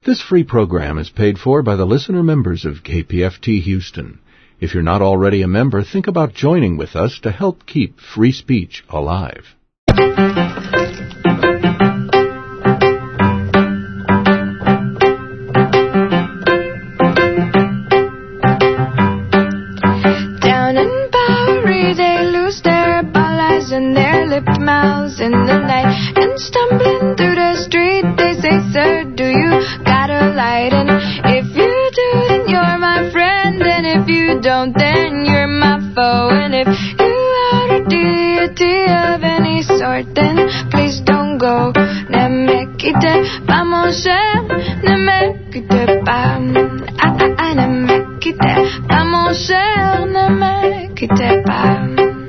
This free program is paid for by the listener members of KPFT Houston. If you're not already a member, think about joining with us to help keep free speech alive. Down in Bowery, they lose their ball eyes and their lip mouths in the night. And stumbling through the street, they say, "Sir, do you got a light?" And if you do, then you're my friend. And if you don't, then you're my foe. And if you are a deity of any sort, then please don't go. Ne me quitte pas mon cher, ne me quitte pas. Ne me quitte pas mon cher, ne me quitte pas.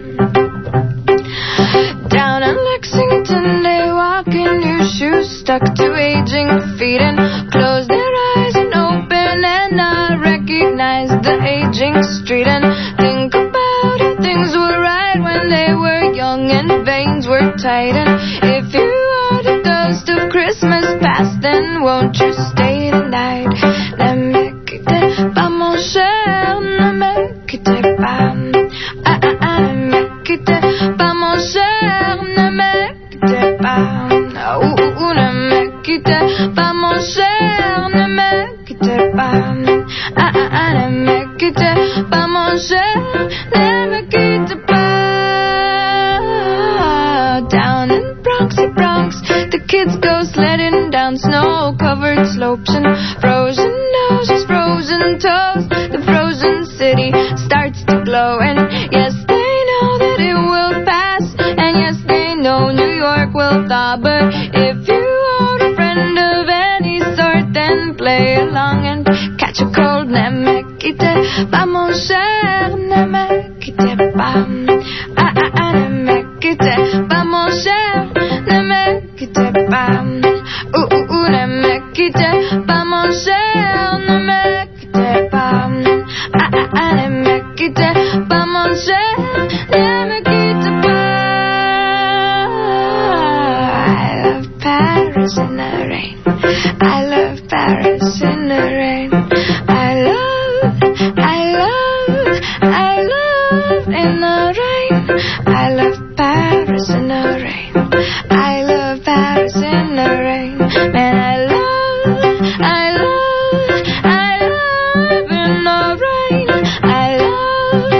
Down in Lexington, they walk in new shoes stuck to aging feet and close their eyes and open and not recognize the aging street and think about how things were right when they were young and veins were tight. And if you are the ghost of Christmas past, then won't you stay tonight? Ne me quitte pas mon cher, ne me quitte pas. Ne me quitte pas mon cher, ne me quitte pas. Ne me quitte pas mon cher, ne me quitte pas. Ne me quitte pas mon cher, ne me quitte pas. Down in Bronxy Bronx, the kids go sledding down snow-covered slopes and frozen noses, frozen toes. The frozen city starts to glow, and yes, they know that it will pass, and yes, they know New York will thaw. But if you are a friend of any sort, then play along and catch a cold. Ne me quitte pas mon cher, ne me quitte pas. Ne me quitte pas mon cher, ne me quitte pas. Ne me quitte pas mon cher, ne me quitte pas. Ne me quitte pas mon cher, ne me quitte pas. I love Paris in the rain, I love Paris in the rain. I love in the rain. I love Paris in the rain. I love Paris in the rain. Man, I love in the rain. I love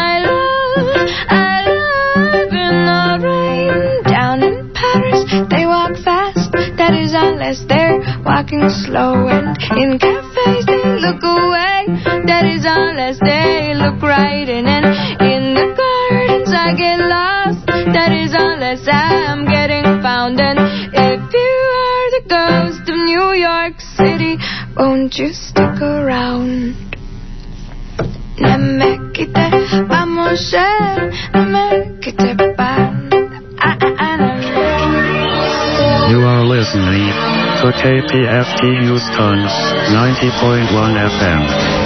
in the rain. Down in Paris, they walk fast. That is unless they're walking slow. And in cafes, they look away. That is unless they look right. And in the gardens, I get lost. That is unless I'm getting found. And if you are the ghost of New York City, won't you stick around? Ne me quitte pas mon cher, ne me quitte pas. You are listening to KPFT Houston 90.1 FM.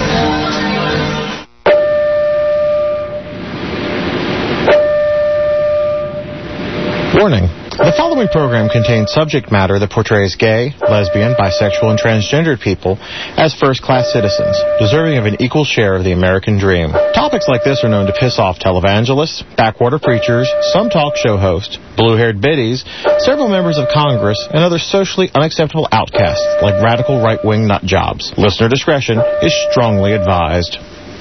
Warning. The following program contains subject matter that portrays gay, lesbian, bisexual, and transgendered people as first-class citizens, deserving of an equal share of the American dream. Topics like this are known to piss off televangelists, backwater preachers, some talk show hosts, blue-haired biddies, several members of Congress, and other socially unacceptable outcasts like radical right-wing nut jobs. Listener discretion is strongly advised.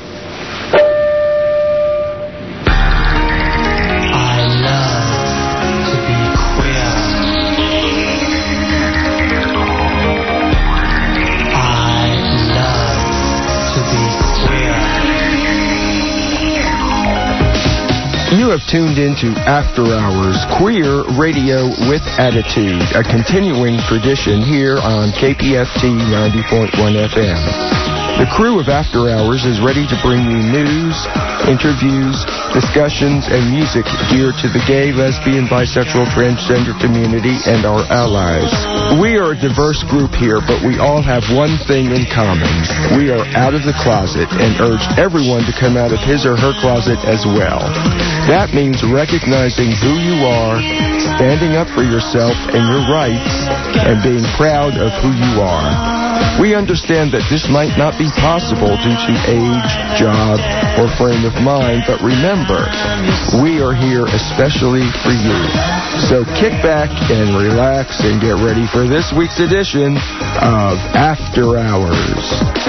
You have tuned into After Hours, queer radio with attitude, a continuing tradition here on KPFT 90.1 FM. The crew of After Hours is ready to bring you news, interviews, discussions, and music geared to the gay, lesbian, bisexual, transgender community and our allies. We are a diverse group here, but we all have one thing in common. We are out of the closet and urge everyone to come out of his or her closet as well. That means recognizing who you are, standing up for yourself and your rights, and being proud of who you are. We understand that this might not be possible due to age, job, or frame of mind, but remember, we are here especially for you. So kick back and relax and get ready for this week's edition of After Hours.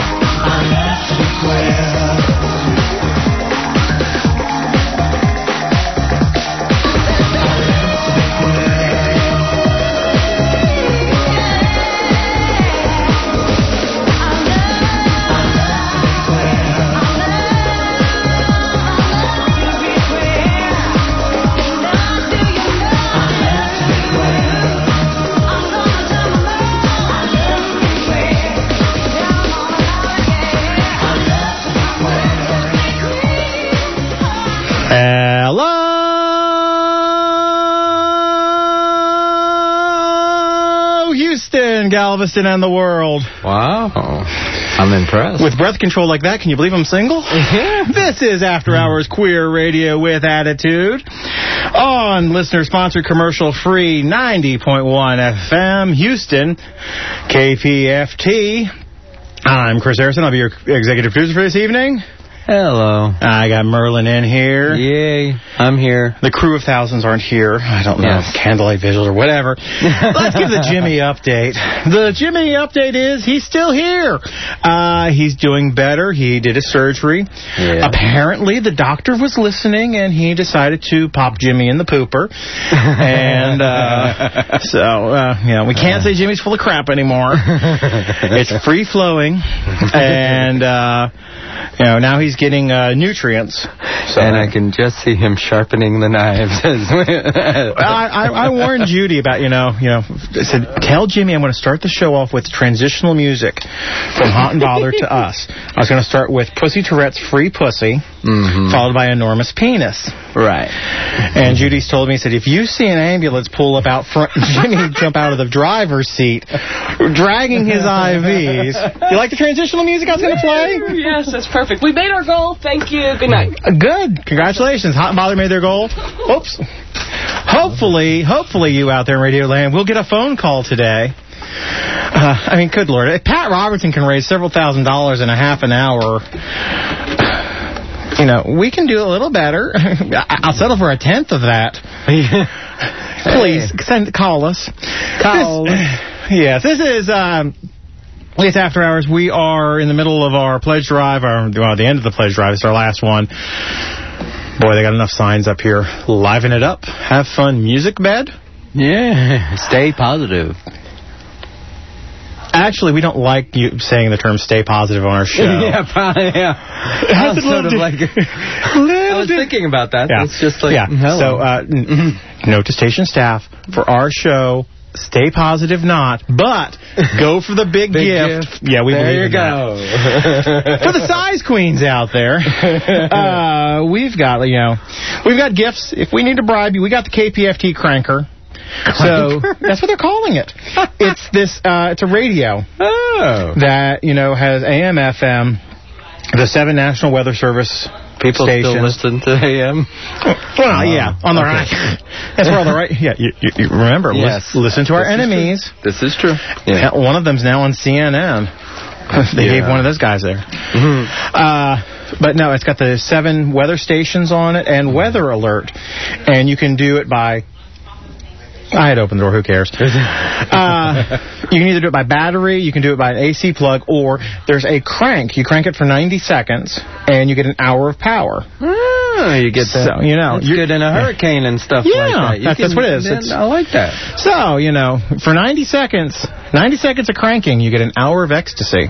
Galveston and the world. Wow. I'm impressed. With breath control like that, can you believe I'm single? Yeah. This is After Hours Queer Radio with Attitude on listener-sponsored commercial-free 90.1 FM, Houston, KPFT. I'm Chris Harrison. I'll be your executive producer for this evening. Hello. I got Merlin in here. Yay. I'm here. The crew of thousands aren't here. I don't know. Yes. Candlelight visuals or whatever. Let's give the Jimmy update. The Jimmy update is he's still here. He's doing better. He did a surgery. Yeah. Apparently, the doctor was listening, and he decided to pop Jimmy in the pooper. And we can't say Jimmy's full of crap anymore. It's free-flowing. And, now he's getting nutrients. So. And I can just see him sharpening the knives. I warned Judy about, I said, tell Jimmy I'm going to start the show off with transitional music from Hot and Bothered to Us. I was going to start with Pussy Tourette's Free Pussy, followed by Enormous Penis. Right. And Judy's told me, said, if you see an ambulance pull up out front, Jimmy jump out of the driver's seat, dragging his IVs. You like the transitional music I was going to play? Yes, that's perfect. We made our goal. Thank you. Good night. Good. Congratulations. Hot and Bothered made their goal. Oops. Hopefully you out there in Radio Land will get a phone call today. Good Lord. If Pat Robertson can raise several $1,000s in a half an hour, we can do a little better. I'll settle for a tenth of that. Please, call us. Yes, this is... It's After Hours. We are in the middle of our pledge drive, the end of the pledge drive. It's our last one. Boy, they got enough signs up here. Liven it up. Have fun. Music bed? Yeah. Stay positive. Actually, we don't like you saying the term stay positive on our show. Yeah, probably, yeah. I was thinking about that. Yeah. It's just like, hello. So, note to station staff, for our show... Stay positive not, but go for the big gift. Yeah, we believe in that. There you go. For the size queens out there, we've got gifts. If we need to bribe you, we got the KPFT cranker. So that's what they're calling it. It's it's a radio that has AM, FM, the 7 National Weather Service. People stations. Still listen to AM? Well, yeah, on the right. That's where all the right... Yeah, you remember, listen to our enemies. This is true. Yeah. One of them's now on CNN. They gave one of those guys there. But no, it's got the 7 weather stations on it and weather alert. And you can do it by... I had to open the door, who cares? You can either do it by battery, you can do it by an AC plug, or there's a crank. You crank it for 90 seconds, and you get an hour of power. You get that. So, it's good in a hurricane and stuff like that. That's what it is. I like that. So, for 90 seconds of cranking, you get an hour of ecstasy.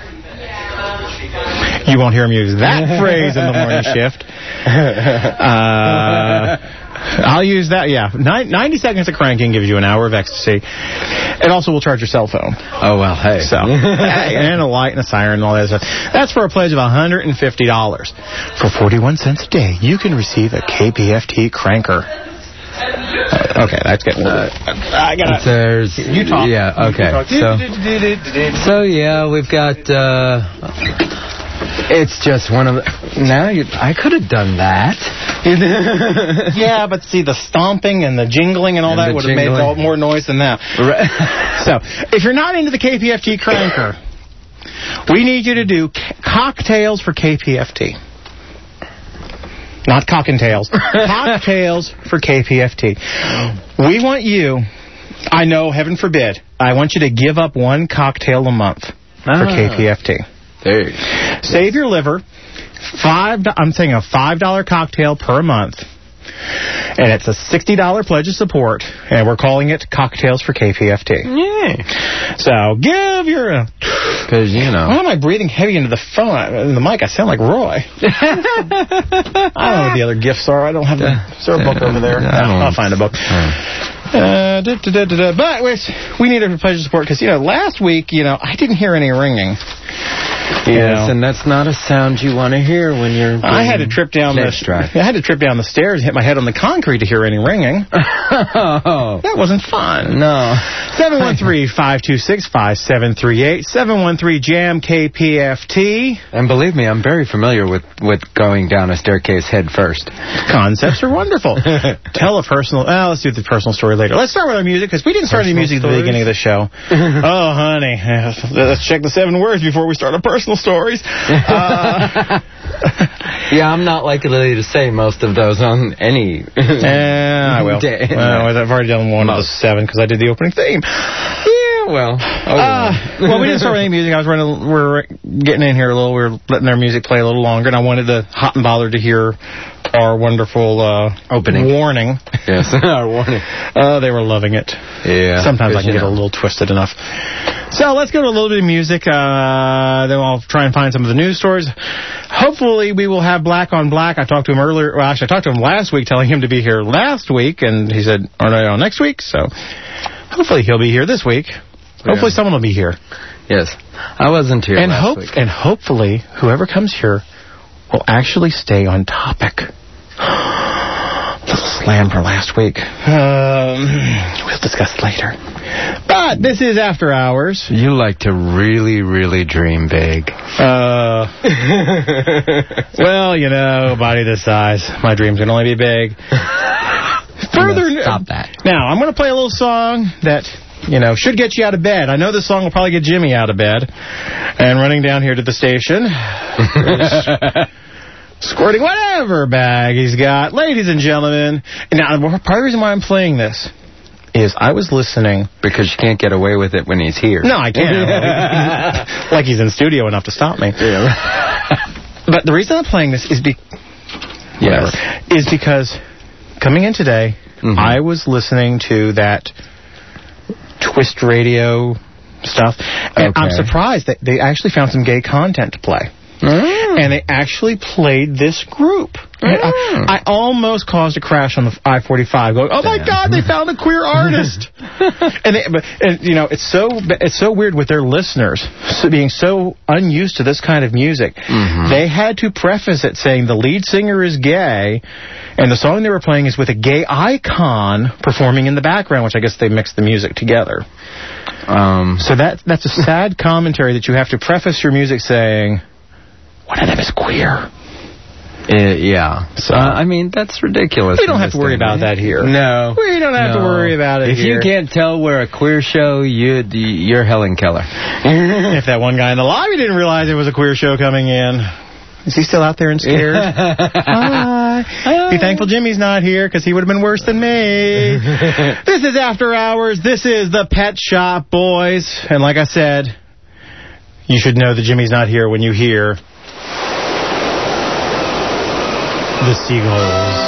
You won't hear him use that phrase in the morning shift. I'll use that, 90 seconds of cranking gives you an hour of ecstasy. It also will charge your cell phone. Oh, well, hey. So, and a light and a siren and all that stuff. That's for a pledge of $150. For 41 cents a day, you can receive a KPFT cranker. Okay, that's getting... I gotta... You talk. Yeah, okay. We've got... It's just one of the... I could have done that. Yeah, but see, the stomping and the jingling and all that would have made more noise than that. Right. So, if you're not into the KPFT cranker, We need you to do cocktails for KPFT. Not cock and tails. Cocktails for KPFT. We want you, I know, heaven forbid, I want you to give up one cocktail a month for KPFT. There you go. Save your liver. I'm saying a $5 cocktail per month. And it's a $60 pledge of support. And we're calling it Cocktails for KPFT. Yeah. So give your... Because, you know. Why am I breathing heavy into the phone, in the mic? I sound like Roy. I don't know what the other gifts are. I don't have the... Is there a book over there? I'll find a book. But we need a pledge of support because, last week, I didn't hear any ringing. Yes, and that's not a sound you want to hear when you're... I had to trip down the stairs and hit my head on the concrete to hear any ringing. Oh. That wasn't fun. No. 713-526-5738. 713-JAM-KPFT. And believe me, I'm very familiar with going down a staircase head first. Concepts are wonderful. Tell a personal... let's do the personal story later. Let's start with our music, because we didn't start any music at the beginning of the show. Oh, honey. Let's check the 7 words before we start our personal stories. Yeah, I'm not likely to say most of those on any I will. Day. I've already done one of the 7 because I did the opening theme. Yeah, well. Well, we didn't start with any music. We're getting in here a little. We're letting our music play a little longer, and I wanted the hot and bothered to hear our wonderful opening warning. Yes, our warning. They were loving it. Yeah. Sometimes I can get a little twisted enough. So let's go to a little bit of music. Then I'll try and find some of the news stories. Hopefully we will have Black on Black. I talked to him earlier. Well, actually, I talked to him last week, telling him to be here last week, and he said, aren't I on next week? So hopefully he'll be here this week. Hopefully someone will be here. Yes. I wasn't here last week. And hopefully whoever comes here will actually stay on topic. Little slam for last week. We'll discuss later. But this is After Hours. You like to really, really dream big. Well, body this size. My dreams can only be big. Stop that. Now, I'm going to play a little song that... should get you out of bed. I know this song will probably get Jimmy out of bed. And running down here to the station, squirting whatever bag he's got. Ladies and gentlemen, now, part of the reason why I'm playing this is I was listening... Because you can't get away with it when he's here. No, I can't. Like he's in studio enough to stop me. Yeah. But the reason I'm playing this is because coming in today, I was listening to that... Twist radio stuff. And I'm surprised that they actually found some gay content to play. And they actually played this group. I almost caused a crash on the I-45 going, oh my God, they found a queer artist. and it's so weird with their listeners being so unused to this kind of music. They had to preface it saying the lead singer is gay, and the song they were playing is with a gay icon performing in the background, which I guess they mixed the music together. So that's a sad commentary that you have to preface your music saying, one of them is queer. Yeah. So, that's ridiculous. We don't have to worry about that here. No. We don't have to worry about it here. If you can't tell we're a queer show, you're Helen Keller. If that one guy in the lobby didn't realize it was a queer show coming in. Is he still out there and scared? Hi. Be thankful Jimmy's not here, because he would have been worse than me. This is After Hours. This is the Pet Shop Boys. And like I said, you should know that Jimmy's not here when you hear... the Seagulls.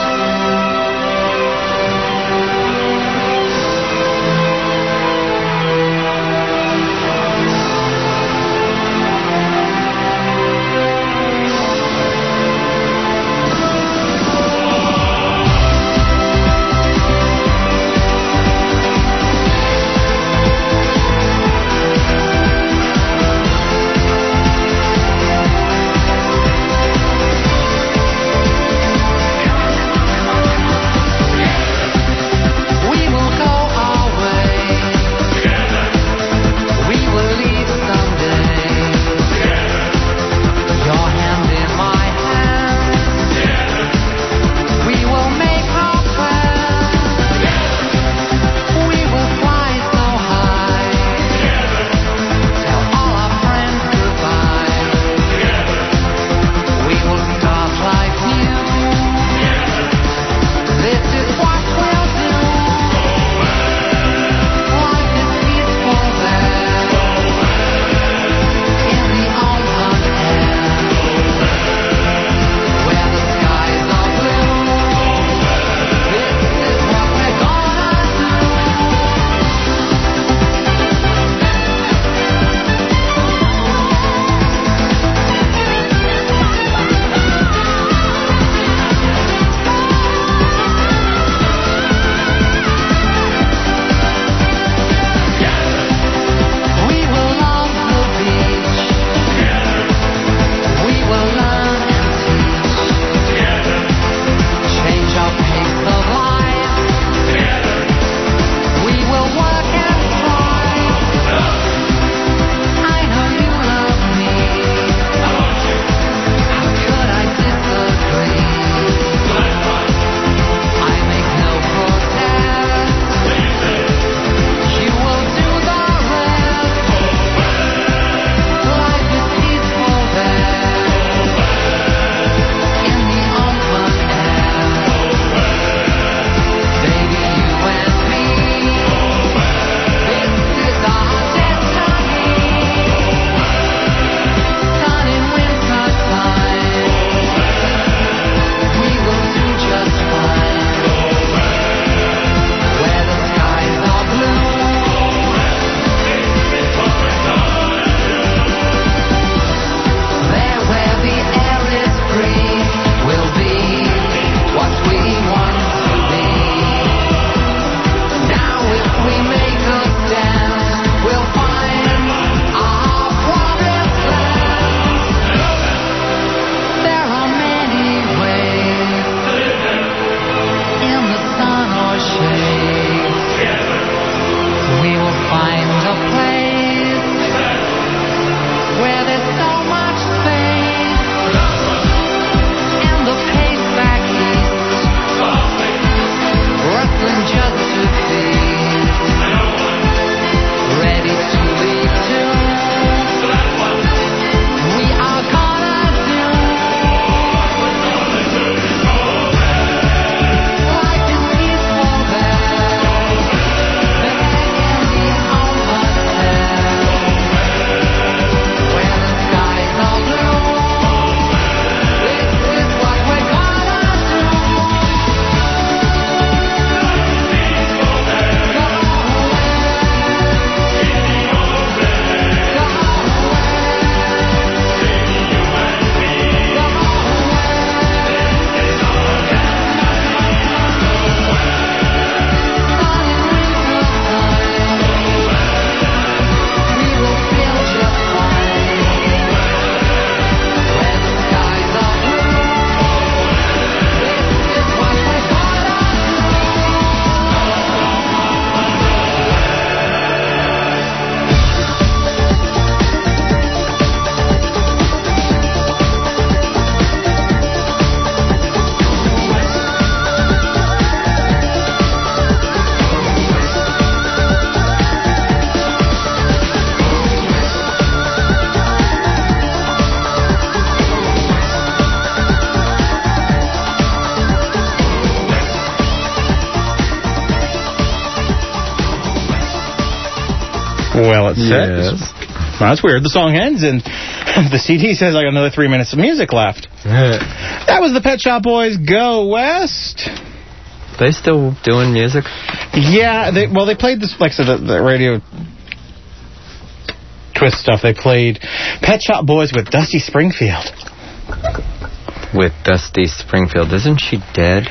Well, it's Yes. Well, that's weird. The song ends, and the CD says I got another 3 minutes of music left. That was the Pet Shop Boys' Go West. They still doing music? Yeah, they played this, like, so the radio twist stuff. They played Pet Shop Boys with Dusty Springfield. With Dusty Springfield. Isn't she dead?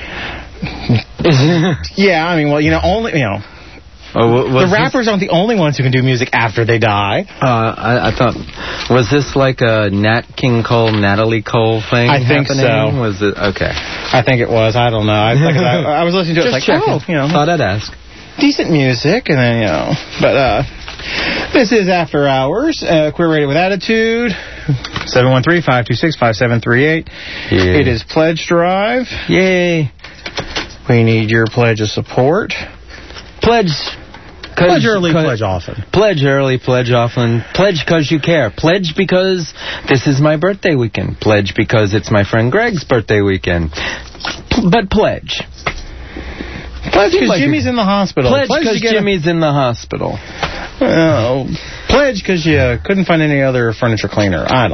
Yeah, I mean, well, the rappers aren't the only ones who can do music after they die. I thought, was this like a Nat King Cole, Natalie Cole thing? I think so. Was it? Okay. I think it was. I don't know. I was listening to it. Just like, checking. Thought I'd ask. Decent music, and then, but this is After Hours, Queer Radio with Attitude, 713-526-5738. Yeah. It is Pledge Drive. Yay. We need your pledge of support. Pledge early, pledge often. Pledge early, pledge often. Pledge because you care. Pledge because this is my birthday weekend. Pledge because it's my friend Greg's birthday weekend. But pledge. Pledge because Jimmy's in the hospital. Pledge because Jimmy's in the hospital. Oh, pledge because you couldn't find any other furniture cleaner. I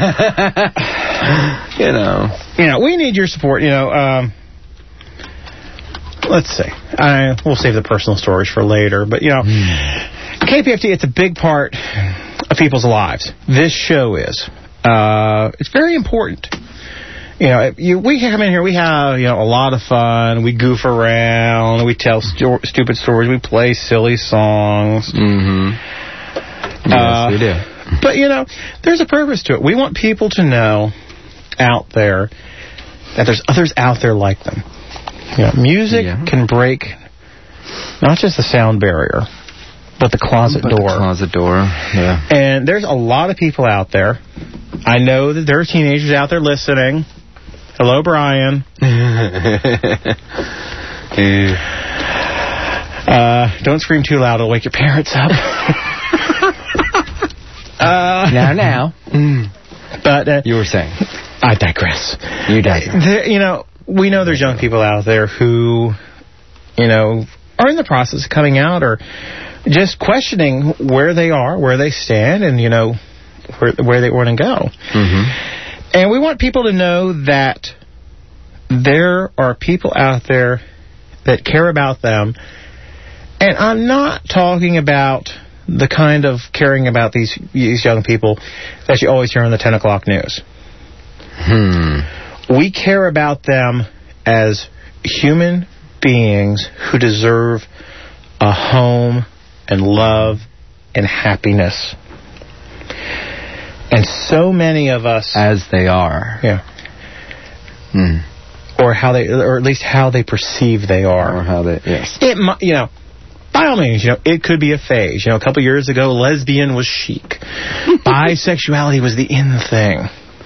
don't. We need your support. Let's see. We'll save the personal stories for later. But, KPFT, it's a big part of people's lives. This show is. It's very important. We come in here, we have, a lot of fun. We goof around. We tell stupid stories. We play silly songs. Mm-hmm. Yes, we do. But, there's a purpose to it. We want people to know out there that there's others out there like them. Music can break not just the sound barrier, but the closet door. The closet door, yeah. And there's a lot of people out there. I know that there are teenagers out there listening. Hello, Brian. Don't scream too loud. It'll wake your parents up. Now. But you were saying. I digress. You digress. We know there's young people out there who, are in the process of coming out or just questioning where they are, where they stand, and, where they want to go. Mm-hmm. And we want people to know that there are people out there that care about them. And I'm not talking about the kind of caring about these young people that you always hear on the 10 o'clock news. We care about them as human beings who deserve a home and love and happiness. And so many of us... As they are. Yeah. Or at least how they perceive they are. Or how they... Yes. It might, by all means, it could be a phase. A couple years ago, lesbian was chic. Bisexuality was the in thing.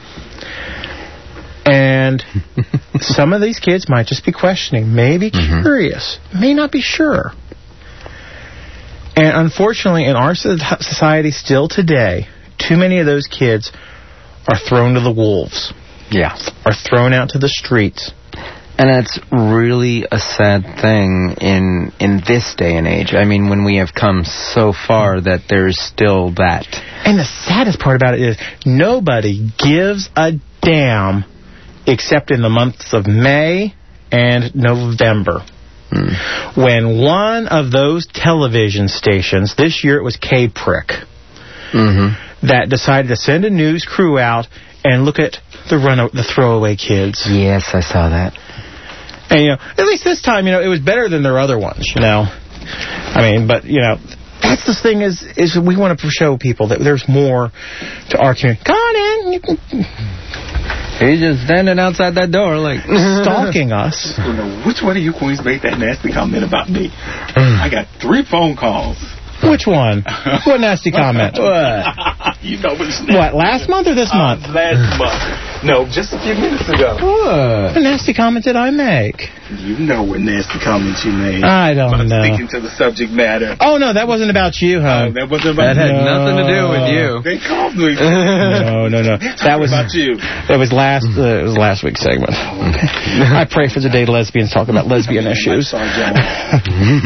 And some of these kids might just be questioning, may be curious, may not be sure. And unfortunately, in our society still today, too many of those kids are thrown to the wolves. Yeah. Are thrown out to the streets. And that's really a sad thing in this day and age. I mean, when we have come so far that there's still that. And the saddest part about it is nobody gives a damn except in the months of May and November. When one of those television stations, this year it was K-Prick, that decided to send a news crew out and look at the throwaway kids. Yes, I saw that. And, at least this time, it was better than their other ones, I mean, but, that's the thing is we want to show people that there's more to our community. Come on in. He's just standing outside that door, like... stalking us. I don't know which one of you queens made that nasty comment about me. I got 3 phone calls. Which one? What nasty comment? What? You know what's nasty. What, last month or this month? Last month. No, just a few minutes ago. What nasty comment did I make? You know what nasty comments you made. I don't know. Speaking to the subject matter. Oh, no, that wasn't about you, huh? That wasn't about That had nothing to do with you. They called me. No. That was about you. It was last week's segment. I pray for the day lesbians talk about lesbian issues.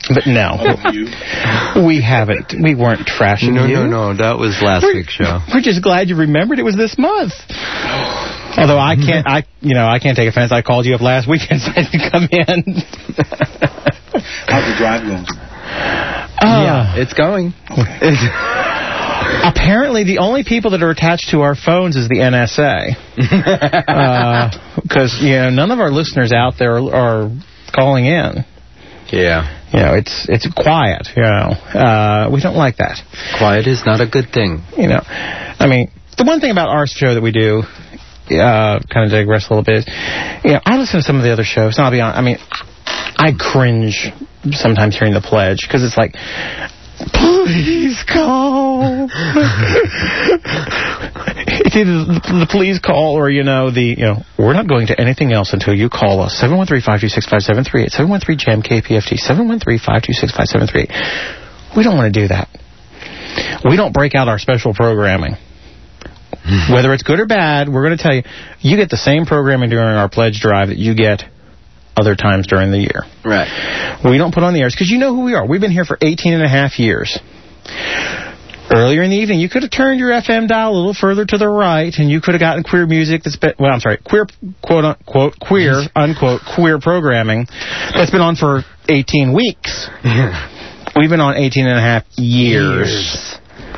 But no, we haven't. We weren't trashing you. No. That was last week's show. We're just glad you remembered it was this month. Although I can't take offense. I called you up last weekend so I didn't come in. How's the drive going? Yeah, it's going. Apparently, the only people that are attached to our phones is the NSA. Because, none of our listeners out there are calling in. Yeah. It's quiet, we don't like that. Quiet is not a good thing. I mean, the one thing about our show that we do, kind of digress a little bit, is, I listen to some of the other shows, and I'll be honest, I mean, I cringe sometimes hearing the pledge, because it's like, please call. It's either the please call or, we're not going to anything else until you call us. 713-526-5738. 713-JAM-KPFT. 713-526-5738. We don't want to do that. We don't break out our special programming. Whether it's good or bad, we're going to tell you, you get the same programming during our pledge drive that you get other times during the year. Right. We don't put on the airs because you know who we are. We've been here for 18 and a half years. Earlier in the evening, you could have turned your FM dial a little further to the right, and you could have gotten queer music that's been, queer, quote-unquote, queer, unquote, queer programming that's been on for 18 weeks. We've been on 18 and a half years.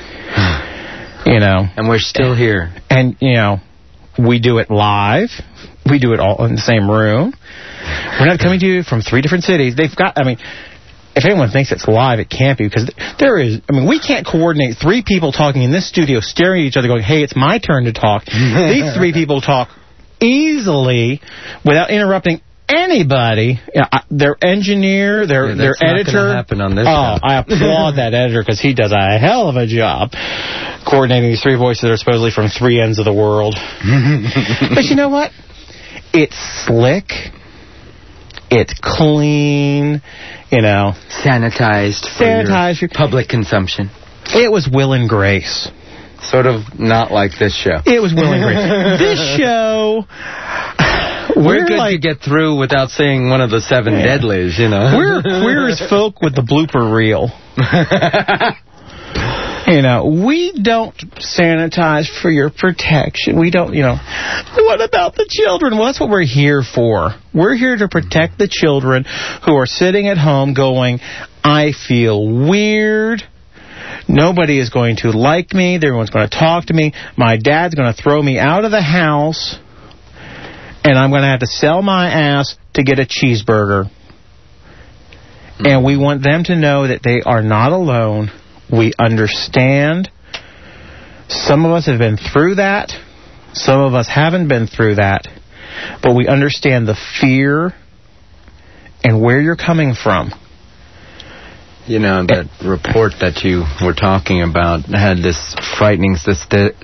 And we're still here. And, we do it live. We do it all in the same room. We're not coming to you from 3 different cities. They've got, if anyone thinks it's live, it can't be, because we can't coordinate 3 people talking in this studio, staring at each other going, hey, it's my turn to talk. These 3 people talk easily without interrupting anybody. Their engineer, their editor. Not gonna happen on this show. I applaud that editor because he does a hell of a job coordinating these 3 voices that are supposedly from 3 ends of the world. But you know what? It's slick. It's clean. Sanitized for public consumption. It was Will and Grace. Sort of not like this show. It was Will and Grace. This show... We're good to get through without saying one of the 7 deadlies, We're queer as folk with the blooper reel. We don't sanitize for your protection. We don't, What about the children? Well, that's what we're here for. We're here to protect the children who are sitting at home going, I feel weird. Nobody is going to like me. Everyone's going to talk to me. My dad's going to throw me out of the house. And I'm going to have to sell my ass to get a cheeseburger. And we want them to know that they are not alone. We understand. Some of us have been through that. Some of us haven't been through that. But we understand the fear and where you're coming from. That report that you were talking about had this frightening statistic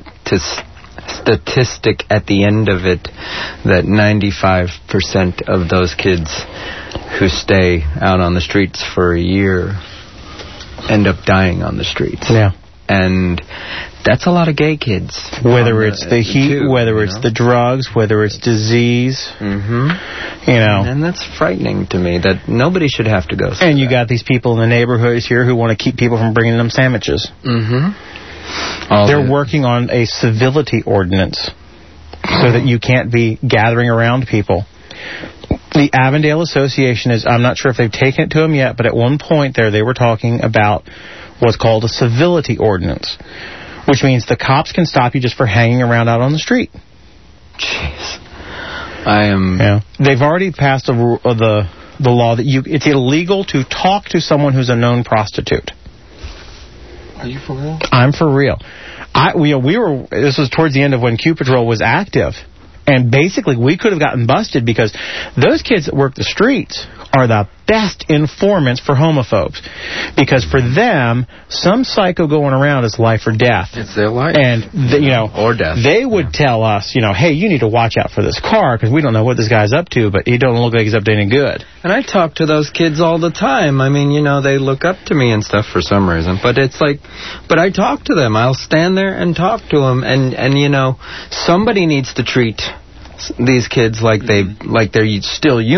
at the end of it that 95% of those kids who stay out on the streets for a year end up dying on the streets. Yeah. And that's a lot of gay kids. Whether it's the heat, whether it's the drugs, whether it's disease. Mm-hmm. And that's frightening to me that nobody should have to go through And you got these people in the neighborhoods here who want to keep people from bringing them sandwiches. Mm-hmm. They're working on a civility ordinance so that you can't be gathering around people. The Avondale Association I'm not sure if they've taken it to them yet, but at one point there they were talking about what's called a civility ordinance, which means the cops can stop you just for hanging around out on the street. Jeez. They've already passed the law that it's illegal to talk to someone who's a known prostitute. Are you for real? I'm for real. This was towards the end of when Q Patrol was active. And basically, we could have gotten busted because those kids that work the streets are the best informants for homophobes. Because for them, some psycho going around is life or death. It's their life. And, or death. They would tell us, hey, you need to watch out for this car because we don't know what this guy's up to, but he don't look like he's up to any good. And I talk to those kids all the time. I mean, they look up to me and stuff for some reason. But it's like, but I talk to them. I'll stand there and talk to them. And somebody needs to treat these kids like they're still human.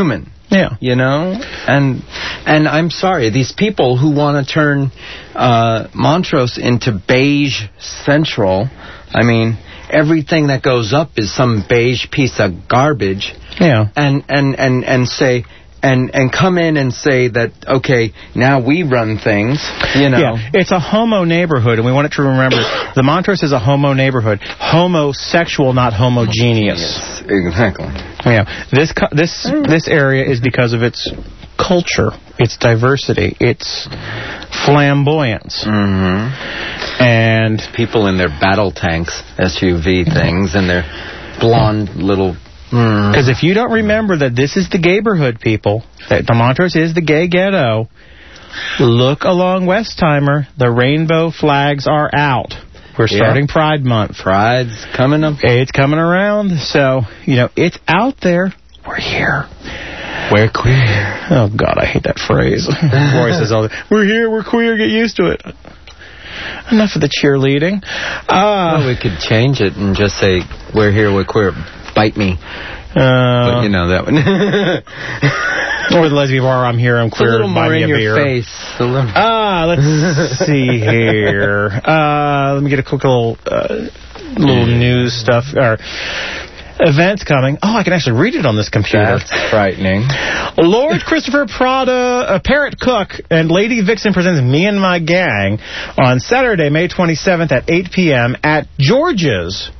Yeah. You know? And I'm sorry, these people who want to turn Montrose into beige central, I mean, everything that goes up is some beige piece of garbage. Yeah. And say... And come in and say that, okay, now we run things, you know. Yeah, it's a homo neighborhood, and we want it to remember, the Montrose is a homo neighborhood. Homosexual, not homogeneous. Yes, exactly. Yeah, this area is because of its culture, its diversity, its flamboyance. Mm-hmm. And people in their battle tanks, SUV things, and their blonde little... Because if you don't remember that this is the gayborhood, people, that the Montrose is the gay ghetto, look along Westheimer. The rainbow flags are out. We're starting Pride Month. Pride's coming up. It's coming around. So, you know, it's out there. We're here. We're queer. Oh, God, I hate that phrase. Roy says all the time, we're here, we're queer, get used to it. Enough of the cheerleading. Well, we could change it and just say, we're here, we're queer. Bite me. But you know that one. Or the lesbian bar, I'm here, I'm queer. A little more in your face. Let's see here. Let me get a quick little news stuff. Or events coming. Oh, I can actually read it on this computer. That's frightening. Lord Christopher Prada, Parrot Cook, and Lady Vixen presents Me and My Gang on Saturday, May 27th at 8 p.m. at George's.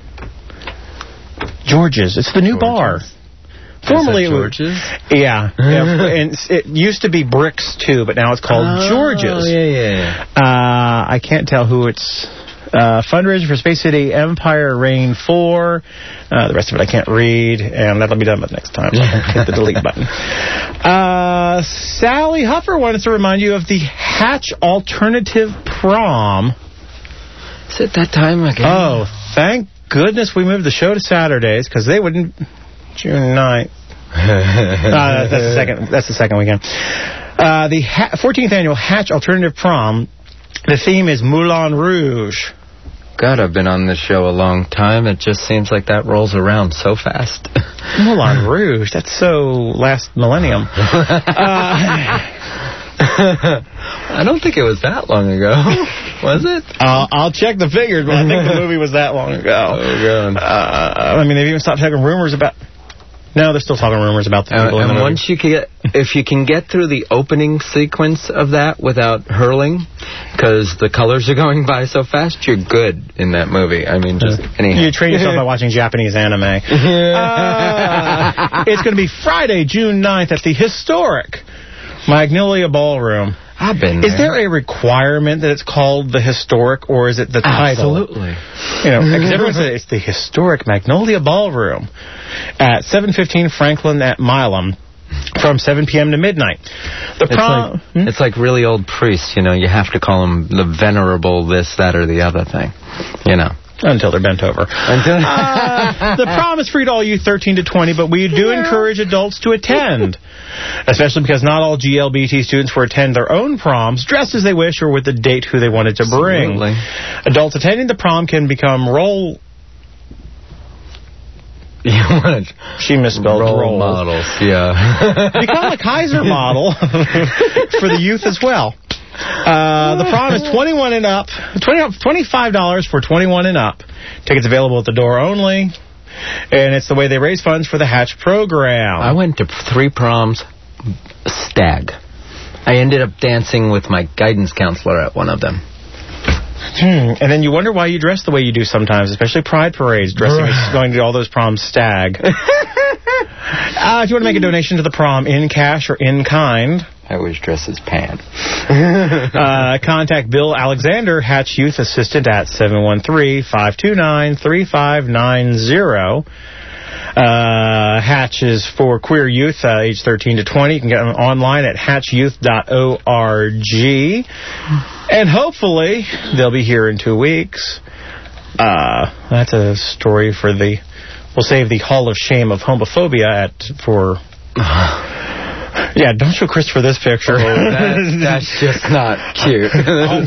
It's the new bar. Formerly George's? Yeah. And it used to be Bricks, too, but now it's called George's. Oh, yeah. I can't tell who it's... fundraiser for Space City Empire Reign 4. The rest of it I can't read, and that'll be done by next time. So hit the delete button. Sally Huffer wanted to remind you of the Hatch Alternative Prom. Is it that time again? Oh, thank goodness we moved the show to Saturdays, because they wouldn't... June 9th. That's the second weekend. The 14th annual Hatch Alternative Prom. The theme is Moulin Rouge. God, I've been on this show a long time. It just seems like that rolls around so fast. Moulin Rouge? That's so last millennium. I don't think it was that long ago. Was it? I'll check the figures, but I think the movie was that long ago. Oh, God. I mean, they've even stopped talking rumors about... No, they're still talking rumors about the people in the movie. And once if you can get through the opening sequence of that without hurling, because the colors are going by so fast, you're good in that movie. I mean, just anyhow. You train yourself by watching Japanese anime. It's going to be Friday, June 9th at the historic Magnolia Ballroom. I've been there. Is there a requirement that it's called the historic, or is it the title? Absolutely. You know, because everyone says it's the historic Magnolia Ballroom at 715 Franklin at Milam from 7 p.m. to midnight. It's like really old priests, you know. You have to call them the venerable this, that, or the other thing, you know. Until they're bent over. The prom is free to all youth 13 to 20, but we do encourage adults to attend, especially because not all GLBT students will attend their own proms, dressed as they wish or with the date who they wanted to bring. Absolutely. Adults attending the prom can become She misspelled role models, yeah. Become a Kaiser model for the youth as well. The prom is 21 and up. $25 for 21 and up. Tickets available at the door only. And it's the way they raise funds for the Hatch program. I went to 3 proms, stag. I ended up dancing with my guidance counselor at one of them. And then you wonder why you dress the way you do sometimes, especially pride parades, going to all those proms stag. If you want to make a donation to the prom in cash or in kind, I always dress as Pan. Contact Bill Alexander, Hatch Youth Assistant, at 713-529-3590. Hatch is for queer youth, age 13 to 20. You can get them online at hatchyouth.org. And hopefully, they'll be here in 2 weeks. That's a story for we'll save the Hall of Shame of Homophobia for... Yeah, don't show Christopher this picture. Oh, that's just not cute. Oh,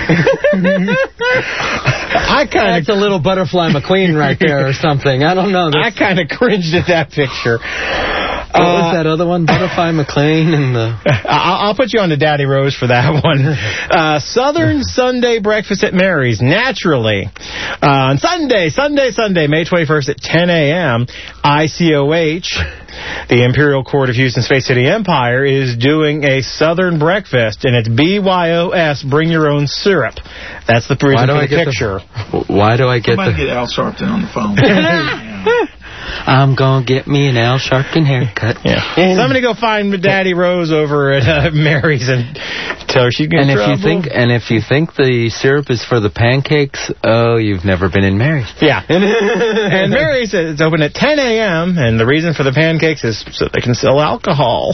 my. That's a little Butterfly McQueen right there or something. I don't know. I kind of cringed at that picture. What was that other one? Butterfly McLean and the... I'll put you on to Daddy Rose for that one. Southern Sunday breakfast at Mary's, naturally. On Sunday, May 21st at 10 a.m., ICOH, the Imperial Court of Houston Space City Empire, is doing a Southern breakfast, and it's BYOS, bring your own syrup. That's the reason for the picture. Why do I get Somebody get Al Sharpton on the phone. I'm going to get me an Al Sharpton haircut. Yeah. Somebody go find Daddy Rose over at Mary's and tell her she's going to trouble. If you think the syrup is for the pancakes, oh, you've never been in Mary's. Yeah. And Mary's is open at 10 a.m., and the reason for the pancakes is so they can sell alcohol.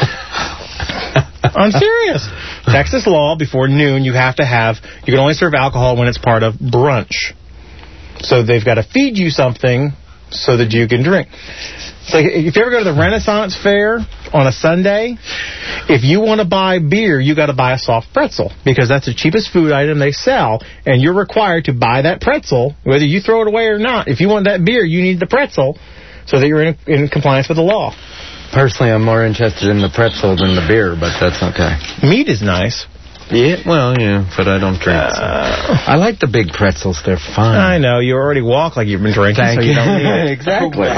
I'm serious. Texas law, before noon, you can only serve alcohol when it's part of brunch. So they've got to feed you something so that you can drink. It's like if you ever go to the Renaissance Fair on a Sunday, if you want to buy beer, you got to buy a soft pretzel because that's the cheapest food item they sell, and you're required to buy that pretzel whether you throw it away or not. If you want that beer, you need the pretzel so that you're in compliance with the law. Personally, I'm more interested in the pretzel than the beer, but that's okay. Meat is nice. Yeah, well, yeah, but I don't drink. So. I like the big pretzels. They're fun. I know. You already walk like you've been drinking, Thank so you don't need it. Exactly.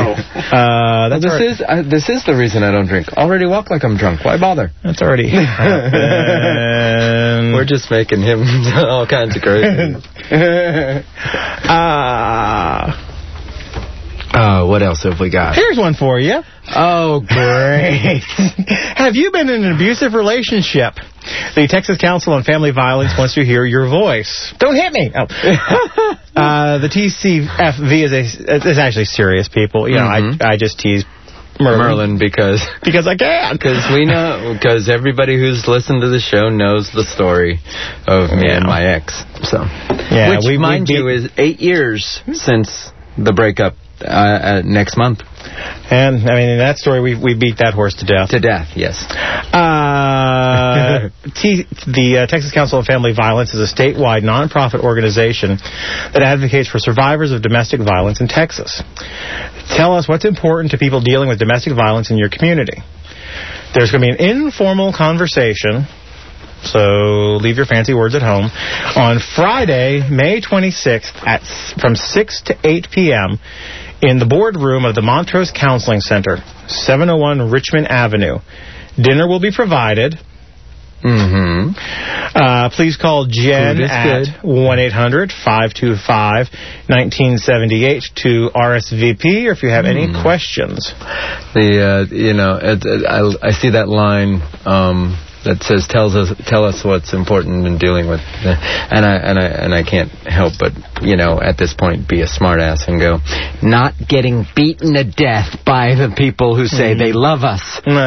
This is the reason I don't drink. Already walk like I'm drunk. Why bother? That's already happened. We're just making him all kinds of crazy. What else have we got? Here's one for you. Oh, great. Have you been in an abusive relationship? The Texas Council on Family Violence wants to hear your voice. Don't hit me. Oh. The TCFV is actually serious, people. You know, I just tease Merlin because I can. Because everybody who's listened to the show knows the story of me and my ex. So, which, mind you, is 8 years since the breakup. Next month. And, I mean, in that story, we beat that horse to death. To death, yes. The Texas Council on Family Violence is a statewide nonprofit organization that advocates for survivors of domestic violence in Texas. Tell us what's important to people dealing with domestic violence in your community. There's going to be an informal conversation, so leave your fancy words at home, on Friday, May 26th from 6 to 8 p.m., in the boardroom of the Montrose Counseling Center, 701 Richmond Avenue. Dinner will be provided. Please call Jen at 1-800-525-1978 to RSVP, or if you have any questions. I see that line that says tell us what's important in dealing with, and I can't help but at this point be a smart ass and go, not getting beaten to death by the people who say they love us.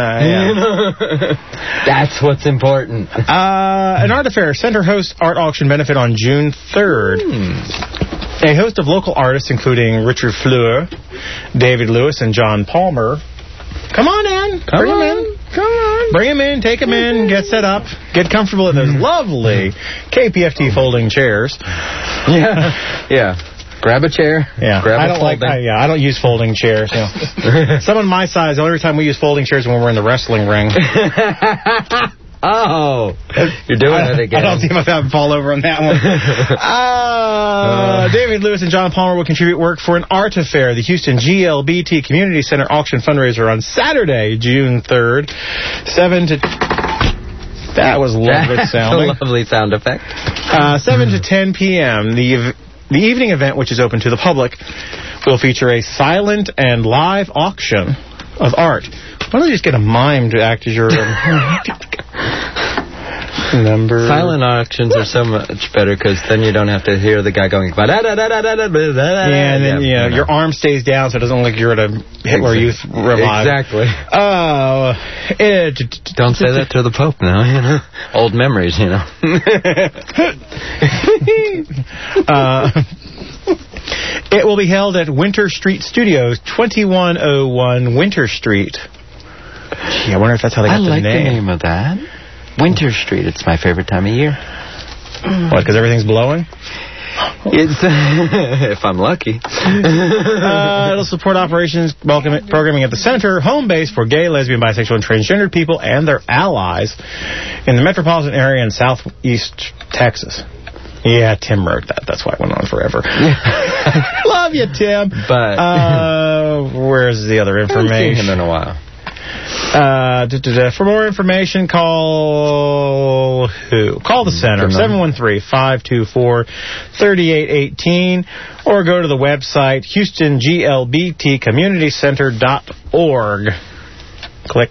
That's what's important. An art affair center hosts art auction benefit on June 3rd. A host of local artists, including Richard Fleur, David Lewis, and John Palmer. Come on in. Bring them in. Come on. Bring them in, take them in, get set up, get comfortable in those lovely KPFT folding chairs. Yeah. Grab a chair. Yeah. I don't use folding chairs. Someone my size, the only time we use folding chairs is when we're in the wrestling ring. Oh, you're doing it again. I don't see if I fall over on that one. David Lewis and John Palmer will contribute work for an art affair, the Houston GLBT Community Center auction fundraiser on Saturday, June 3rd, 7 to... That was lovely sounding. That's a lovely sound effect. 7 to 10 p.m. The evening event, which is open to the public, will feature a silent and live auction of art. Why don't you just get a mime to act as your number? Silent auctions are so much better because then you don't have to hear the guy going. Yeah, and then your arm stays down so it doesn't look like you're at a Hitler Youth revival. Exactly. Don't say that to the Pope now. Old memories, It will be held at Winter Street Studios, 2101 Winter Street. Gee, I wonder if that's how they got the name. I like the name of that. Winter Street. It's my favorite time of year. What, because everything's blowing? If I'm lucky. It'll support operations programming at the center, home base for gay, lesbian, bisexual, and transgender people and their allies in the metropolitan area in southeast Texas. Yeah, Tim wrote that. That's why it went on forever. Love you, Tim. But where's the other information? I haven't seen him in a while. For more information, call who? Call the center, 713-524-3818, or go to the website, HoustonGLBTCommunityCenter.org. Click.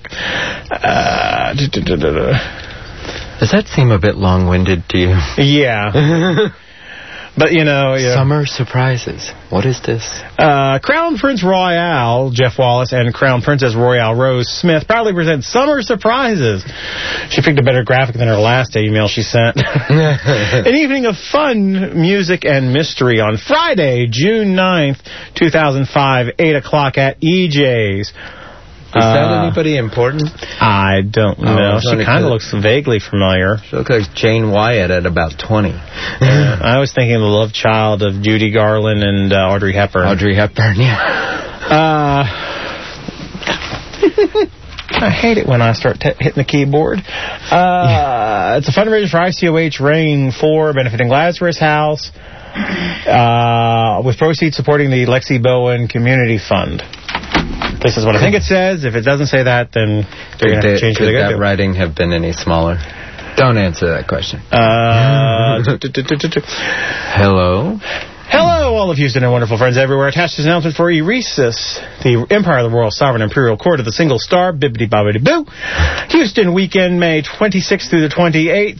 Does that seem a bit long-winded to you? Yeah. But, you know... Summer surprises. What is this? Crown Prince Royale, Jeff Wallace, and Crown Princess Royale Rose Smith proudly present Summer Surprises. She picked a better graphic than her last email she sent. An evening of fun, music, and mystery on Friday, June 9th, 2005, 8 o'clock at EJ's. Is that anybody important? I don't know. She kind of looks vaguely familiar. She looks like Jane Wyatt at about 20. I was thinking of the love child of Judy Garland and Audrey Hepburn. Audrey Hepburn, yeah. I hate it when I start hitting the keyboard. It's a fundraiser for ICOH Rain 4, benefiting Lazarus House, with proceeds supporting the Lexi Bowen Community Fund. This is what I think it says. If it doesn't say that, then they're going to have to change it. Could that writing have been any smaller? Don't answer that question. Hello? Hello, all of Houston and wonderful friends everywhere. Attached to this announcement for ERESIS, the Empire of the Royal Sovereign Imperial Court of the Single Star, bibbidi-bobbidi-boo. Houston weekend, May 26th through the 28th.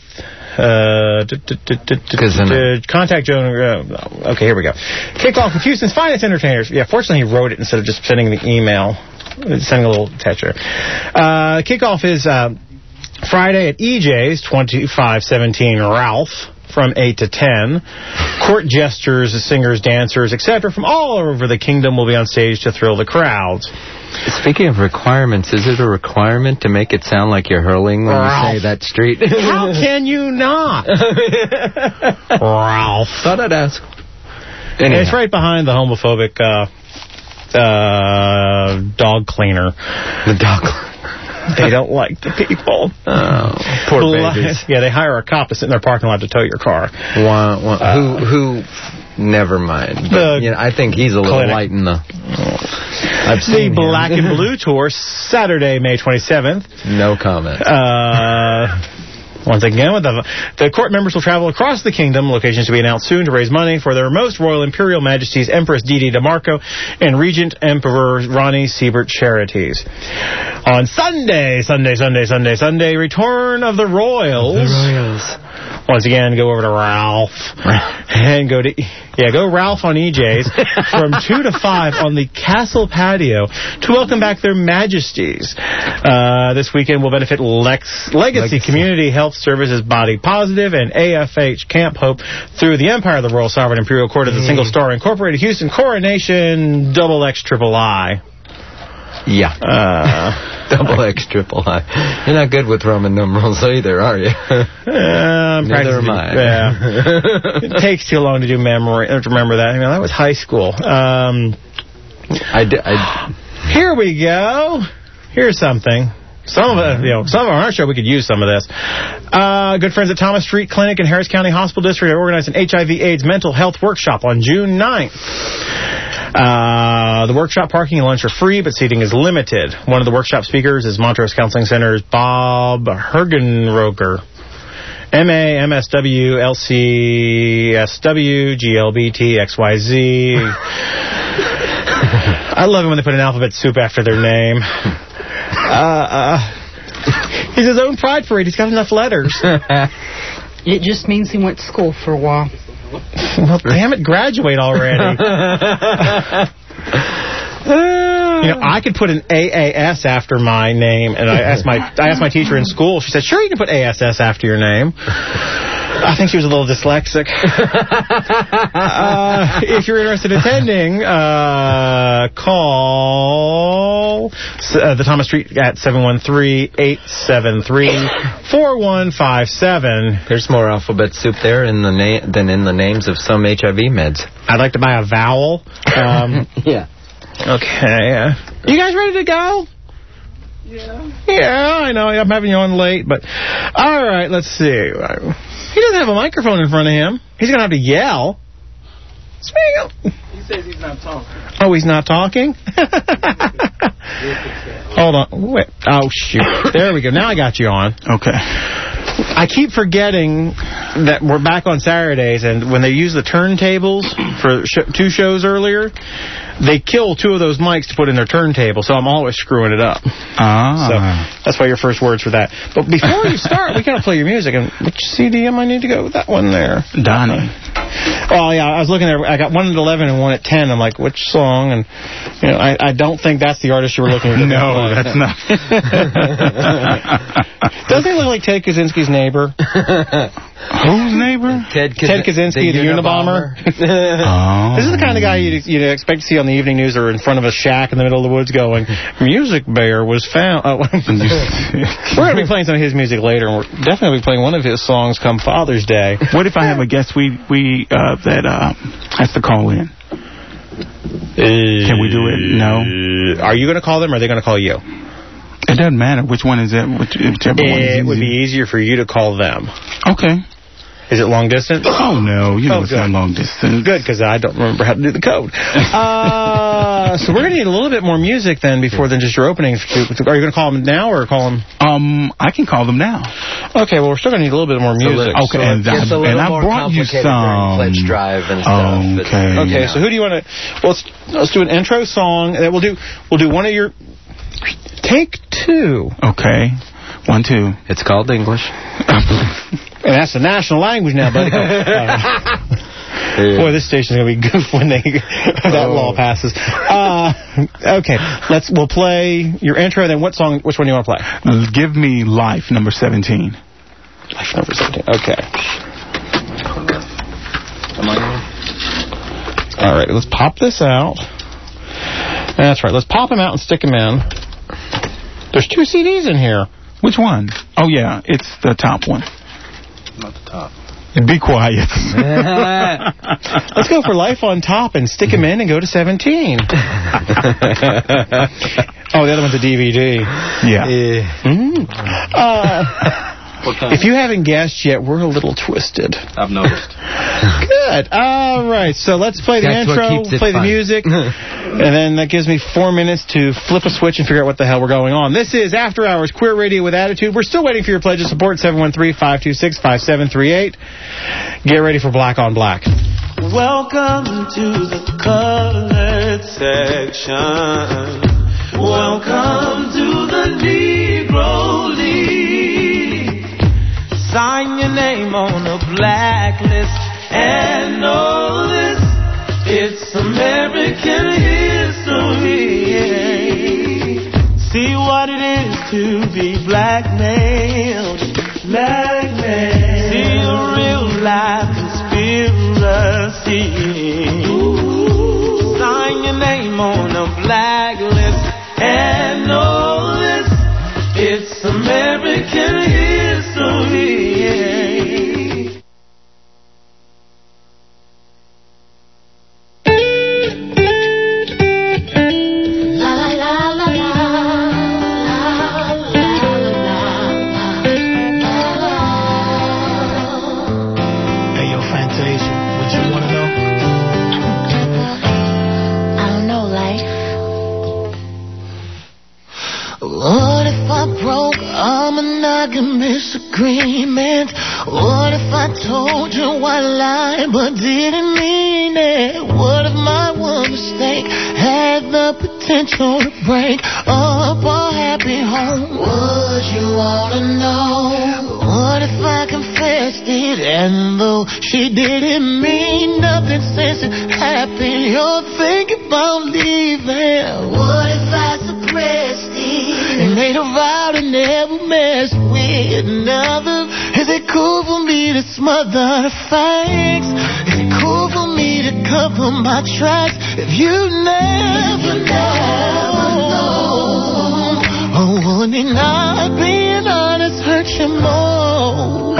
Contact Joan. Okay, here we go. Kickoff with Houston's finest entertainers. Yeah, fortunately he wrote it instead of just sending the email. Sending a little text. Kickoff is Friday at EJ's, 2517 Ralph, from 8 to 10. Court jesters, singers, dancers, etc. from all over the kingdom will be on stage to thrill the crowds. Speaking of requirements, is it a requirement to make it sound like you're hurling when you say that street? How can you not? Ralph. Thought I'd ask. And it's right behind the homophobic dog cleaner. The dog cleaner. They don't like the people. Oh, poor babies. Yeah, they hire a cop to sit in their parking lot to tow your car. Who? Never mind. But, I think he's a little light in the... The Black and Blue Tour, Saturday, May 27th. No comment. Once again, the court members will travel across the kingdom, locations to be announced soon, to raise money for their most royal imperial majesties Empress Didi DeMarco and Regent Emperor Ronnie Siebert charities. On Sunday, return of the Royals. Once again, go over to Ralph. And go Ralph on EJ's from 2 to 5 on the Castle patio to welcome back their majesties. This weekend will benefit Legacy Community Health Services Body Positive and AFH Camp Hope through the Empire of the Royal Sovereign Imperial Court of the Single Star Incorporated Houston Coronation XXXIII. Yeah. XXXIII. You're not good with Roman numerals either, are you? Neither am I. Yeah. It takes too long to remember that. I mean, that was high school. Here we go. Here's something. Some of our show, we could use some of this. Good friends at Thomas Street Clinic in Harris County Hospital District have organized an HIV/AIDS mental health workshop on June 9th. The workshop parking and lunch are free, but seating is limited. One of the workshop speakers is Montrose Counseling Center's Bob Hergenroger. MA, MSW, LCSW, GLBT, XYZ. I love it when they put an alphabet soup after their name. He's his own pride parade. He's got enough letters. It just means he went to school for a while. Well, damn it, graduate already. I could put an AAS after my name, and I asked my teacher in school. She said, "Sure, you can put ASS after your name." I think she was a little dyslexic. If you're interested in attending, call the Thomas Street at 713-873-4157. There's more alphabet soup there than in the names of some HIV meds. I'd like to buy a vowel. Yeah. Okay. You guys ready to go? Yeah, I know. I'm having you on late, but... All right, let's see. He doesn't have a microphone in front of him. He's going to have to yell. Speak up. He says he's not talking. Oh, he's not talking? Hold on. Wait. Oh, shoot. There we go. Now I got you on. Okay. I keep forgetting that we're back on Saturdays, and when they use the turntables for 2 shows earlier, they kill 2 of those mics to put in their turntable, so I'm always screwing it up. So that's why your first words for that. But before you start, we got to play your music. And which CD am I need to go with that one there? Donnie. Oh, yeah, I was looking there. I got one at 11 and one at 10. I'm like, which song? And I don't think that's the artist you were looking for. No, that's not. Doesn't he look like Ted Kaczynski's neighbor? Whose neighbor? Ted Kaczynski, the Unabomber. This is the kind of guy you'd expect to see on the evening news or in front of a shack in the middle of the woods going, Music Bear was found. We're going to be playing some of his music later, and we're definitely be playing one of his songs come Father's Day. What if I have a guest that has to call in? Can we do it? No. Are you going to call them, or are they going to call you? It doesn't matter. Which one is it? Whichever one is it would be easier for you to call them. Okay. Is it long distance? Oh, no. It's not long distance. Good, because I don't remember how to do the code. So we're going to need a little bit more music then before just your opening. Are you going to call them now or call them? I can call them now. Okay, well, we're still going to need a little bit more music. Okay, and I brought you some. Pledge Drive and stuff. Okay, so who do you want to... Well, let's do an intro song. We'll do one of your... Take 2. Okay. 1, 2. It's called English. And that's the national language now, buddy. Boy, this station's going to be goof when that law passes. Okay, we'll play your intro, then which one do you want to play? Give me Life, number 17. Life, number 17. Okay. All right, let's pop this out. That's right, let's pop them out and stick them in. There's 2 CDs in here. Which one? Oh, yeah, it's the top one. Not the top. Be quiet. Let's go for Life on top and stick them in and go to 17. Oh, the other one's a DVD. Yeah. If you haven't guessed yet, we're a little twisted. I've noticed. Good. All right, so let's play the intro, play the music, and then that gives me 4 minutes to flip a switch and figure out what the hell we're going on. This is After Hours Queer Radio with Attitude. We're still waiting for your pledge of support, 713-526-5738. Get ready for Black on Black. Welcome to the colored section. Welcome to the Negro League. Sign your name on a blacklist and know this, it's American history. See what it is to be blackmailed. See a real life conspiracy. Sign your name on a blacklist and know this, it's American history. What if I broke a monogamous agreement? What if I told you I lied but didn't mean it? What if my one mistake had the potential to break up a happy home? Would you wanna know? What if I confessed it and though she didn't mean nothing since it happened, you're thinking about leaving? What if I suppressed it and made a vow to never mess with another? Is it cool for me to smother the facts? Is it cool for me to cover my tracks? If you never know, oh, would it not being honest hurt you more?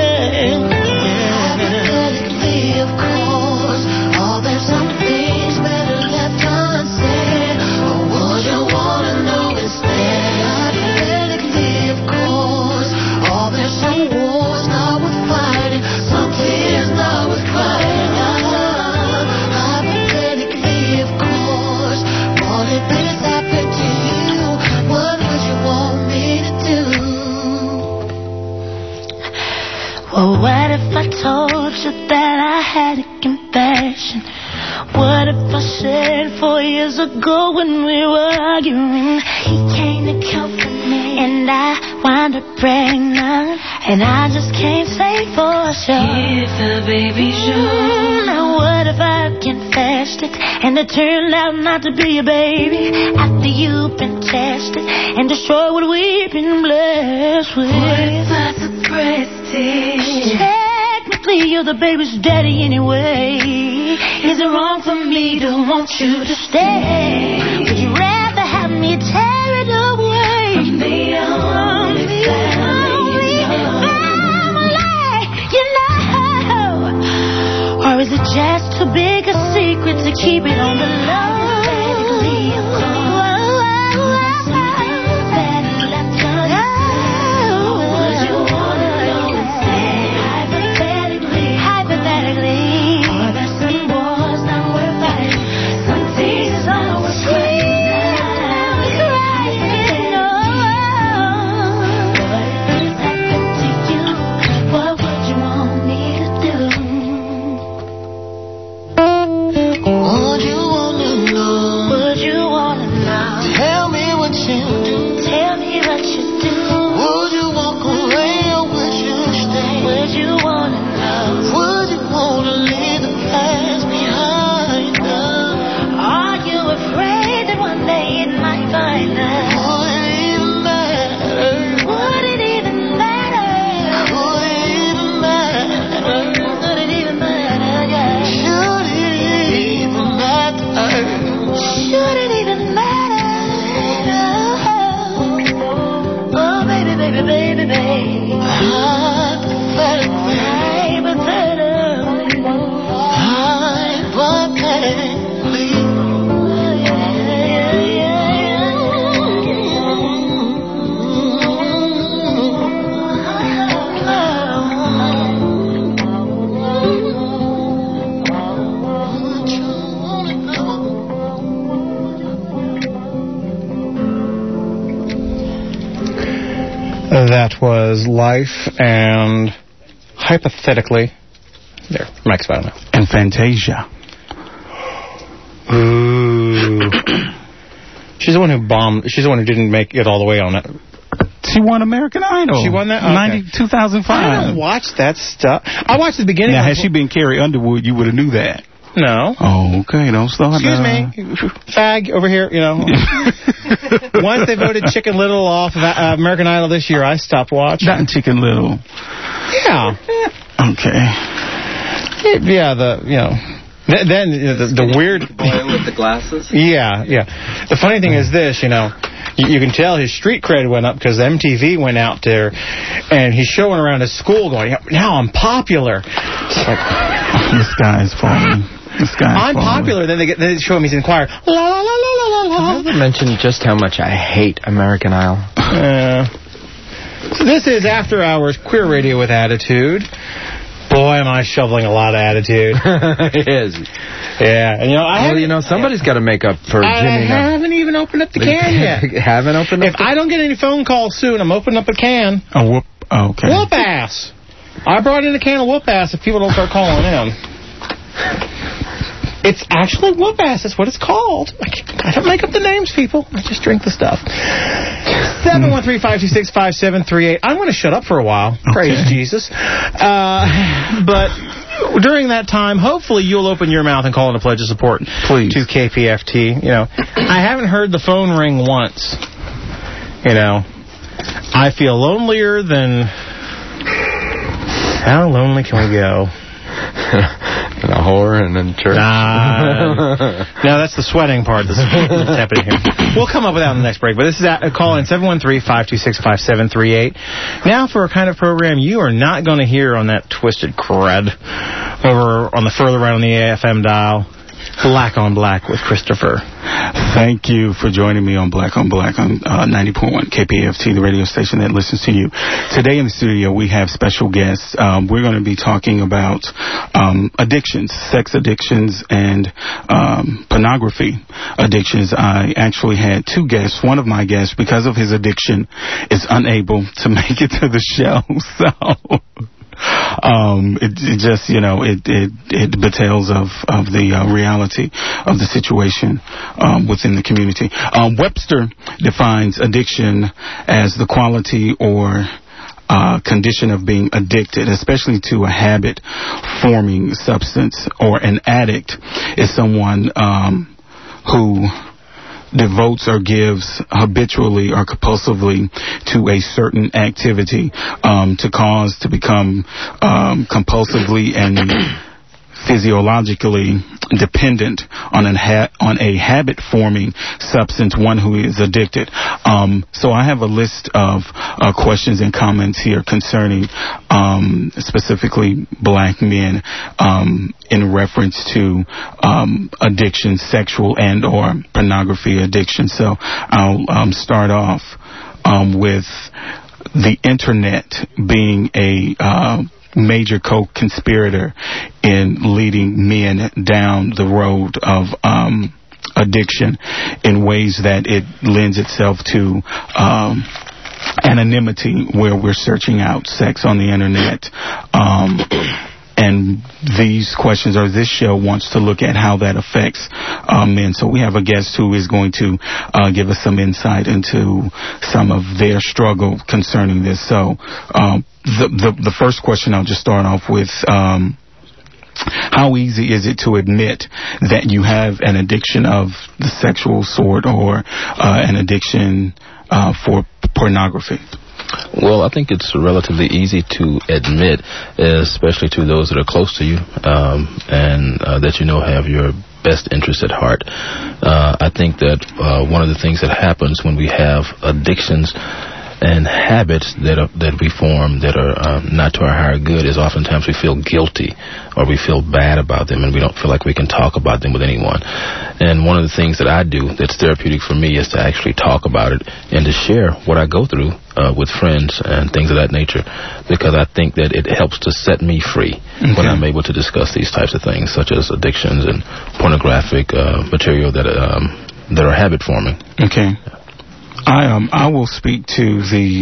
Hypothetically, of course, oh, there's some things better left unsaid. Or would you want to know instead? Hypothetically, of course, oh, there's some wars not worth fighting, some tears not worth crying. Hypothetically, of course, what if this happened to you? What would you want me to do? Well, what if I told you that I had a confession? What if I said 4 years ago when we were arguing, he came to comfort me and I wound up pregnant, and I just can't say for sure if the baby's yours. Now what if I confessed it and it turned out not to be a baby after you've been tested and destroyed what we've been blessed with? What if I suppressed it? Technically you're the baby's daddy anyway. Is it wrong for me to want you to stay? Would you rather have me tear it away from the only family you know? Or is it just too big a secret to keep it on the low? That was Life and Hypothetically. There, Mike's about now. And Fantasia. Ooh. She's the one who bombed. She's the one who didn't make it all the way on it. She won American Idol. She won that? Okay. 2005. I don't watch that stuff. I watched the beginning. Now, had she been Carrie Underwood, you would have knew that. No. Oh, okay. Don't start. Excuse me. Fag over here, you know. Once they voted Chicken Little off of American Idol this year, I stopped watching. Not Chicken Little. Yeah. Okay. Yeah, then the weird boy with the glasses. Yeah. The funny thing is this, you know, you can tell his street cred went up because MTV went out there, and he's showing around his school going, now I'm popular. It's like, this guy's falling. I'm popular. Then they show him he's in choir. La la la la la la. I never mentioned just how much I hate American Idol. So this is After Hours Queer Radio with Attitude. Boy, am I shoveling a lot of attitude. It is. Yeah. And, somebody's got to make up for Jimmy. I haven't even opened up the can yet. Haven't opened up? If I don't get any phone calls soon, I'm opening up a can. Okay. Whoop ass. I brought in a can of whoop ass if people don't start calling in. It's actually whoop ass. That's what it's called. I don't make up the names, people. I just drink the stuff. 713-526-5738. I'm going to shut up for a while. Okay. Praise Jesus. But during that time, hopefully you'll open your mouth and call in a pledge of support. Please. To KPFT. You know, I haven't heard the phone ring once. You know, I feel lonelier than How lonely can we go? And a whore and then church. No, that's the sweating part that's happening here. We'll come up with that on the next break. But this is a call in 713-526-5738. Now for a kind of program you are not going to hear on that twisted crud over on the further right on the AFM dial. Black on Black with Christopher. Thank you for joining me on Black on 90.1 KPFT, the radio station that listens to you. Today in the studio we have special guests. We're going to be talking about addictions, sex addictions, and pornography addictions. I actually had two guests. One of my guests, because of his addiction, is unable to make it to the show. So it just, it betrays of the reality of the situation within the community. Webster defines addiction as the quality or condition of being addicted, especially to a habit-forming substance. Or an addict is someone who devotes or gives habitually or compulsively to a certain activity to become compulsively and physiologically dependent on a habit-forming substance, one who is addicted. So I have a list of questions and comments here concerning specifically black men in reference to addiction, sexual and or pornography addiction. So I'll start off with the internet being a major co-conspirator in leading men down the road of addiction in ways that it lends itself to anonymity, where we're searching out sex on the internet. And these questions, or this show, wants to look at how that affects men. So we have a guest who is going to give us some insight into some of their struggle concerning this. So the first question, I'll just start off with, how easy is it to admit that you have an addiction of the sexual sort or an addiction for pornography? Well, I think it's relatively easy to admit, especially to those that are close to you and that have your best interest at heart. I think that one of the things that happens when we have addictions and habits that we form that are not to our higher good is oftentimes we feel guilty or we feel bad about them, and we don't feel like we can talk about them with anyone. And one of the things that I do that's therapeutic for me is to actually talk about it and to share what I go through with friends and things of that nature, because I think that it helps to set me free when I'm able to discuss these types of things, such as addictions and pornographic material that are habit forming. Okay. I will speak to the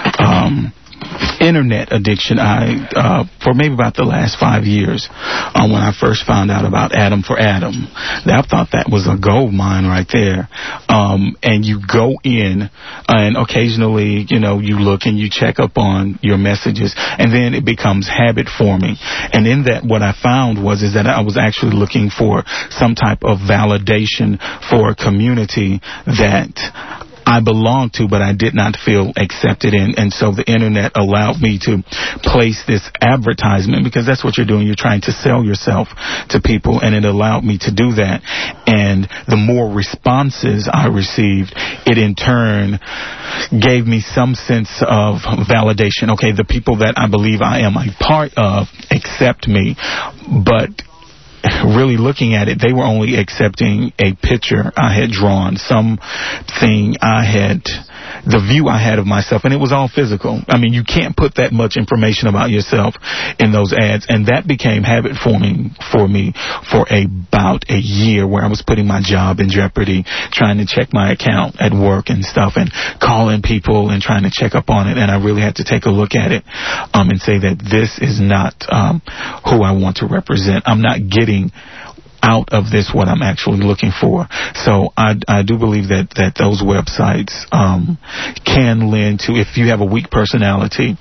internet addiction. For maybe about the last 5 years, when I first found out about Adam for Adam, I thought that was a gold mine right there. And you go in, and occasionally, you look and you check up on your messages, and then it becomes habit forming. And in that, what I found is that I was actually looking for some type of validation for a community that I belonged to, but I did not feel accepted in. And so the internet allowed me to place this advertisement, because that's what you're doing. You're trying to sell yourself to people, and it allowed me to do that. And the more responses I received, it in turn gave me some sense of validation. Okay, the people that I believe I am a part of accept me, but really looking at it, they were only accepting a picture I had drawn, something the view I had of myself, and it was all physical. I mean, you can't put that much information about yourself in those ads, and that became habit forming for me for about a year, where I was putting my job in jeopardy, trying to check my account at work and stuff, and calling people and trying to check up on it. And I really had to take a look at it and say that this is not who I want to represent. I'm not getting out of this what I'm actually looking for. So I do believe that those websites can lend to, if you have a weak personality,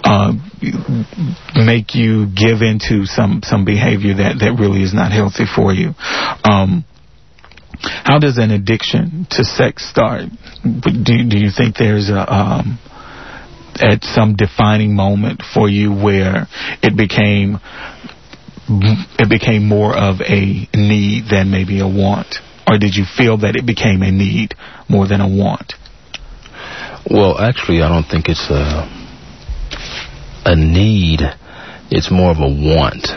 make you give into some behavior that really is not healthy for you. How does an addiction to sex start? Do you think there's at some defining moment for you where it became more of a need than maybe a want? Or did you feel that it became a need more than a want? Well, actually, I don't think it's a need. It's more of a want.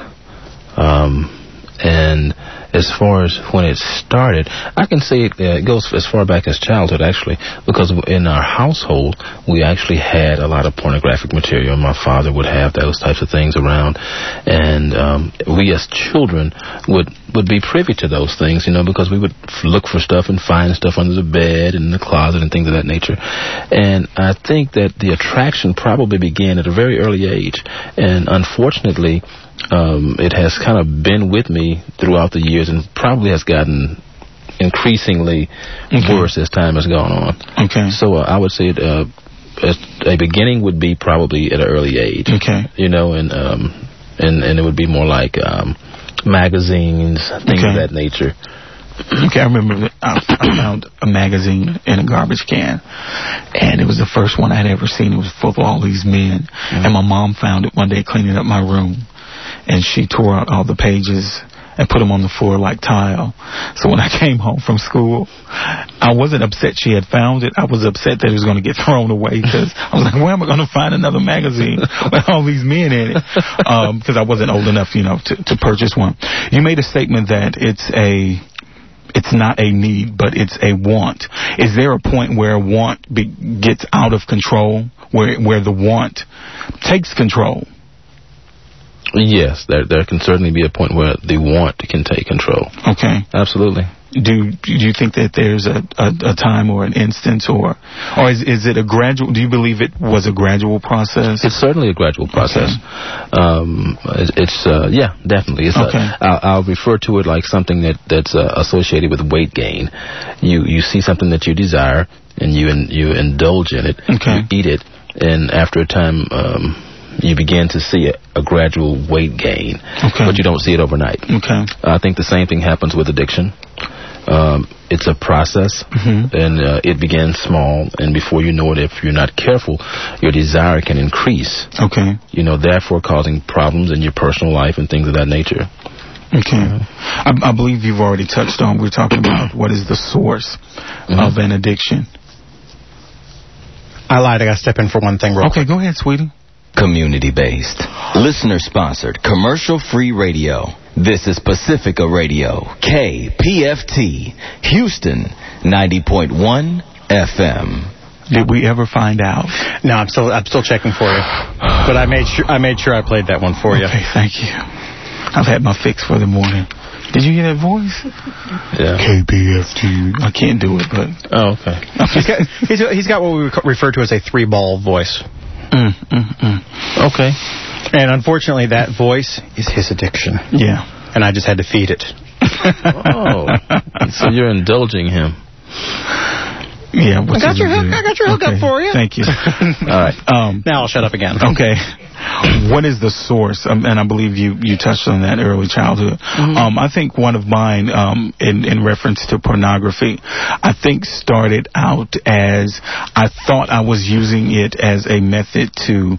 And as far as when it started, I can say it goes as far back as childhood, actually, because in our household, we actually had a lot of pornographic material. My father would have those types of things around, and we as children would be privy to those things, because we would look for stuff and find stuff under the bed and in the closet and things of that nature. And I think that the attraction probably began at a very early age, and unfortunately, it has kind of been with me throughout the years and probably has gotten increasingly worse as time has gone on. Okay. So I would say a beginning would be probably at an early age. Okay. And it would be more like magazines, things of that nature. Okay, I remember I found a magazine in a garbage can, and it was the first one I had ever seen. It was full of all these men, and my mom found it one day cleaning up my room, and she tore out all the pages and put them on the floor like tile. So when I came home from school, I wasn't upset she had found it. I was upset that it was going to get thrown away, because I was like, where am I going to find another magazine with all these men in it? Because I wasn't old enough, to purchase one. You made a statement that it's not a need, but it's a want. Is there a point where want gets out of control, where the want takes control? Yes, there can certainly be a point where the want can take control. Okay. Absolutely. Do you think that there's a time or an instance, or is it a gradual? Do you believe it was a gradual process? It's certainly a gradual process. Okay. Yeah, definitely. I'll refer to it like something that's associated with weight gain. You see something that you desire, and you indulge in it. Okay. You eat it, and after a time, you begin to see a gradual weight gain. Okay. But you don't see it overnight. Okay. I think the same thing happens with addiction. It's a process, and it begins small, and before you know it, if you're not careful, your desire can increase. Okay. Therefore causing problems in your personal life and things of that nature. Okay. I believe you've already touched on, we're talking about what is the source of an addiction. I lied. I got to step in for one thing real quick. Okay, go ahead, sweetie. Community-based, listener-sponsored, commercial-free radio. This is Pacifica Radio, KPFT, Houston, 90.1 FM. Did we ever find out? No, I'm still checking for you. But I made sure I played that one for you. Okay, thank you. I've had my fix for the morning. Did you hear that voice? Yeah. KPFT. I can't do it, but... Oh, okay. He's got what we refer to as a 3-ball voice. Okay. And unfortunately, that voice is his addiction. Yeah. And I just had to feed it. Oh. So you're indulging him. Yeah. I got your hookup for you. Thank you. All right. Now I'll shut up again. Okay. What is the source? And I believe you touched on that early childhood. I think one of mine, in reference to pornography, I think started out as I thought I was using it as a method to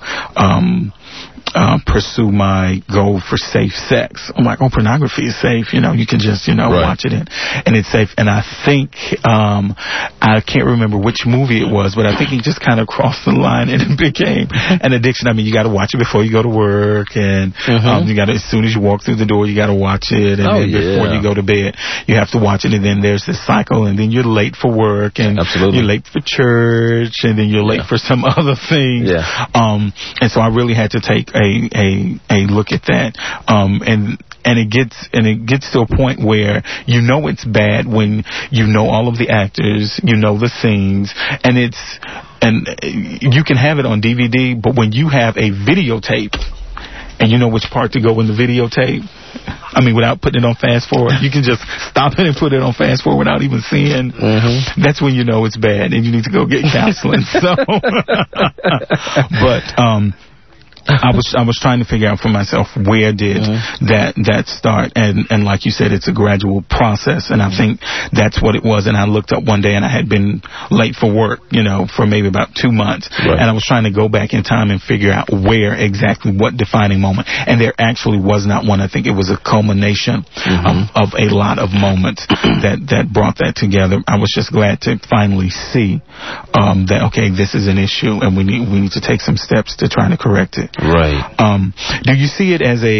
pursue my goal for safe sex. I'm like, pornography is safe. You can just, watch it and it's safe. And I think, I can't remember which movie it was, but I think it just kind of crossed the line and it became an addiction. I mean, you got to watch it before you go to work, and you got to, as soon as you walk through the door, you got to watch it, and then before you go to bed, you have to watch it, and then there's this cycle, and then you're late for work, and you're late for church, and then you're late for some other thing. Yeah. And so I really had to take a look at that, and it gets to a point where it's bad when you know all of the actors, you know the scenes, and you can have it on DVD, but when you have a videotape and you know which part to go in the videotape, I mean, without putting it on fast forward, you can just stop it and put it on fast forward without even seeing. That's when you know it's bad and you need to go get counseling. So, but I was trying to figure out for myself where did that start, and like you said, it's a gradual process, and I think that's what it was. And I looked up one day, and I had been late for work, for maybe about 2 months, and I was trying to go back in time and figure out where exactly, what defining moment, and there actually was not one. I think it was a culmination of a lot of moments that brought that together. I was just glad to finally see that, okay, this is an issue, and we need to take some steps to try to correct it. Right. Do you see it as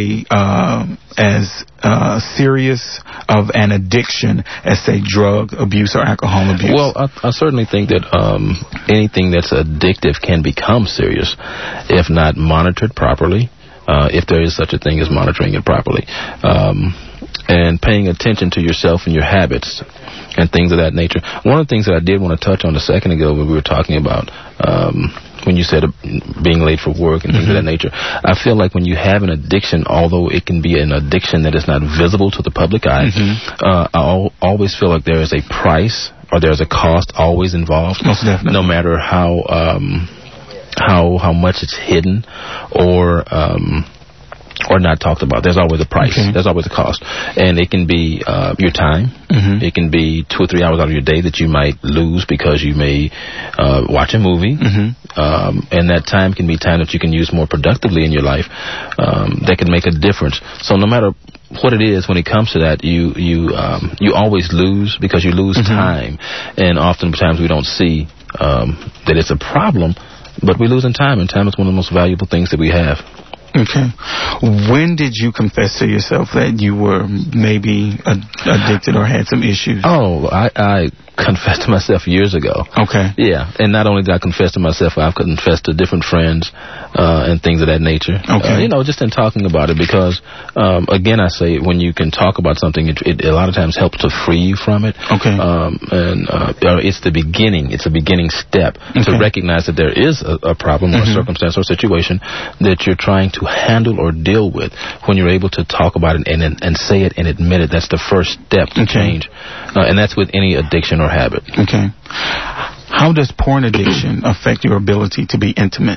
serious of an addiction as, say, drug abuse or alcohol abuse? Well, I certainly think that anything that's addictive can become serious if not monitored properly, if there is such a thing as monitoring it properly, and paying attention to yourself and your habits and things of that nature. One of the things that I did want to touch on a second ago when we were talking about when you said being late for work and things of that nature, I feel like when you have an addiction, although it can be an addiction that is not visible to the public eye, I always feel like there is a price or there's a cost always involved. Most definitely. No matter how much it's hidden or not talked about. There's always a price. Okay. There's always a cost. And it can be your time. It can be 2 or 3 hours out of your day that you might lose because you may watch a movie. And that time can be time that you can use more productively in your life that can make a difference. So no matter what it is, when it comes to that, you always lose because you lose time. And oftentimes we don't see that it's a problem, but we lose in time, and time is one of the most valuable things that we have. Okay. When did you confess to yourself that you were maybe addicted or had some issues? Oh, I confessed to myself years ago. Okay. Yeah, and not only did I confess to myself, I've confessed to different friends and things of that nature. Okay. Just in talking about it, because, again, I say when you can talk about something, it a lot of times helps to free you from it. Okay. And it's the beginning. It's a beginning step to recognize that there is a problem or a circumstance or situation that you're trying to handle or deal with. When you're able to talk about it and say it and admit it, that's the first step to change. And that's with any addiction or habit. Okay. How does porn addiction affect your ability to be intimate?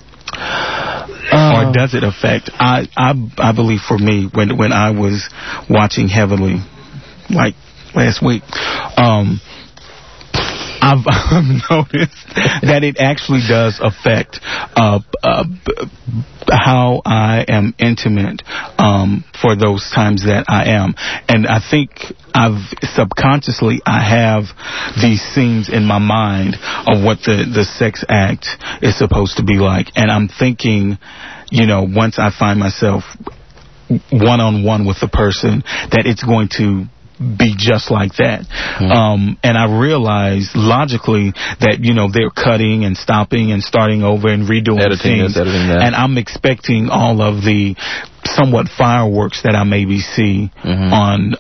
Or does it affect? I believe for me, when I was watching heavily, like last week, I've noticed that it actually does affect how I am intimate for those times that I am. And I think subconsciously I have these scenes in my mind of what the sex act is supposed to be like. And I'm thinking, once I find myself one-on-one with the person, that it's going to be just like that. And I realized logically that, they're cutting and stopping and starting over and redoing things. Editing that. And I'm expecting all of the somewhat fireworks that I maybe see on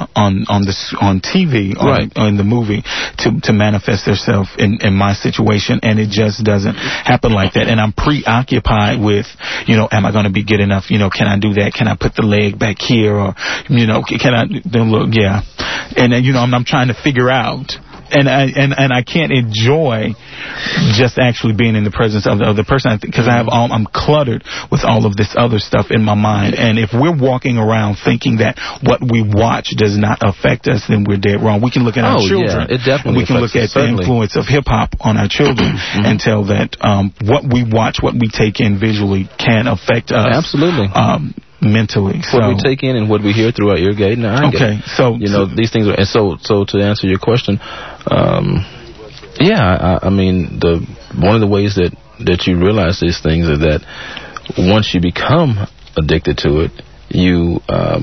TV or in the movie to manifest themselves in my situation, and it just doesn't happen like that. And I'm preoccupied with, am I going to be good enough? Can I do that? Can I put the leg back here? Or, can I look? Yeah. And then, I'm trying to figure out. And I can't enjoy just actually being in the presence of the other person, because I'm cluttered with all of this other stuff in my mind. And if we're walking around thinking that what we watch does not affect us, then we're dead wrong. We can look at our children. Yeah, it definitely. We can look at the influence of hip hop on our children and tell that what we watch, what we take in visually, can affect us. Absolutely. Mentally. What we take in and what we hear through our ear gate. Okay. So these things are, and so to answer your question, I mean, one of the ways that you realize these things is that once you become addicted to it, you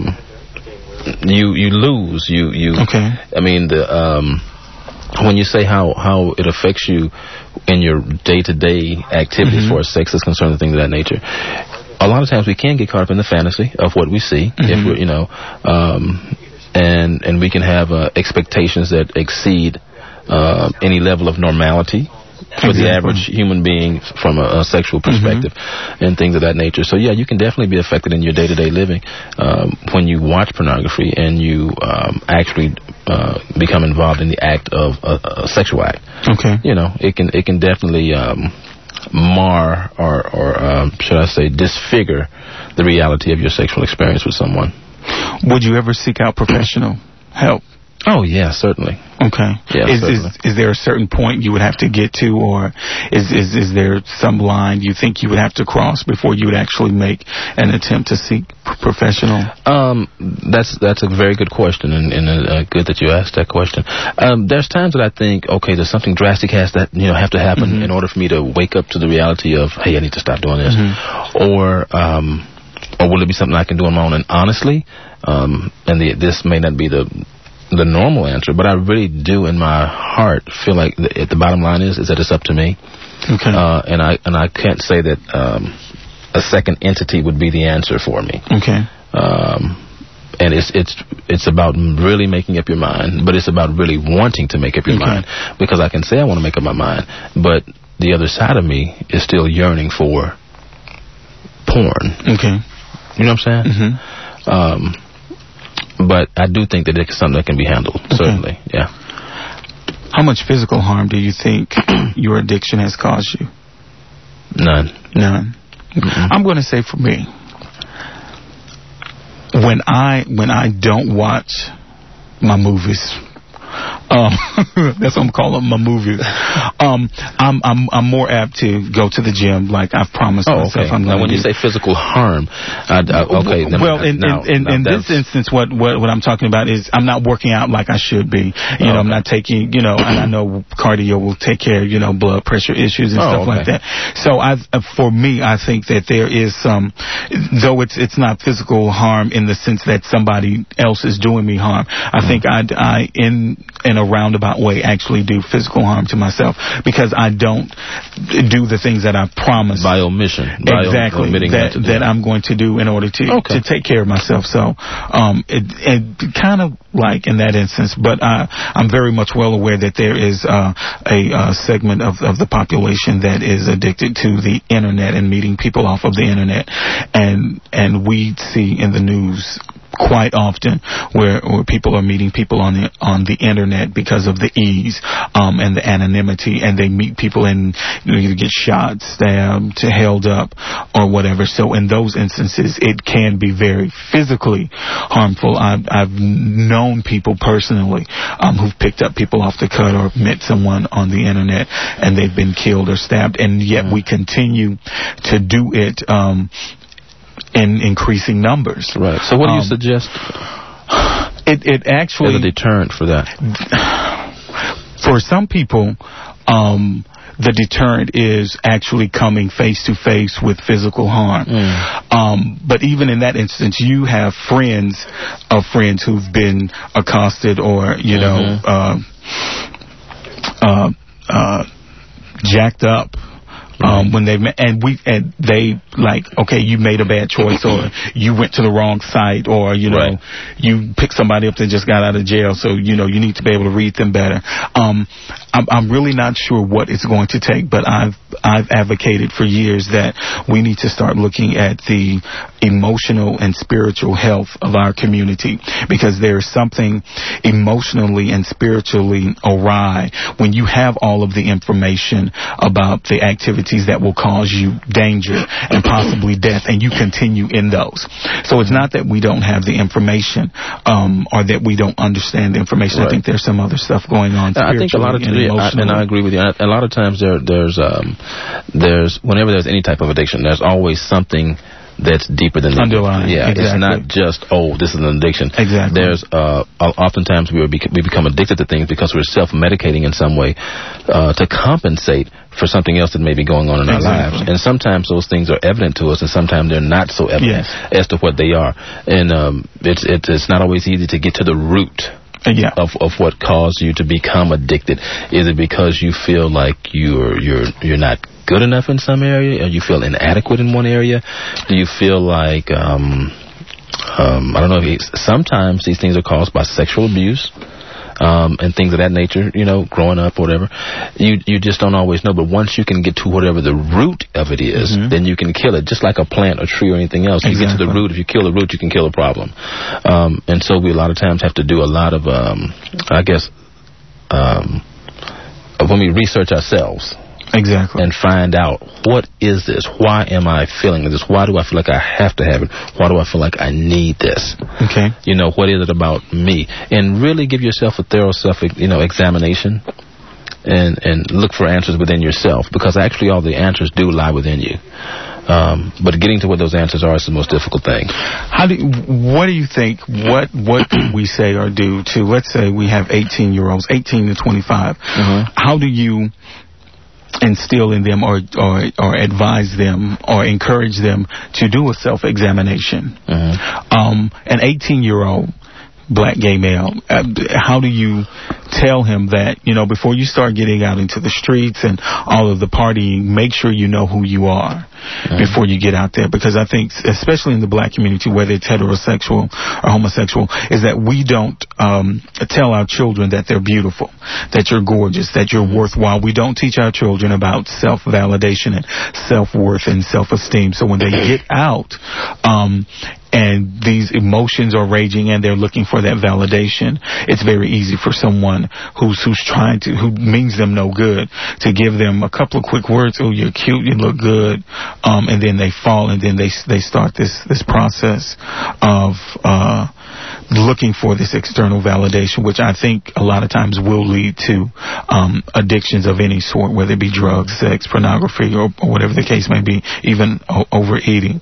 lose. Okay. I mean, when you say how it affects you in your day-to-day activities for sex is concerned and things of that nature, a lot of times we can get caught up in the fantasy of what we see, if we're, and we can have expectations that exceed any level of normality for the average human being from a sexual perspective and things of that nature. So, yeah, you can definitely be affected in your day-to-day living when you watch pornography and you actually become involved in the act of a sexual act. Okay. It can definitely mar or should I say disfigure the reality of your sexual experience with someone. Would you ever seek out professional help? Oh, yeah, certainly. Okay. Yeah, is there a certain point you would have to get to, or is there some line you think you would have to cross before you would actually make an attempt to seek professional? That's a very good question, and good that you asked that question. There's times that I think, okay, there's something drastic have to happen in order for me to wake up to the reality of, hey, I need to stop doing this, or will it be something I can do on my own? And honestly, this may not be the normal answer, but I really do in my heart feel like the bottom line is that it's up to me. Okay. And I can't say that a second entity would be the answer for me. Okay. And it's about really making up your mind, but it's about really wanting to make up your mind, because I can say I want to make up my mind, but the other side of me is still yearning for porn. Okay. You know what I'm saying? But I do think that it's something that can be handled, certainly, yeah. How much physical harm do you think your addiction has caused you? None. I'm going to say for me, when I don't watch my movies, that's what I'm calling my movies. I'm more apt to go to the gym, like I've promised myself. Okay. Now, when you say physical harm, okay. In this instance, what I'm talking about is I'm not working out like I should be. I'm not taking, and I know cardio will take care of, blood pressure issues and stuff like that. So for me, I think that there is some, though it's not physical harm in the sense that somebody else is doing me harm. I think I in a roundabout way actually do physical harm to myself, because I don't do the things that I promised by omission, exactly, that I'm going to do in order to take care of myself. So it kind of like in that instance, but I'm very much well aware that there is a segment of the population that is addicted to the internet and meeting people off of the internet, and we see in the news quite often where people are meeting people on the internet because of the ease and the anonymity, and they meet people and either get shot, stabbed, held up, or whatever. So in those instances, it can be very physically harmful. I've known people personally who've picked up people off the cut or met someone on the internet and they've been killed or stabbed, and yet we continue to do it in increasing numbers. Right. So what do you suggest? It actually as a deterrent for that. For some people, the deterrent is actually coming face to face with physical harm. But even in that instance, you have friends of friends who've been accosted or jacked up. When they like, okay, you made a bad choice, or you went to the wrong site, or you picked somebody up that just got out of jail, so you need to be able to read them better. I'm really not sure what it's going to take, but I've advocated for years that we need to start looking at the emotional and spiritual health of our community, because there's something emotionally and spiritually awry when you have all of the information about the activities that will cause you danger and possibly death, and you continue in those. So it's not that we don't have the information or that we don't understand the information. I think there's some other stuff going on spiritually. I think a lot of and I agree with you. A lot of times there's whenever there's any type of addiction, there's always something that's deeper than underlying. Yeah, exactly. It's not just, this is an addiction. Exactly. There's oftentimes we become addicted to things because we're self-medicating in some way to compensate for something else that may be going on in our lives. And sometimes those things are evident to us, and sometimes they're not so evident as to what they are. And it's not always easy to get to the root of what caused you to become addicted. Is it because you feel like you're not good enough in some area, or you feel inadequate in one area? Do you feel like I don't know, sometimes these things are caused by sexual abuse and things of that nature, growing up or whatever. You just don't always know, but once you can get to whatever the root of it is, then you can kill it, just like a plant or tree or anything else. You get to the root. If you kill the root, you can kill a problem. And so we a lot of times have to do a lot of when we research ourselves, Exactly. And find out, what is this? Why am I feeling this? Why do I feel like I have to have it? Why do I feel like I need this? Okay. You know, what is it about me? And really give yourself a thorough examination and look for answers within yourself, because actually all the answers do lie within you. But getting to what those answers are is the most difficult thing. What do you think? What can we say or do to, let's say we have 18-year-olds, 18 to 25. How do you instill in them or advise them or encourage them to do a self-examination? An 18-year-old black gay male, how do you tell him that, before you start getting out into the streets and all of the partying, make sure you know who you are before you get out there? Because I think, especially in the black community, whether it's heterosexual or homosexual, is that we don't tell our children that they're beautiful, that you're gorgeous, that you're worthwhile. We don't teach our children about self-validation and self-worth and self-esteem. So when they get out, and these emotions are raging and they're looking for that validation, it's very easy for someone who means them no good to give them a couple of quick words. Oh, you're cute, you look good, and then they fall, and then they start this process of looking for this external validation, which I think a lot of times will lead to addictions of any sort, whether it be drugs, sex, pornography, or whatever the case may be, even overeating.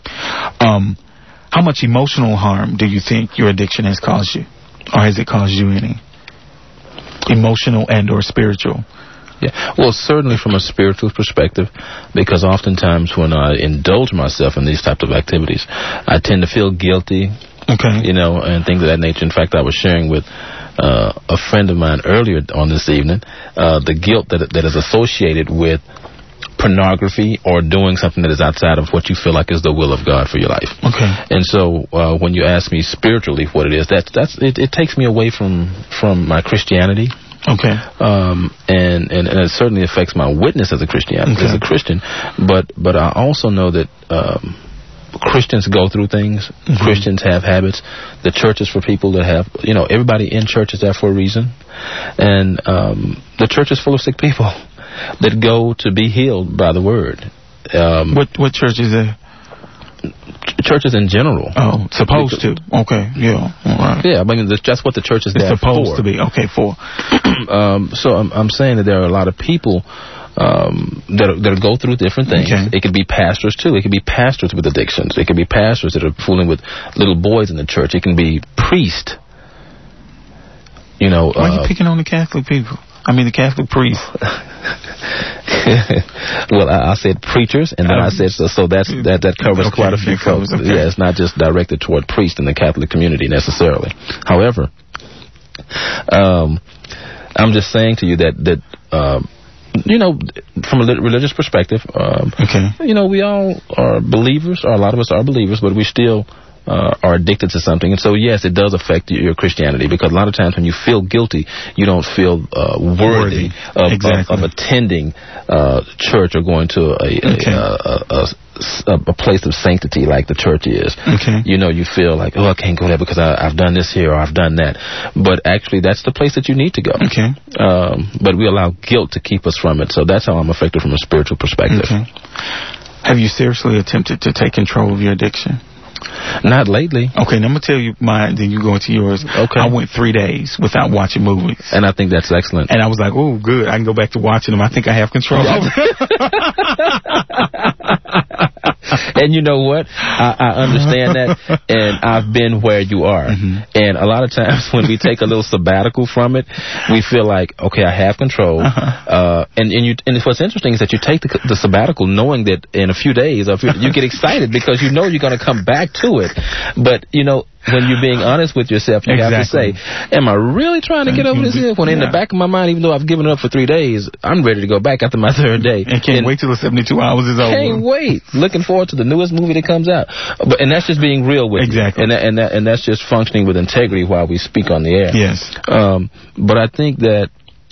How much emotional harm do you think your addiction has caused you? Or has it caused you any? Emotional and or spiritual? Yeah, well, certainly from a spiritual perspective, because oftentimes when I indulge myself in these types of activities, I tend to feel guilty, and things of that nature. In fact, I was sharing with a friend of mine earlier on this evening the guilt that is associated with pornography or doing something that is outside of what you feel like is the will of God for your life. Okay. And so when you ask me spiritually what it is, it takes me away from my Christianity. Okay. And it certainly affects my witness as a Christian. But I also know that Christians go through things. Christians have habits. The church is for people that have, everybody in church is there for a reason. And the church is full of sick people that go to be healed by the word. What church is there? Churches in general. Oh, supposed to. Okay, yeah. All right. Yeah, I mean, that's what the church is there for. It's supposed to be. Okay, for. So I'm saying that there are a lot of people that go through different things. Okay. It could be pastors, too. It could be pastors with addictions. It could be pastors that are fooling with little boys in the church. It can be priests. Why are you picking on the Catholic people? I mean, the Catholic priests. Well, I said preachers, and then I said so that covers quite a few folks. Okay. Yeah, it's not just directed toward priests in the Catholic community necessarily. However, I'm just saying to you that from a religious perspective, we all are believers, or a lot of us are believers, but we still are addicted to something. And so, yes, it does affect your Christianity, because a lot of times when you feel guilty, you don't feel worthy of attending church or going to a place of sanctity like the church is. Okay. You feel like, I can't go there because I've done this here or I've done that. But actually, that's the place that you need to go. Okay. But we allow guilt to keep us from it. So that's how I'm affected from a spiritual perspective. Okay. Have you seriously attempted to take control of your addiction? Not lately. Okay, now I'm going to tell you mine, then you go into yours. Okay. I went 3 days without watching movies. And I think that's excellent. And I was like, oh, good. I can go back to watching them. I think I have control over And you know what? I understand that, and I've been where you are. And a lot of times when we take a little sabbatical from it, we feel like, okay, I have control. And what's interesting is that you take the sabbatical knowing that in a few days, you get excited because you know you're going to come back to it. But, when you're being honest with yourself, you have to say, am I really trying to get over this? When in the back of my mind, even though I've given it up for 3 days, I'm ready to go back after my third day. And can't wait till the 72 hours is over. Can't wait. Looking forward to the newest movie that comes out. And that's just being real with you. And that's just functioning with integrity while we speak on the air. Yes. But I think that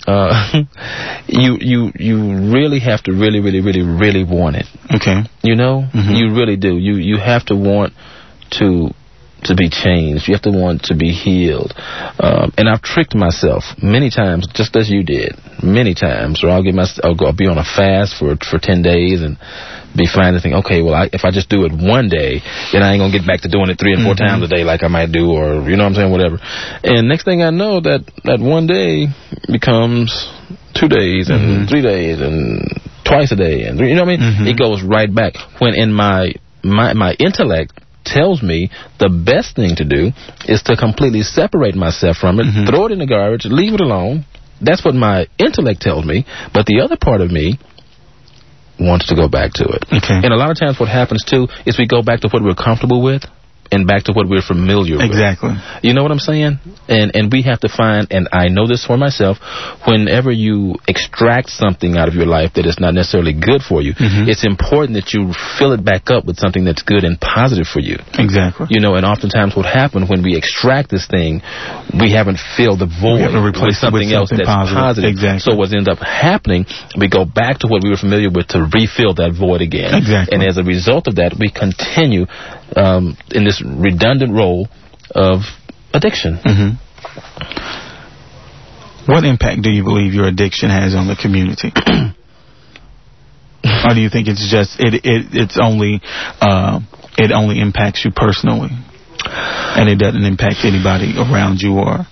you really have to really want it. Okay. You really do. You have to want to be changed. You have to want to be healed. And I've tricked myself many times, just as you did. many times, or I'll be on a fast for 10 days and be fine to think, okay, well, if I just do it one day, then I ain't gonna get back to doing it 3 and 4 times a day like I might do, or you know what I'm saying, whatever. And next thing I know, that one day becomes 2 days and 3 days and twice a day, and you know what I mean. It goes right back. When in my intellect tells me the best thing to do is to completely separate myself from it, throw it in the garbage, leave it alone. That's what my intellect tells me. But the other part of me wants to go back to it. And a lot of times what happens, too, is we go back to what we're comfortable with and back to what we're familiar with. Exactly. You know what I'm saying? And we have to find, and I know this for myself, whenever you extract something out of your life that is not necessarily good for you, it's important that you fill it back up with something that's good and positive for you. Exactly. You know, and oftentimes what happens when we extract this thing, we haven't filled the void with something else that's positive. Exactly. So what ends up happening, we go back to what we were familiar with to refill that void again. Exactly. And as a result of that, we continue in this redundant role of addiction. What impact do you believe your addiction has on the community? Or do you think it's just it only impacts you personally, and it doesn't impact anybody around you? Or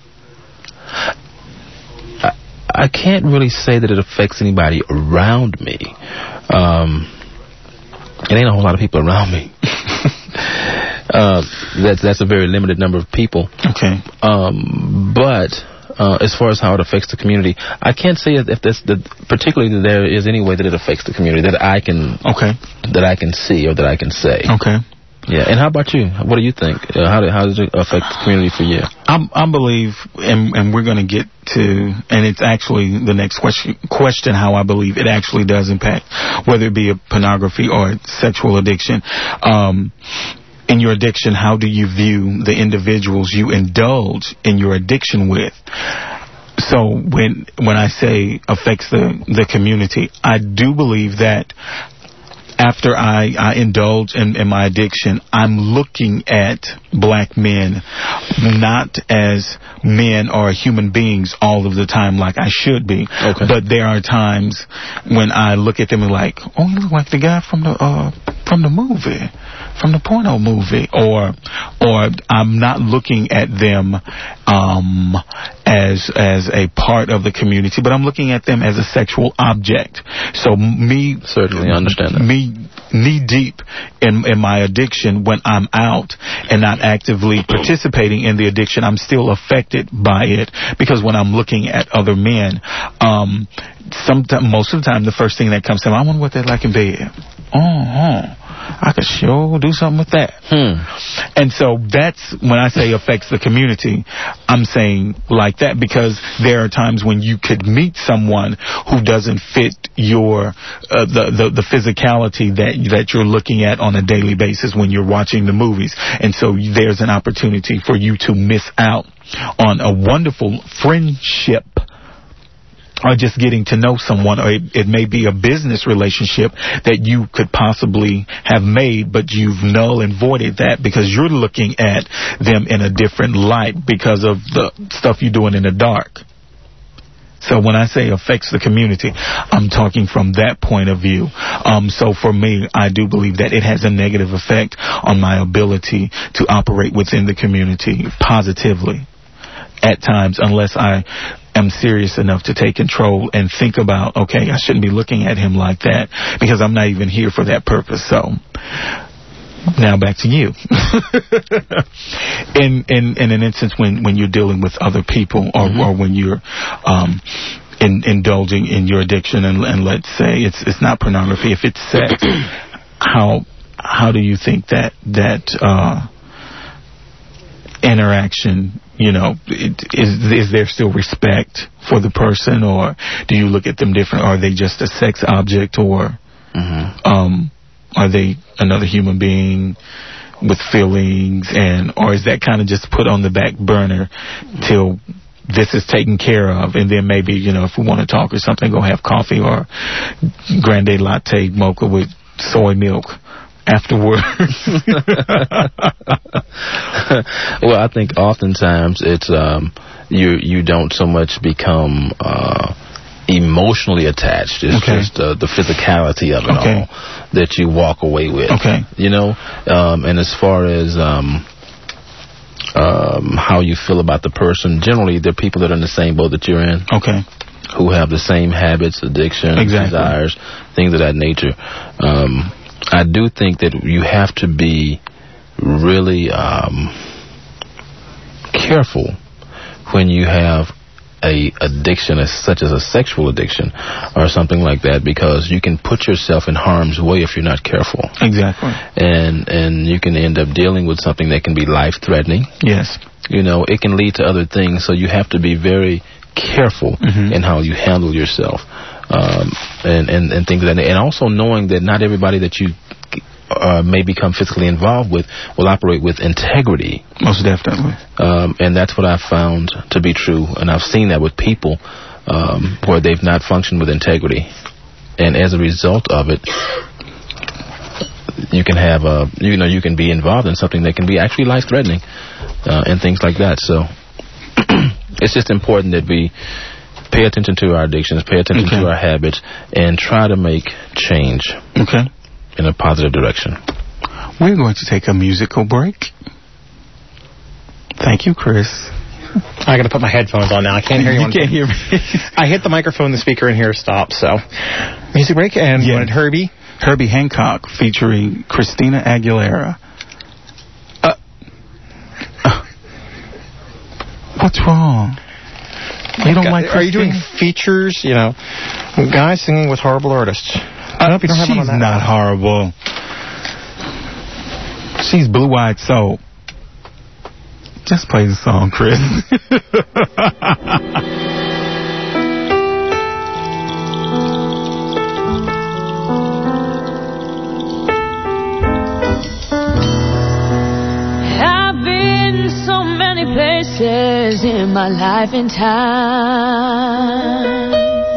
I can't really say that it affects anybody around me. It ain't a whole lot of people around me. That's a very limited number of people. Okay. But as far as how it affects the community, I can't say if that's particularly that there is any way that it affects the community that I can see or that I can say. Okay. Yeah. And how about you? What do you think? How does it affect the community for you? I believe, and we're going to get to, and it's actually the next question, how I believe it actually does impact, whether it be a pornography or sexual addiction. In your addiction, how do you view the individuals you indulge in your addiction with? So when I say affects the community, I do believe that after I indulge in my addiction, I'm looking at black men not as men or human beings all of the time like I should be. Okay. But there are times when I look at them and like, oh, you look like the guy from the movie, from the porno movie, or I'm not looking at them as a part of the community, but I'm looking at them as a sexual object. So me certainly understand that. Me knee deep in my addiction, when I'm out and not actively participating in the addiction, I'm still affected by it, because when I'm looking at other men, most of the time the first thing that comes to mind, I wonder what they're like in bed. I could sure do something with that. And so that's when I say affects the community, I'm saying like that, because there are times when you could meet someone who doesn't fit your the physicality that you're looking at on a daily basis when you're watching the movies. And so there's an opportunity for you to miss out on a wonderful friendship, or just getting to know someone, or it may be a business relationship that you could possibly have made, but you've null and voided that because you're looking at them in a different light because of the stuff you're doing in the dark. So when I say affects the community, I'm talking from that point of view. So for me, I do believe that it has a negative effect on my ability to operate within the community positively at times, unless I am serious enough to take control and think about, okay, I shouldn't be looking at him like that because I'm not even here for that purpose. So now back to you. in an instance when you're dealing with other people, or when you're indulging in your addiction, and let's say it's not pornography, if it's sex, how do you think that interaction, is there still respect for the person, or do you look at them different? Are they just a sex object, or are they another human being with feelings, or is that kind of just put on the back burner till this is taken care of, and then maybe, if we want to talk or something, go have coffee or grande latte mocha with soy milk afterwards? Well, I think oftentimes it's you don't so much become emotionally attached. It's just the physicality of it all that you walk away with. You know, and as far as how you feel about the person, generally they're people that are in the same boat that you're in. Who have the same habits, addictions, desires, things of that nature. I do think that you have to be really careful when you have a addiction such as a sexual addiction or something like that, because you can put yourself in harm's way if you're not careful. And you can end up dealing with something that can be life-threatening. You know, it can lead to other things, so you have to be very careful in how you handle yourself, and things like that. And also knowing that not everybody that you may become physically involved with will operate with integrity. Most definitely. And that's what I've found to be true. And I've seen that with people where they've not functioned with integrity. And as a result of it, you can have you can be involved in something that can be actually life-threatening and things like that. So it's just important that we pay attention to our addictions, pay attention to our habits, and try to make change in a positive direction. We're going to take a musical break. Thank you, Chris. I got to put my headphones on now. I can't hear you. You can't hear me. I hit the microphone, the speaker in here stopped. So, music break, and we wanted Herbie Hancock featuring Christina Aguilera. What's wrong? You don't like Christina? Are you doing features? You know, guys singing with horrible artists. I hope you don't have one on that. She's not horrible. She's Blue-Eyed Soul. Just play the song, Chris. I've been so many places in my life and time.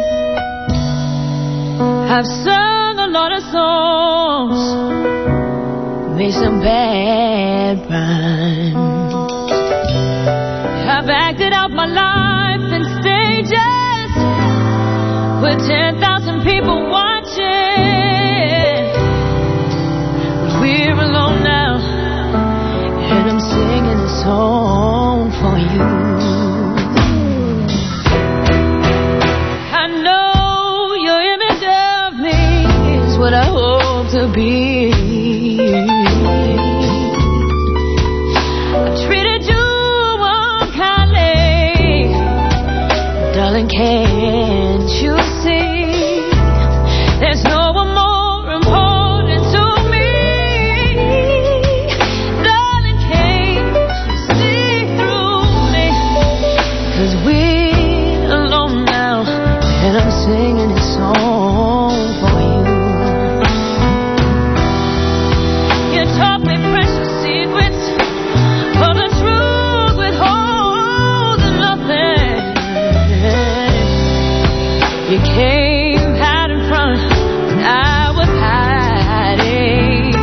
I've sung a lot of songs, made some bad rhymes. I've acted out my life in stages with 10,000 people watching. We're alone now, and I'm singing a song for you. I know your image of me is what I hope to be. I treated you unkindly, darling, can't you see? There's no one more important to me. Darling, can't you see through me? 'Cause we're alone now, and I'm singing a song for you. You taught me precious secrets, but the truth withholds nothing. You came out in front, and I was hiding.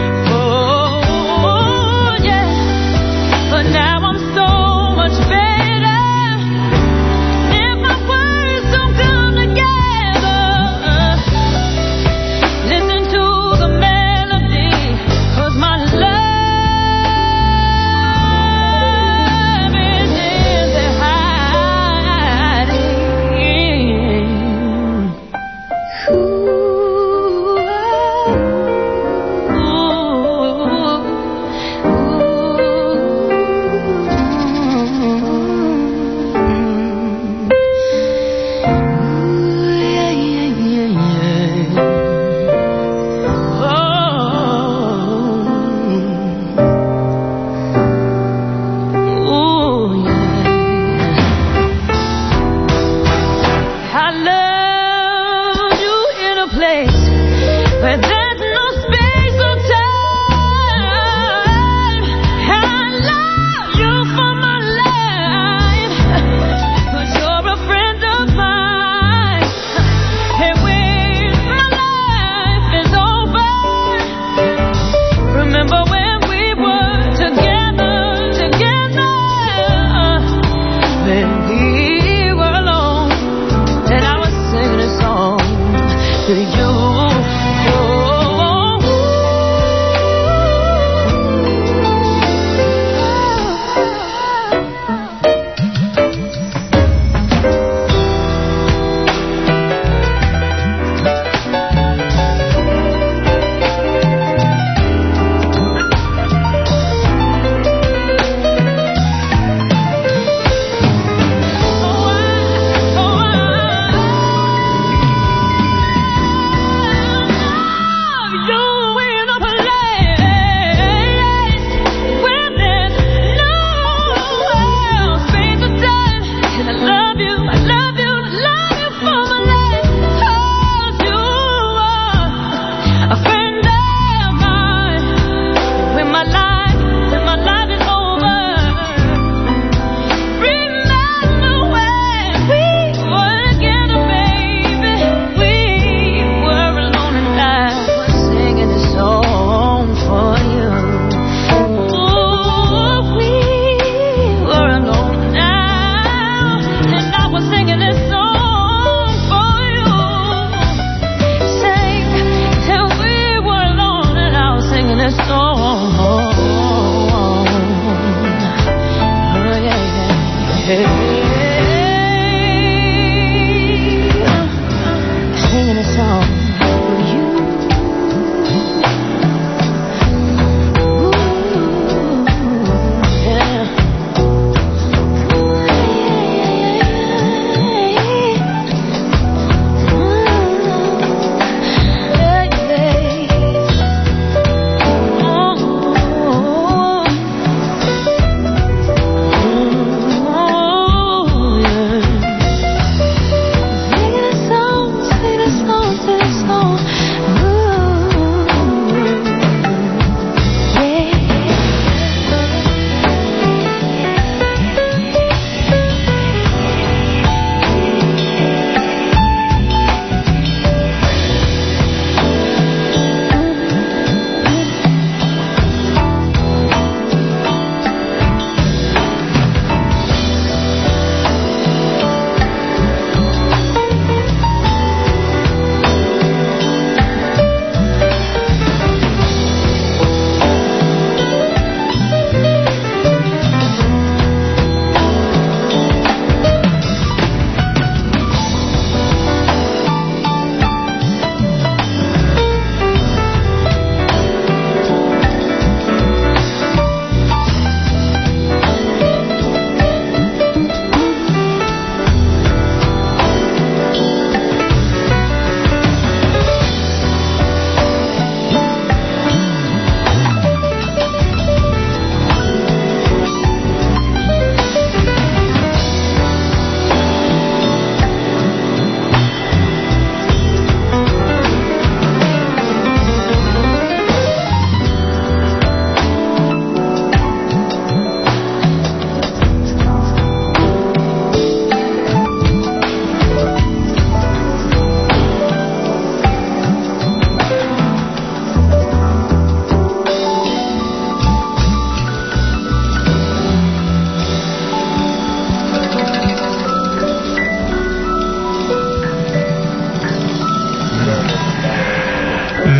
Oh, yeah. But now I'm so much better. If my words don't come together, listen to the melody, 'cause my love is in the hiding. I love you in a place where there's no space or time. I love you for my life, 'cause you're a friend of mine. And when my life is over, remember when we were together, when we were alone, and I was singing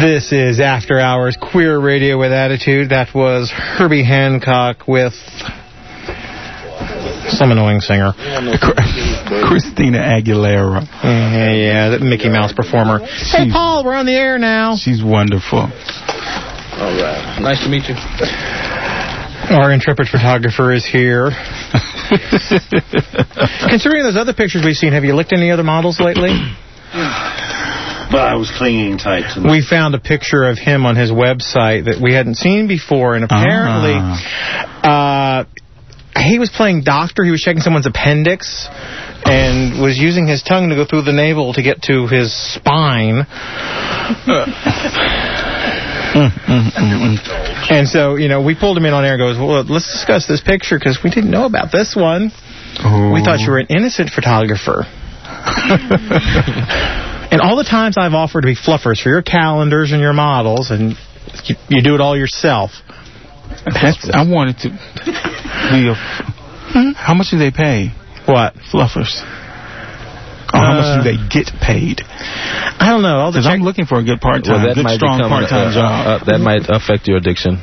This is After Hours Queer Radio with Attitude. That was Herbie Hancock with some annoying singer. Christina Aguilera. Yeah, that Mickey Mouse performer. Hey, Paul, we're on the air now. She's wonderful. All right. Nice to meet you. Our intrepid photographer is here. Considering those other pictures we've seen, have you licked any other models lately? But I was clinging tight to them. We found a picture of him on his website that we hadn't seen before, and apparently he was playing doctor. He was checking someone's appendix and was using his tongue to go through the navel to get to his spine. And so, we pulled him in on air and goes, well, let's discuss this picture because we didn't know about this one. Oh. We thought you were an innocent photographer. And all the times I've offered to be fluffers for your calendars and your models, and you do it all yourself. I wanted to be a... How much do they pay? What? Fluffers. Or how much do they get paid? I don't know. Because I'm looking for a good part-time, good strong part-time job. That might affect your addiction.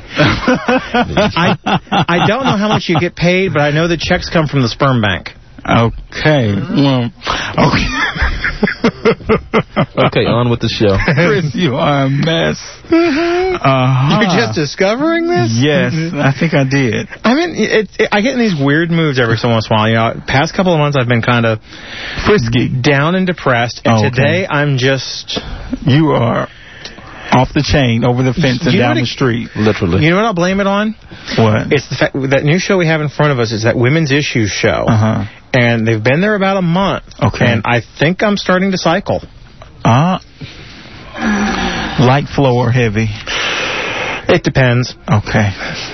I don't know how much you get paid, but I know the checks come from the sperm bank. Okay. Well, okay. Okay, on with the show. Chris, you are a mess. You're just discovering this? Yes, I think I did. I mean, I get in these weird moods every so once in a while. Past couple of months I've been kind of frisky, down and depressed, and today I'm just... You are off the chain, over the fence, and down the street. Literally. You know what I'll blame it on? What? It's the fact that new show we have in front of us is that Women's Issues show. And they've been there about a month. Okay. And I think I'm starting to cycle. Light flow or heavy? It depends. Okay.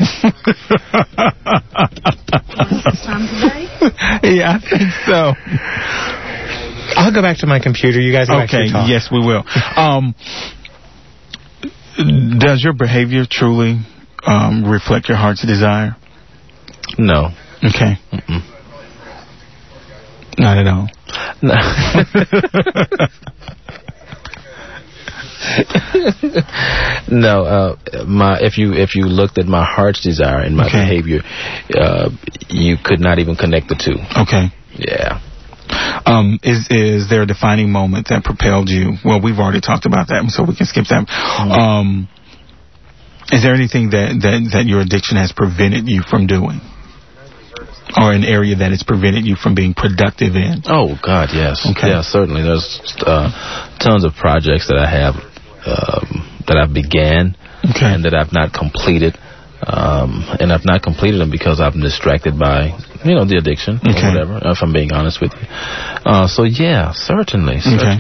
Yeah, I think so. I'll go back to my computer. You guys okay, talk. Yes, we will. Does your behavior truly reflect your heart's desire? No. Okay. Not at all. No. No. If you looked at my heart's desire and my behavior, you could not even connect the two. Okay. Yeah. Is there a defining moment that propelled you? Well, we've already talked about that, so we can skip that. Is there anything that your addiction has prevented you from doing? Or an area that it's prevented you from being productive in? Oh, God, yes. Okay. Yeah, certainly. There's tons of projects that I have that I've began and that I've not completed. And I've not completed them because I've been distracted by, the addiction or whatever, if I'm being honest with you. So, yeah, certainly.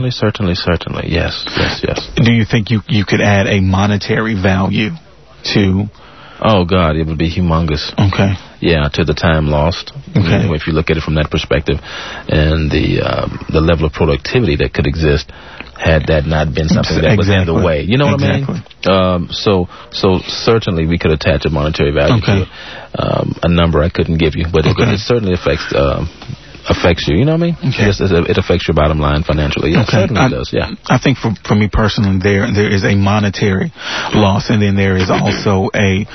Yes. Do you think you could add a monetary value to... Oh, God, it would be humongous. Okay. Yeah, to the time lost. Okay. If you look at it from that perspective, and the level of productivity that could exist had that not been something that was in the way. You know what I mean? So certainly we could attach a monetary value to it. A number I couldn't give you, but it certainly affects you. You know what I mean? Okay. It affects your bottom line financially. Yeah, certainly it does. Yeah. I think for me personally, there is a monetary loss, and then there is also a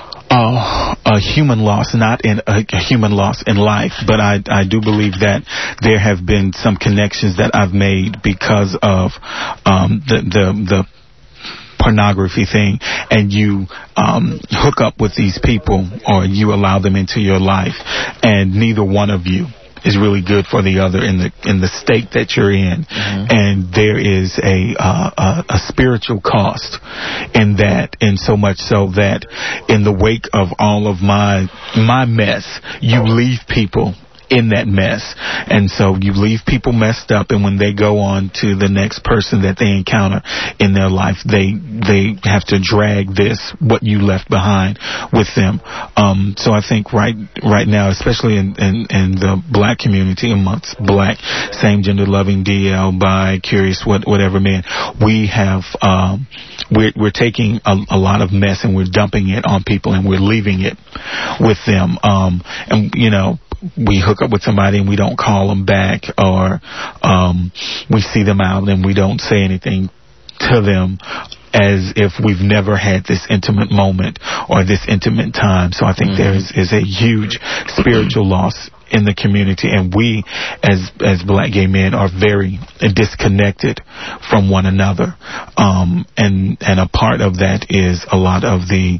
human loss, not in a human loss in life, but I do believe that there have been some connections that I've made because of the pornography thing, and you hook up with these people or you allow them into your life, and neither one of you is really good for the other in the state that you're in. And there is a spiritual cost in that, and so much so that in the wake of all of my mess, you leave people in that mess. And so you leave people messed up, and when they go on to the next person that they encounter in their life, they have to drag what you left behind with them. So I think right now, especially in the black community, amongst black same-gender loving DL, bi, curious, whatever men, we have we're taking a lot of mess and we're dumping it on people, and we're leaving it with them. And we hook up with somebody and we don't call them back, or we see them out and we don't say anything to them as if we've never had this intimate moment or this intimate time. So I think there is a huge spiritual loss in the community, and we as black gay men are very disconnected from one another, and a part of that is a lot of the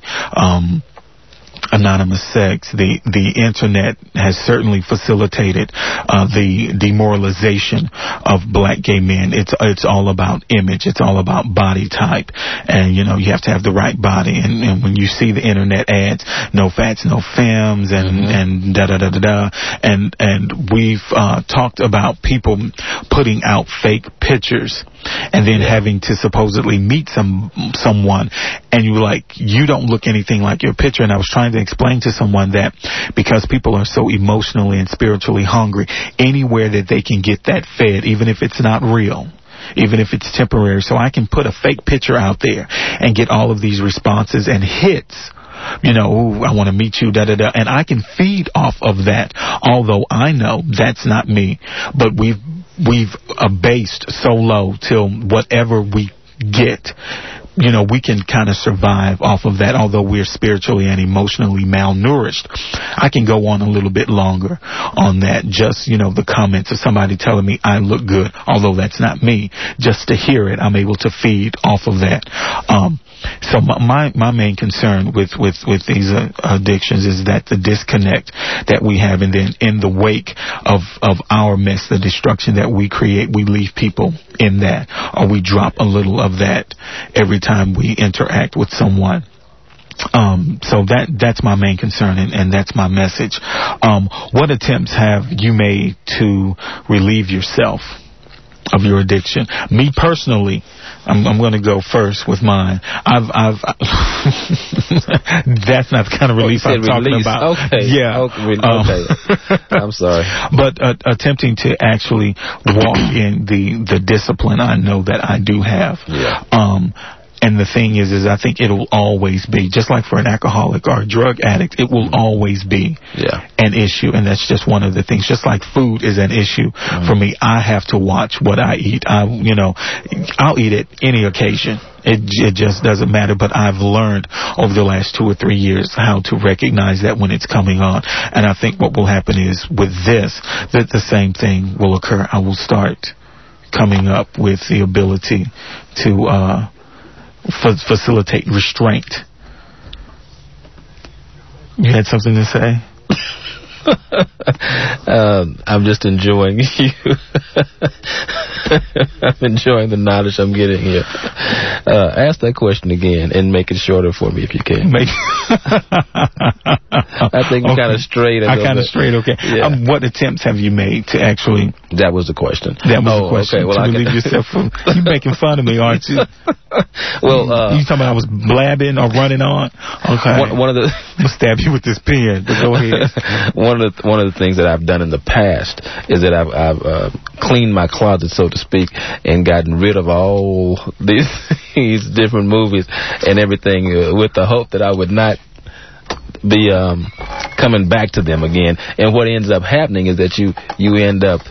anonymous sex. The internet has certainly facilitated the demoralization of black gay men. It's all about image. It's all about body type, and you have to have the right body. And when you see the internet ads, no fats, no femmes, and da da da da da, and we've talked about people putting out fake pictures and then having to supposedly meet someone, and you're like, you don't look anything like your picture. And I was trying to explain to someone that because people are so emotionally and spiritually hungry, anywhere that they can get that fed, even if it's not real, even if it's temporary. So I can put a fake picture out there and get all of these responses and hits. Ooh, I want to meet you, da-da-da. And I can feed off of that, although I know that's not me. But we've abased so low till whatever we get, we can kind of survive off of that, although we're spiritually and emotionally malnourished. I can go on a little bit longer on that. Just, the comments of somebody telling me I look good, although that's not me. Just to hear it, I'm able to feed off of that. So my main concern with these addictions is that the disconnect that we have, and then in the wake of our mess, the destruction that we create, we leave people in that, or we drop a little of that every time we interact with someone. So that's my main concern, and that's my message. What attempts have you made to relieve yourself of your addiction? Me personally, I'm going to go first with mine. I've that's not the kind of relief I'm talking about. Okay. Yeah. Okay. I'm sorry. But attempting to actually walk in the discipline I know that I do have. Yeah. And the thing is I think it'll always be, just like for an alcoholic or a drug addict, it will always be an issue. And that's just one of the things. Just like food is an issue for me, I have to watch what I eat. I'll eat at any occasion. It just doesn't matter. But I've learned over the last 2 or 3 years how to recognize that when it's coming on. And I think what will happen is with this, that the same thing will occur. I will start coming up with the ability to facilitate restraint. You had something to say? I'm just enjoying you. I'm enjoying the knowledge I'm getting here. Ask that question again and make it shorter for me if you can. I think you kind of strayed. I kind of strayed, okay. Yeah. What attempts have you made to actually... That was the question. That was the question. Okay. Well, to relieve yourself from... You're making fun of me, aren't you? Well, you talking about I was blabbing or running on? Okay. One of the... I'm going to stab you with this pen, but go ahead. One of the things that I've done in the past is that I've cleaned my closet, so to speak, and gotten rid of all these different movies and everything with the hope that I would not be coming back to them again. And what ends up happening is that you end up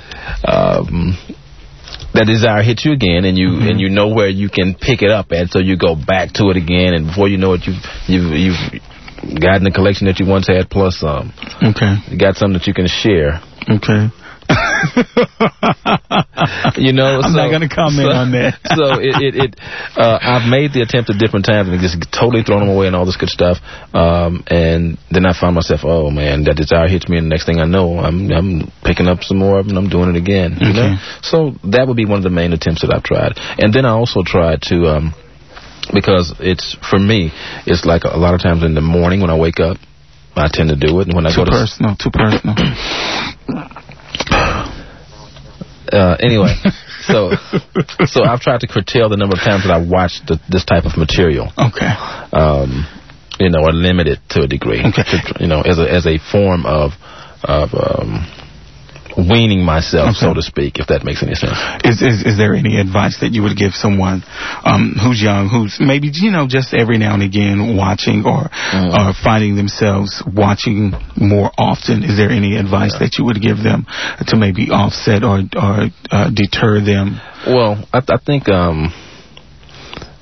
that desire hits you again, and you know where you can pick it up at, so you go back to it again, and before you know it, you've gotten the collection that you once had plus some. Okay. You got something that you can share. Okay. I'm not going to comment on that. So I've made the attempt at different times and just totally thrown them away and all this good stuff. And then I found myself, oh man, that desire hits me, and the next thing I know, I'm picking up some more of them and I'm doing it again. You know? So that would be one of the main attempts that I've tried. And then I also tried to, because for me, it's like a lot of times in the morning when I wake up, I tend to do it. And when I go to too personal. Anyway, so I've tried to curtail the number of times that I watch this type of material. Okay. Or limit it to a degree. Okay. As a form of weaning myself, so to speak, if that makes any sense. Is there any advice that you would give someone who's young, who's maybe, just every now and again watching or finding themselves watching more often? Is there any advice that you would give them to maybe offset or deter them? Well, I think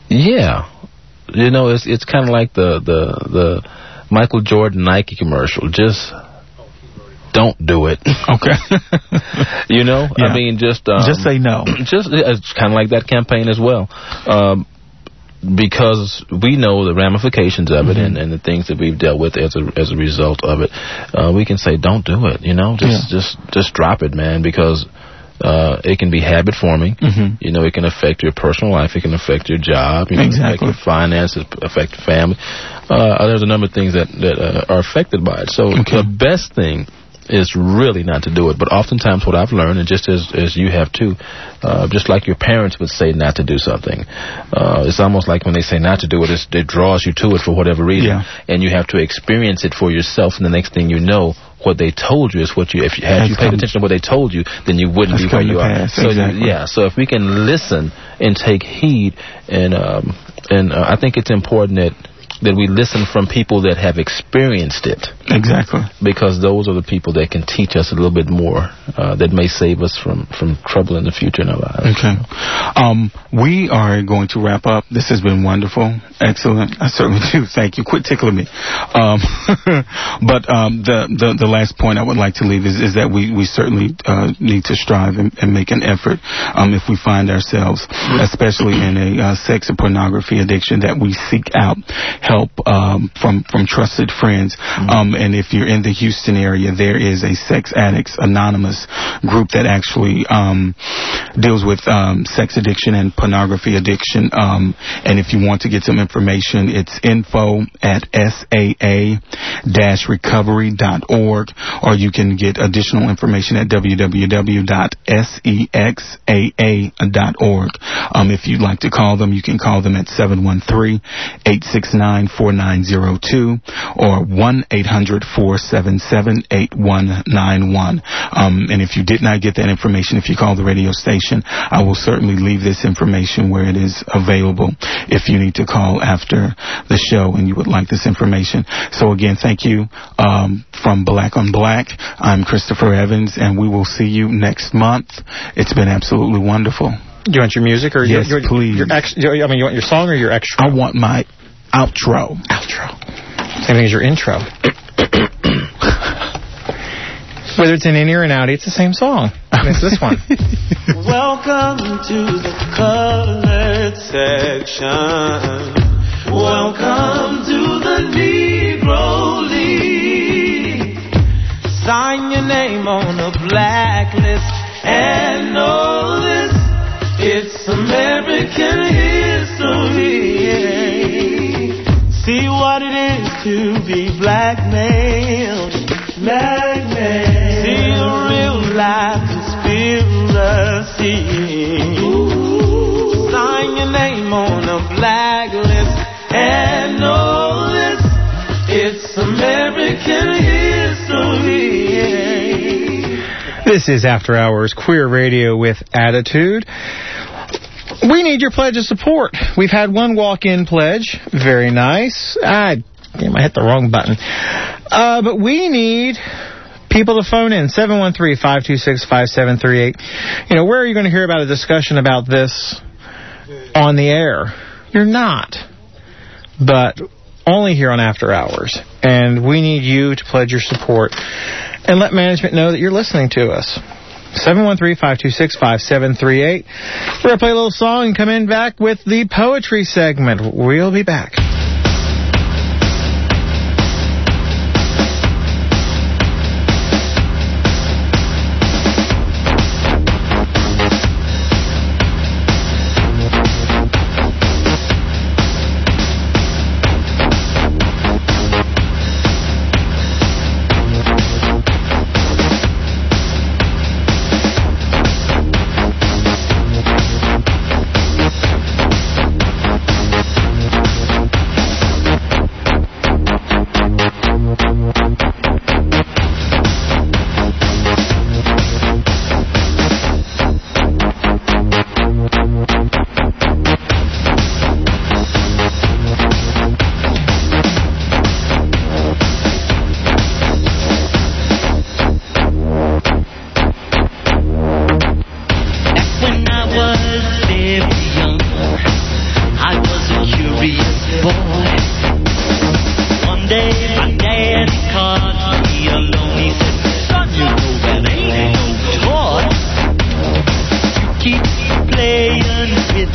Yeah. You know, it's kind of like the Michael Jordan Nike commercial. Just don't do it. Okay. You know, Yeah. I mean, just say no. It's kind of like that campaign as well. Because we know the ramifications of it and the things that we've dealt with as a result of it, we can say don't do it. You know, just drop it, man, because it can be habit forming. You know, it can affect your personal life. It can affect your job. You know, affect your finances, affect your family. There's a number of things that are affected by it. So the best thing is really not to do it. But oftentimes what I've learned, and just as you have too, just like your parents would say not to do something, it's almost like when they say not to do it, it draws you to it for whatever reason. And you have to experience it for yourself, and the next thing you know, what they told you is what you, if you had you paid attention to what they told you, then you wouldn't be where you are. So so if we can listen and take heed, and I think it's important that we listen from people that have experienced it. Exactly. Because those are the people that can teach us a little bit more, that may save us from trouble in the future in our lives. Okay. We are going to wrap up. This has been wonderful. Excellent. I certainly do. Thank you. Quit tickling me. But the last point I would like to leave is that we certainly need to strive and make an effort if we find ourselves, especially in a sex or pornography addiction, that we seek out help from trusted friends. And if you're in the Houston area, there is a Sex Addicts Anonymous group that actually deals with sex addiction and pornography addiction. And if you want to get some information, it's info@saa-recovery.org, or you can get additional information at www.sexaa.org. If you'd like to call them, you can call them at 713-869-4902 or 1-800-477-8191. And if you did not get that information, if you call the radio station, I will certainly leave this information where it is available if you need to call after the show and you would like this information. So again, thank you from Black on Black. I'm Christopher Evans, and we will see you next month. It's been absolutely wonderful. Do you want your music or yes, please? You want your song or your extra? I want my outro. Same thing as your intro. Whether it's an in or an outie, it's the same song. And it's this one. Welcome to the colored section. Welcome to the Negro League. Sign your name on a blacklist and know this. It's American history. See what it is to be blackmailed. See a real life conspiracy. Sign your name on a blacklist and know this. It's American history. This is After Hours Queer Radio with Attitude. We need your pledge of support. We've had one walk-in pledge. Very nice. I hit the wrong button. But we need people to phone in. 713-526-5738. You know, where are you going to hear about a discussion about this on the air? You're not. But only here on After Hours. And we need you to pledge your support and let management know that you're listening to us. 713-526-5738. We're going to play a little song and come in back with the poetry segment. We'll be back.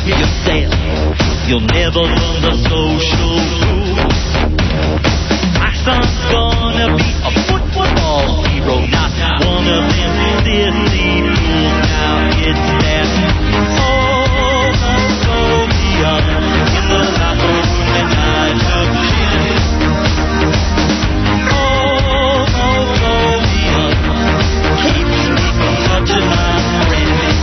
yourself. You'll never learn the social rules. My son's gonna be a football hero, not one of them silly fools. Now it's that homophobia in the locker room and I took shit. Homophobia keeps me from touching my friends.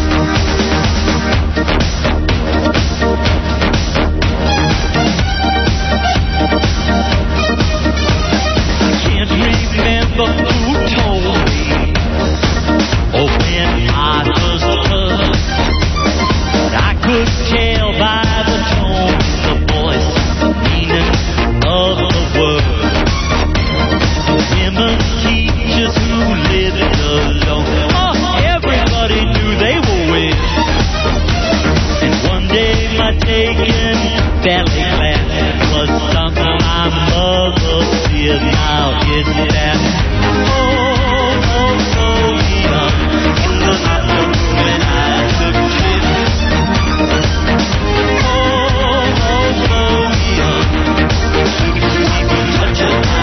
Remember who told me, or when I was hurt, but I could tell by the tone in the voice the meaning of the word. Women teachers who lived alone, oh, everybody knew they were weird. And one day my taking ballet class was something my mother did. Now it's that homophobia in the locker room and I took shit. Homophobia keeps me from touching my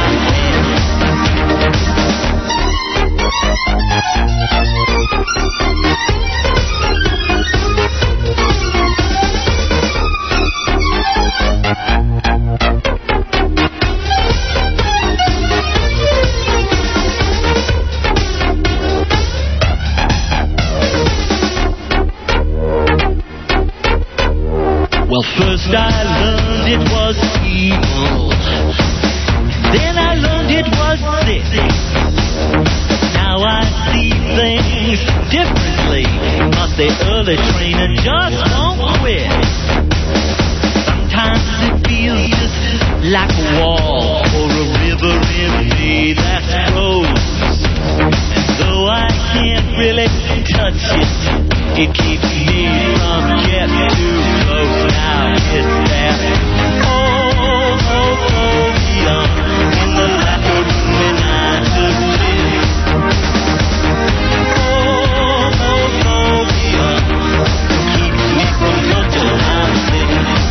Well, first I learned it was evil, then I learned it was sick. Now I see things differently, but the early training just won't quit. Sometimes it feels just like a wall or a river in me that flows. And though I can't really touch it, it keeps me from getting too close. Now it's that homophobia in the locker room and I took shit. Homophobia keeps me from touching my sick.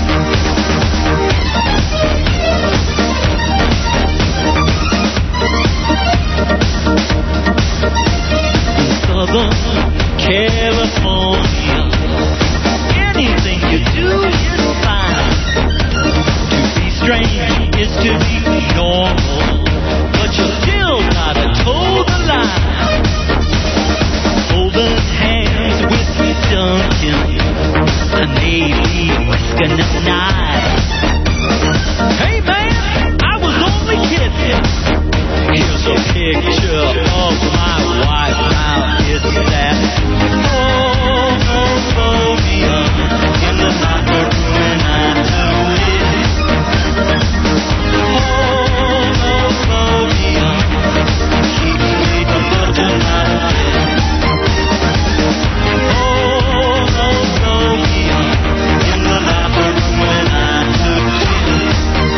Southern California, anything you do is fine. To be strange is to be normal, but you still gotta toe the line. Holding hands with Duncan, a Navy whisking at night. Hey man, I was only kidding. Here's a picture of my wife. Now it's that homophobia in the locker room and I took it. Homophobia keeps me from touching my head. Homophobia in the locker room and I took it.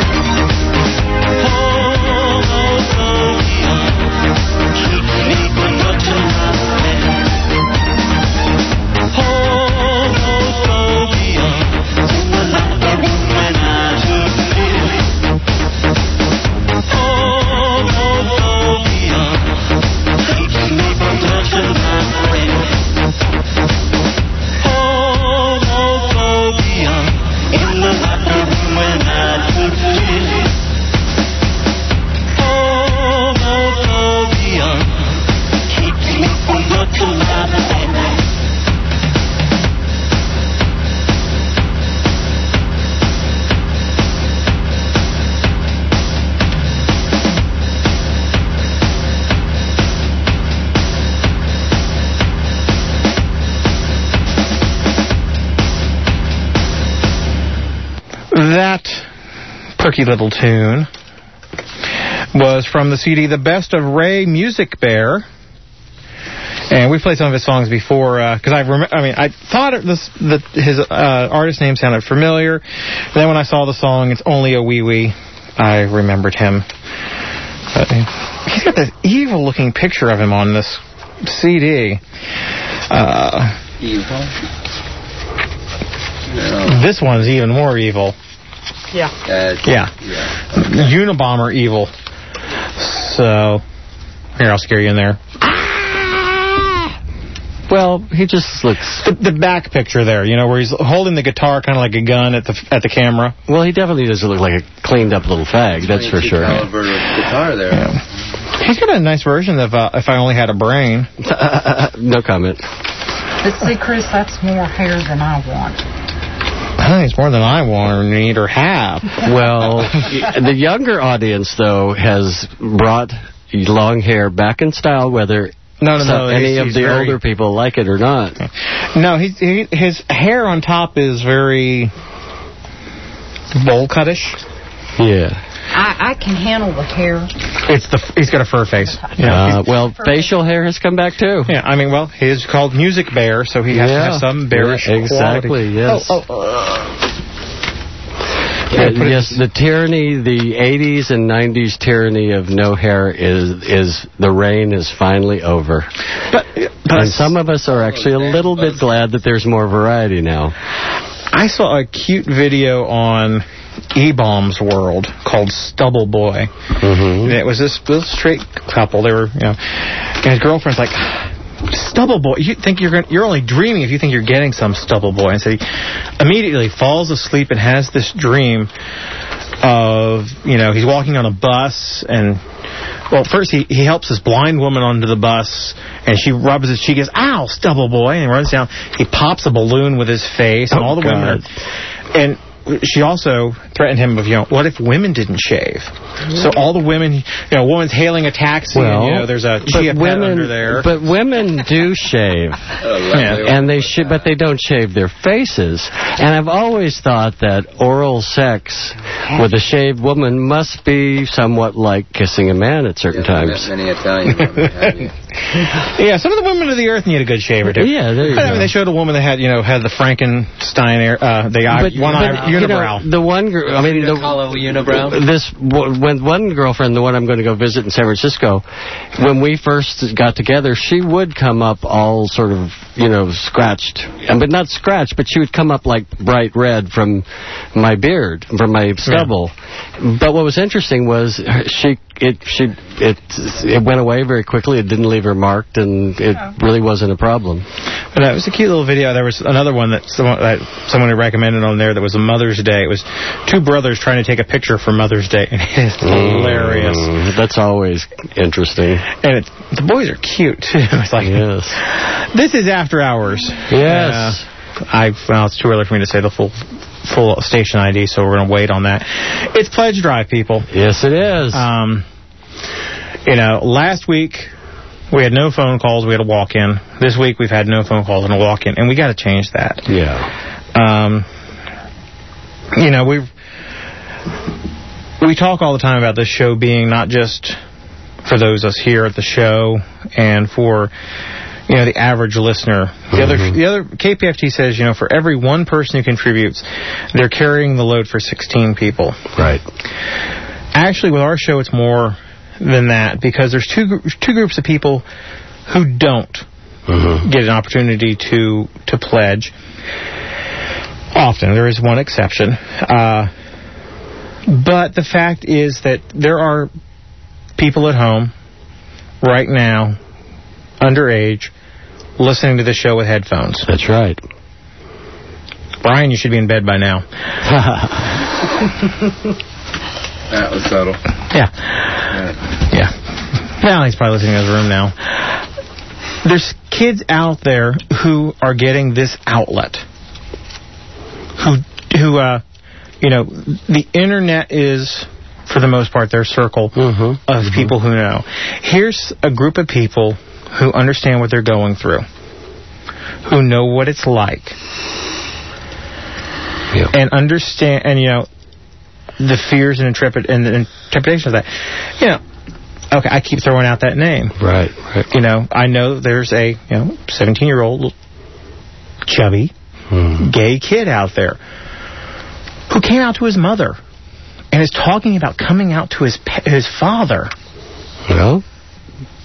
Homophobia keeps me from touching my head. Homophobia in the locker room and I took it. Homophobia keeps me from touching my head. Homophobia in the locker room and I took it. Homophobia keeps me from touching my head. That perky little tune was from the CD The Best of Ray Music Bear. And we played some of his songs before, because I thought that his artist name sounded familiar. And then when I saw the song, It's Only a Wee Wee, I remembered him. But he's got this evil-looking picture of him on this CD. Evil? No. This one's even more evil. Yeah. Yeah. Unabomber evil. So, here, I'll scare you in there. Well, he just looks... The back picture there, you know, where he's holding the guitar kind of like a gun at the camera. Well, he definitely doesn't look like a cleaned-up little fag, that's for sure. Caliber guitar there. Yeah. He's got a nice version of If I Only Had a Brain. No comment. But see, Chris, that's more hair than I want. I think it's more than I want or need or have. Well, the younger audience, though, has brought long hair back in style, whether... No. Any of the older people like it or not. No, his hair on top is very bowl cutish. Yeah. I can handle the hair. He's got a fur face. Well, facial hair has come back too. Yeah, I mean, well, he's called Music Bear, so he has to have some bearish quality. Exactly. Yes. Yes, the tyranny, the 80s and 90s tyranny of no hair is the reign is finally over. And some of us are actually a little bit glad that there's more variety now. I saw a cute video on E-Bomb's World called Stubble Boy. And it was this straight couple. They were, and his girlfriend's like, Stubble Boy, you think you're only dreaming if you think you're getting some Stubble Boy. And so he immediately falls asleep and has this dream of, he's walking on a bus and, well, first he helps this blind woman onto the bus and she rubs his cheek, goes, ow, Stubble Boy, and runs down. He pops a balloon with his face and all the women and she also threatened him of, what if women didn't shave? So all the women, a woman's hailing a taxi, and, there's a chia pet under there. But women do shave, and but they don't shave their faces. And I've always thought that oral sex with a shaved woman must be somewhat like kissing a man at certain times. Many Italian women have you. Yeah, some of the women of the earth need a good shave or two. Yeah, there you go. I mean, they showed a woman that had, had the Frankenstein, unibrow. The one girl, unibrow. When one girlfriend, the one I'm going to go visit in San Francisco, when we first got together, she would come up all sort of, scratched, but not scratched, but she would come up like bright red from my beard, from my stubble. Yeah. But what was interesting was it went away very quickly. It didn't leave her marked, and it really wasn't a problem. But it was a cute little video. There was another one that someone had recommended on there that was a Mother's Day. It was two brothers trying to take a picture for Mother's Day, and it's hilarious. That's always interesting. And the boys are cute, too. It's like, yes. This is After Hours. Yes. It's too early for me to say the full station ID, so we're going to wait on that. It's Pledge Drive, people. Yes, it is. Last week we had no phone calls. We had a walk-in. This week we've had no phone calls and a walk-in, and we got to change that. Yeah. We talk all the time about this show being not just for those of us here at the show and for the average listener. The other KPFT says, for every one person who contributes, they're carrying the load for 16 people. Right. Actually, with our show, it's more than that because there's two groups of people who don't get an opportunity to pledge. Often, there is one exception. But the fact is that there are people at home right now, underage, listening to the show with headphones. That's right. Brian, you should be in bed by now. That was subtle. Yeah. Well, he's probably listening in his room now. There's kids out there who are getting this outlet. The internet is, for the most part, their circle of people who know. Here's a group of people who understand what they're going through, who know what it's like, and understand, and the fears and interpretations of that. Okay, I keep throwing out that name. Right. I know there's a 17-year-old chubby gay kid out there who came out to his mother and is talking about coming out to his father. Well,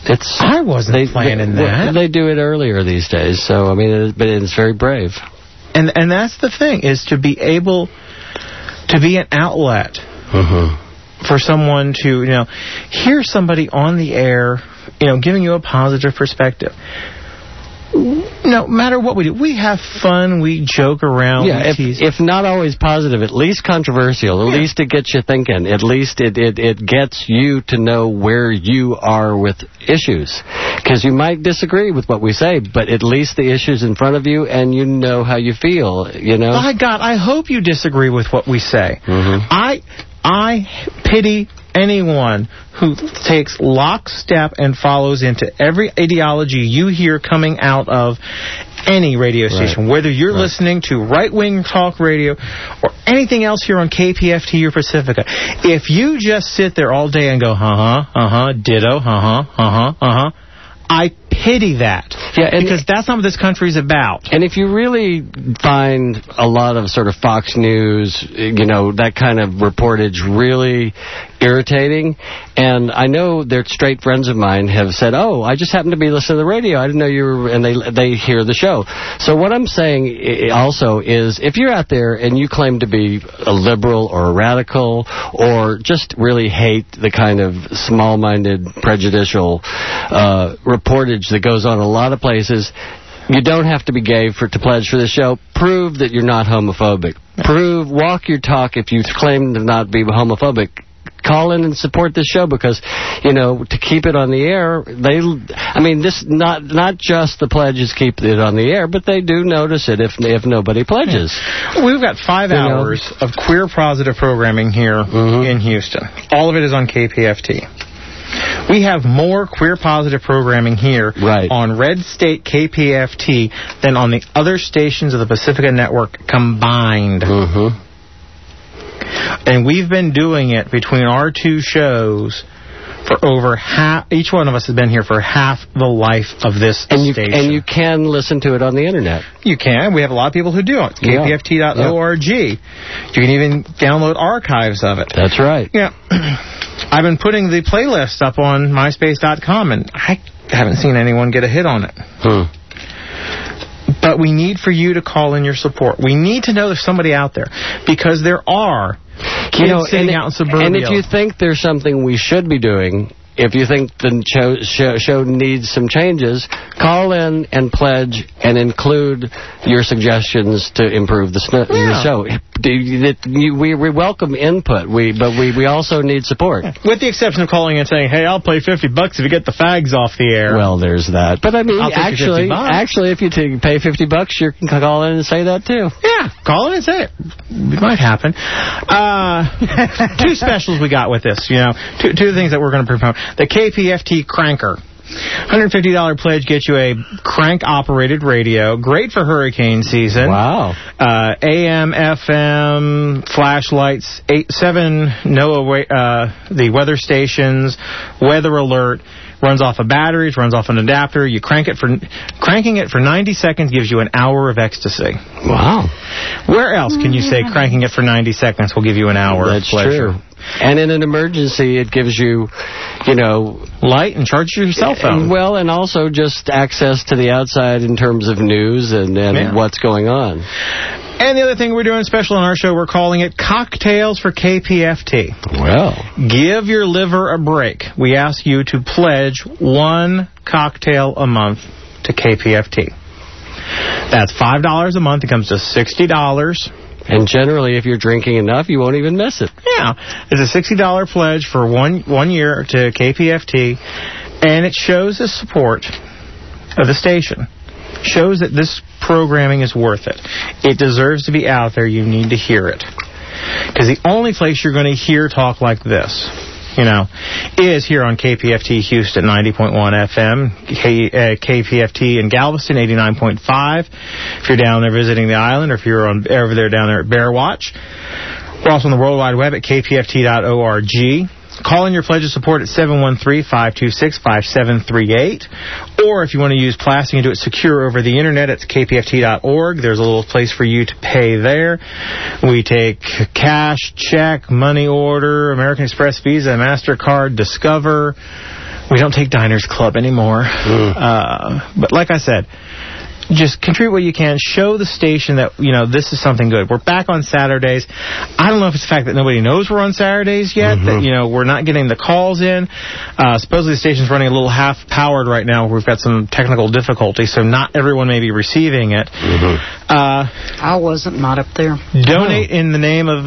I wasn't planning that. They do it earlier these days, so, but it's very brave. And that's the thing, is to be able to be an outlet for someone to, hear somebody on the air, giving you a positive perspective. No matter what we do, we have fun, we joke around. Yeah, if not always positive, at least controversial. At least it gets you thinking. At least it gets you to know where you are with issues. Because you might disagree with what we say, but at least the issue's in front of you and you know how you feel, My God, I hope you disagree with what we say. I pity anyone who takes lockstep and follows into every ideology you hear coming out of any radio station, whether you're listening to right-wing talk radio or anything else here on KPFT or Pacifica. If you just sit there all day and go, ditto, I pity that. Yeah, because that's not what this country's about. And if you really find a lot of sort of Fox News, that kind of reportage really irritating, and I know they're straight friends of mine have said, I just happened to be listening to the radio. I didn't know you were, and they hear the show. So what I'm saying also is, if you're out there and you claim to be a liberal or a radical or just really hate the kind of small-minded, prejudicial reportage that goes on in a lot of places, you don't have to be gay to pledge for the show. Prove that you're not homophobic. Walk your talk if you claim to not be homophobic. Call in and support this show because, to keep it on the air, this not just the pledges keep it on the air, but they do notice it if nobody pledges. We've got 5 hours of queer positive programming here in Houston. All of it is on KPFT. We have more queer positive programming here on Red State KPFT than on the other stations of the Pacifica Network combined. And we've been doing it between our two shows for over half. Each one of us has been here for half the life of this station. And you can listen to it on the internet. You can. We have a lot of people who do it. KPFT.org. You can even download archives of it. That's right. Yeah. I've been putting the playlist up on MySpace.com, and I haven't seen anyone get a hit on it. But we need for you to call in your support. We need to know there's somebody out there, because there are kids sitting out in suburbia. And if you think there's something we should be doing, if you think the show needs some changes, call in and pledge and include your suggestions to improve the show. We welcome input, but we also need support. With the exception of calling and saying, hey, I'll pay $50 if you get the fags off the air. Well, there's that. But actually, if you pay $50, you can call in and say that too. Yeah, call in and say it. It might happen. 2 specials we got with this, two things that we're going to promote. The KPFT Cranker. $150 pledge gets you a crank-operated radio. Great for hurricane season. Wow. AM, FM, flashlights, 7 NOAA, the weather stations, weather alert. Runs off of batteries, runs off an adapter. You cranking it for 90 seconds gives you an hour of ecstasy. Wow. Where else can you say cranking it for 90 seconds will give you an hour of pleasure? True. And in an emergency, it gives you, light and charge your cell phone. Well, and also just access to the outside in terms of news and what's going on. And the other thing we're doing special on our show, we're calling it Cocktails for KPFT. Well. Give your liver a break. We ask you to pledge 1 cocktail a month to KPFT. That's $5 a month. It comes to $60. And generally, if you're drinking enough, you won't even miss it. Yeah. It's a $60 pledge for one year to KPFT, and it shows the support of the station. Shows that this programming is worth it. It deserves to be out there. You need to hear it. Because the only place you're going to hear talk like this, is here on KPFT Houston 90.1 FM, KPFT in Galveston 89.5. If you're down there visiting the island, or if you're over there down there at Bear Watch. We're also on the World Wide Web at kpft.org. Call in your pledge of support at 713-526-5738. Or if you want to use plastic and do it secure over the internet, it's kpft.org. There's a little place for you to pay there. We take cash, check, money order, American Express, Visa, MasterCard, Discover. We don't take Diners Club anymore. But like I said, just contribute what you can. Show the station that, this is something good. We're back on Saturdays. I don't know if it's the fact that nobody knows we're on Saturdays yet, that, we're not getting the calls in. Supposedly the station's running a little half-powered right now. We've got some technical difficulties, so not everyone may be receiving it. I wasn't, not up there. Donate in the name of,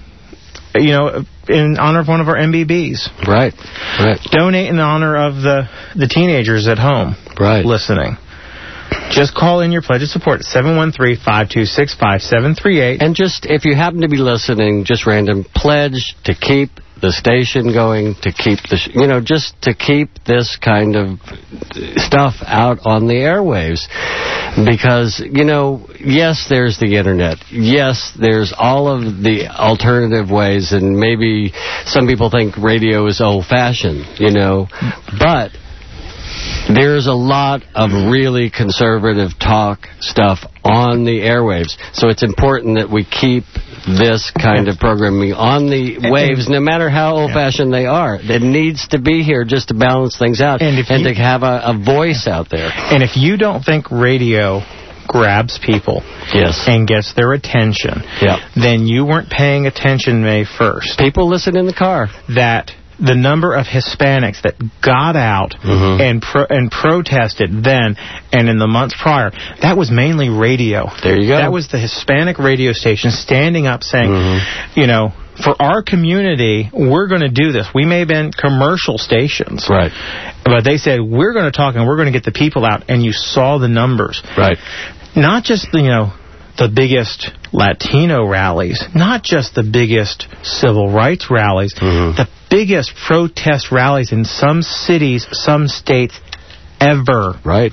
in honor of one of our MBBs. Right. Donate in honor of the teenagers at home listening. Just call in your pledge of support at 713-526-5738. And just, if you happen to be listening, just random, pledge to keep the station going, to keep just to keep this kind of stuff out on the airwaves. Because, yes, there's the internet. Yes, there's all of the alternative ways, and maybe some people think radio is old-fashioned, but there's a lot of really conservative talk stuff on the airwaves. So it's important that we keep this kind of programming on the waves, no matter how old-fashioned they are. It needs to be here just to balance things out and to have a voice out there. And if you don't think radio grabs people and gets their attention, then you weren't paying attention May 1st. People listen in the car. That the number of Hispanics that got out and protested then and in the months prior, that was mainly radio. There you go. That was the Hispanic radio station standing up saying, for our community, we're going to do this. We may have been commercial stations. Right. But they said, we're going to talk and we're going to get the people out. And you saw the numbers. Right. Not just, the biggest Latino rallies, not just the biggest civil rights rallies, the biggest protest rallies in some cities, some states ever. Right.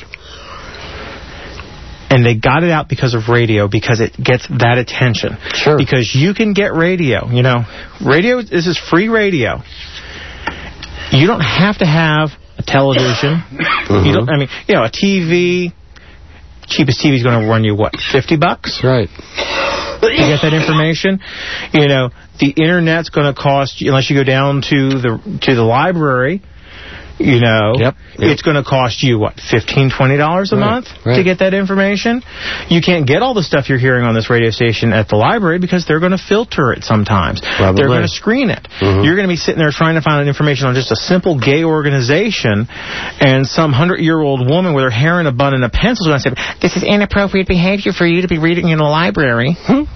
And they got it out because of radio, because it gets that attention. Sure. Because you can get radio. Radio, this is free radio. You don't have to have a television. You don't, a TV. Cheapest TV is going to run you, what, $50? Right. To get that information. The Internet's going to cost you, unless you go down to the library, it's going to cost you, what, $15, $20 a month to get that information? You can't get all the stuff you're hearing on this radio station at the library because they're going to filter it sometimes. Probably. They're going to screen it. You're going to be sitting there trying to find information on just a simple gay organization, and some 100-year-old woman with her hair in a bun and a pencil is going to say, this is inappropriate behavior for you to be reading in a library.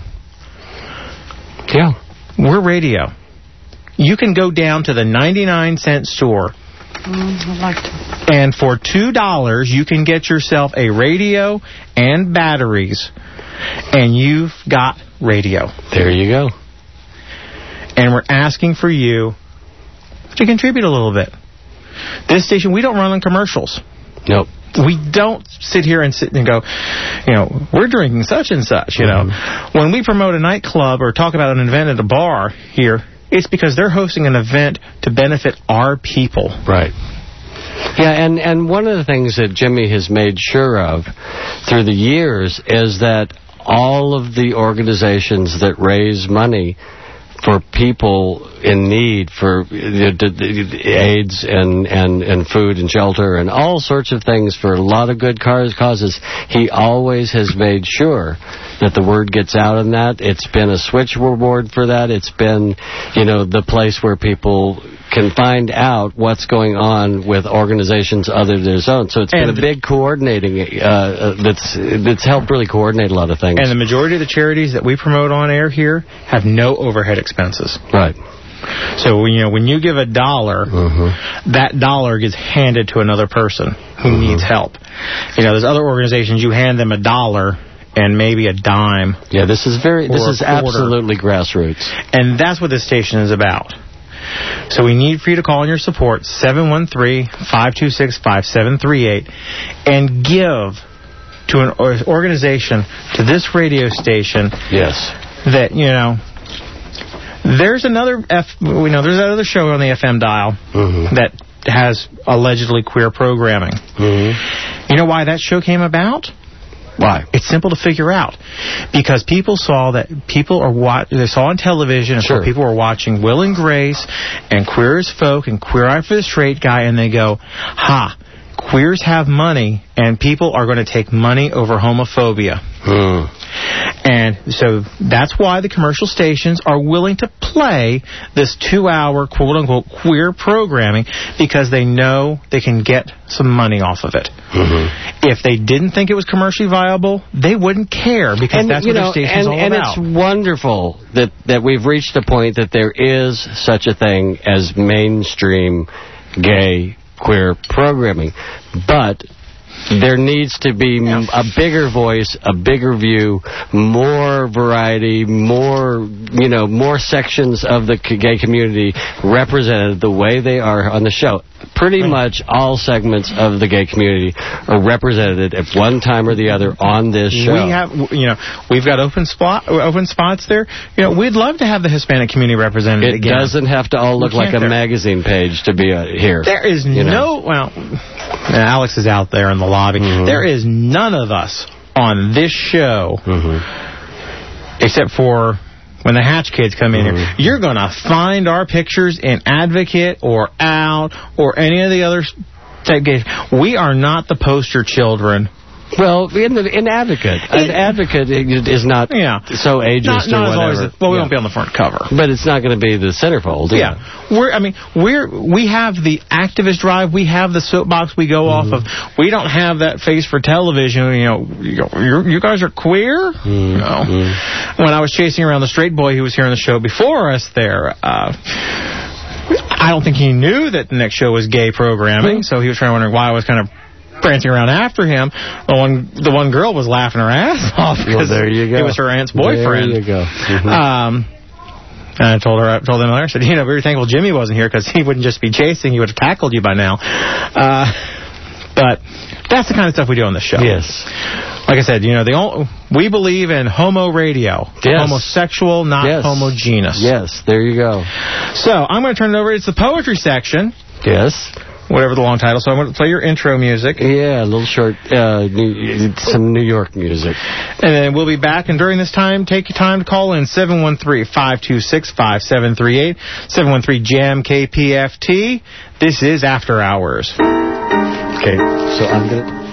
Yeah. We're radio. You can go down to the 99-cent store, I'd like to. and for $2, you can get yourself a radio and batteries, and you've got radio. There you go. And we're asking for you to contribute a little bit. This station, we don't run on commercials. Nope. We don't sit here and go, we're drinking such and such, When we promote a nightclub or talk about an event at a bar here, it's because they're hosting an event to benefit our people. Right. Yeah, and one of the things that Jimmy has made sure of through the years is that all of the organizations that raise money for people in need, for AIDS and food and shelter and all sorts of things, for a lot of good causes, he always has made sure that the word gets out on that. It's been a switchboard for that. It's been, the place where people can find out what's going on with organizations other than his own. So it's been a big coordinating that's helped really coordinate a lot of things. And the majority of the charities that we promote on air here have no overhead expenses. Right. So when you give $1, that dollar gets handed to another person who needs help. There's other organizations, you hand them $1 and maybe a dime. Yeah, this is absolutely grassroots. And that's what this station is about. So we need for you to call in your support, 713-526-5738, and give to an organization, to this radio station. Yes. That, there's another there's another show on the FM dial that has allegedly queer programming. You know why that show came about? Why? It's simple to figure out. Because people saw that they saw on television, and people were watching Will and Grace and Queer as Folk and Queer Eye for the Straight Guy, and they go, queers have money, and people are going to take money over homophobia. And so that's why the commercial stations are willing to play this 2-hour, quote-unquote, queer programming, because they know they can get some money off of it. If they didn't think it was commercially viable, they wouldn't care, because that's what their station's all about. And it's wonderful that we've reached a point that there is such a thing as mainstream gay queer programming. But there needs to be a bigger voice, a bigger view, more variety, more sections of the gay community represented the way they are on the show. Pretty much all segments of the gay community are represented at one time or the other on this show. We've got open spots there. We'd love to have the Hispanic community represented again. It doesn't have to all look like a magazine page to be here. There is Alex is out there in the lobby. There is none of us on this show, except for when the Hatch kids come in here. You're going to find our pictures in Advocate or Out or any of the other type gays. We are not the poster children. Well, in Advocate. An Advocate is not so ageist or whatever. We won't be on the front cover. But it's not going to be the centerfold. Yeah. We have the activist drive. We have the soapbox we go off of. We don't have that face for television. You guys are queer? When I was chasing around the straight boy who was here on the show before us there, I don't think he knew that the next show was gay programming, so he was trying to wonder why I was kind of prancing around after him. The one girl was laughing her ass off because it was her aunt's boyfriend. There you go. And I told them, I said, we were thankful Jimmy wasn't here because he wouldn't just be chasing, he would have tackled you by now. But that's the kind of stuff we do on the show. Yes. Like I said, we believe in homo radio. Yes. Homosexual, not homogeneous. Yes, there you go. So I'm going to turn it over. It's the poetry section. Yes. Whatever the long title. So I'm going to play your intro music. Yeah, a little short, some New York music. And then we'll be back. And during this time, take your time to call in 713-526-5738, 713-JAM-KPFT. This is After Hours. Okay, so I'm going to...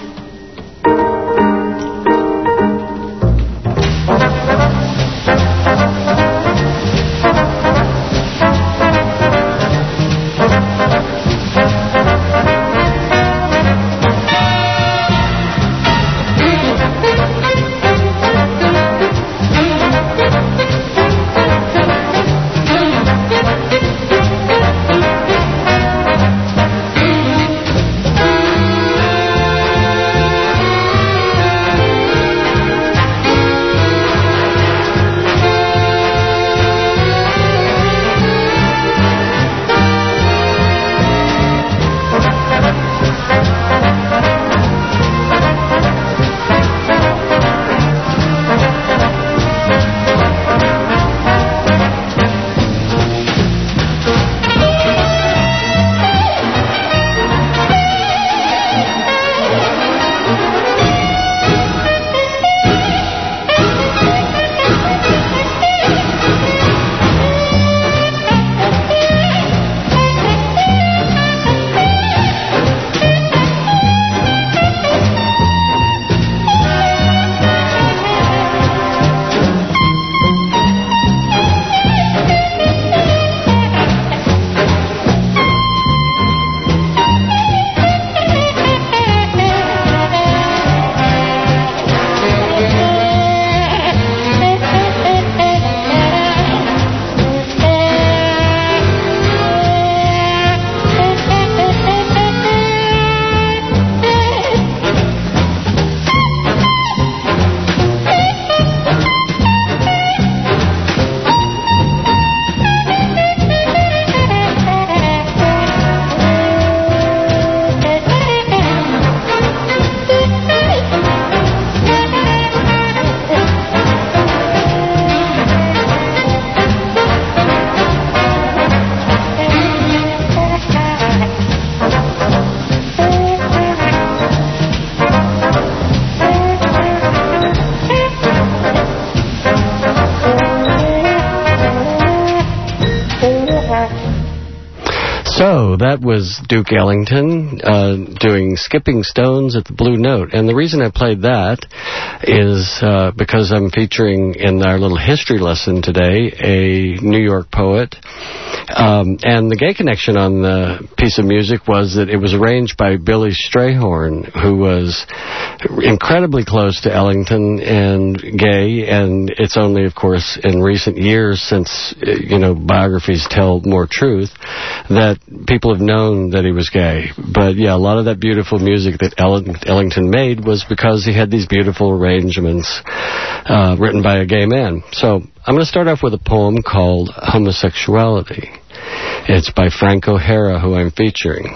So that was Duke Ellington doing Skipping Stones at the Blue Note. And the reason I played that is because I'm featuring in our little history lesson today a New York poet. And the gay connection on the piece of music was that it was arranged by Billy Strayhorn, who was incredibly close to Ellington and gay. And it's only, of course, in recent years, since, biographies tell more truth, that people have known that he was gay. But, yeah, a lot of that beautiful music that Ellington made was because he had these beautiful arrangements written by a gay man. So I'm going to start off with a poem called Homosexuality. It's by Frank O'Hara, who I'm featuring.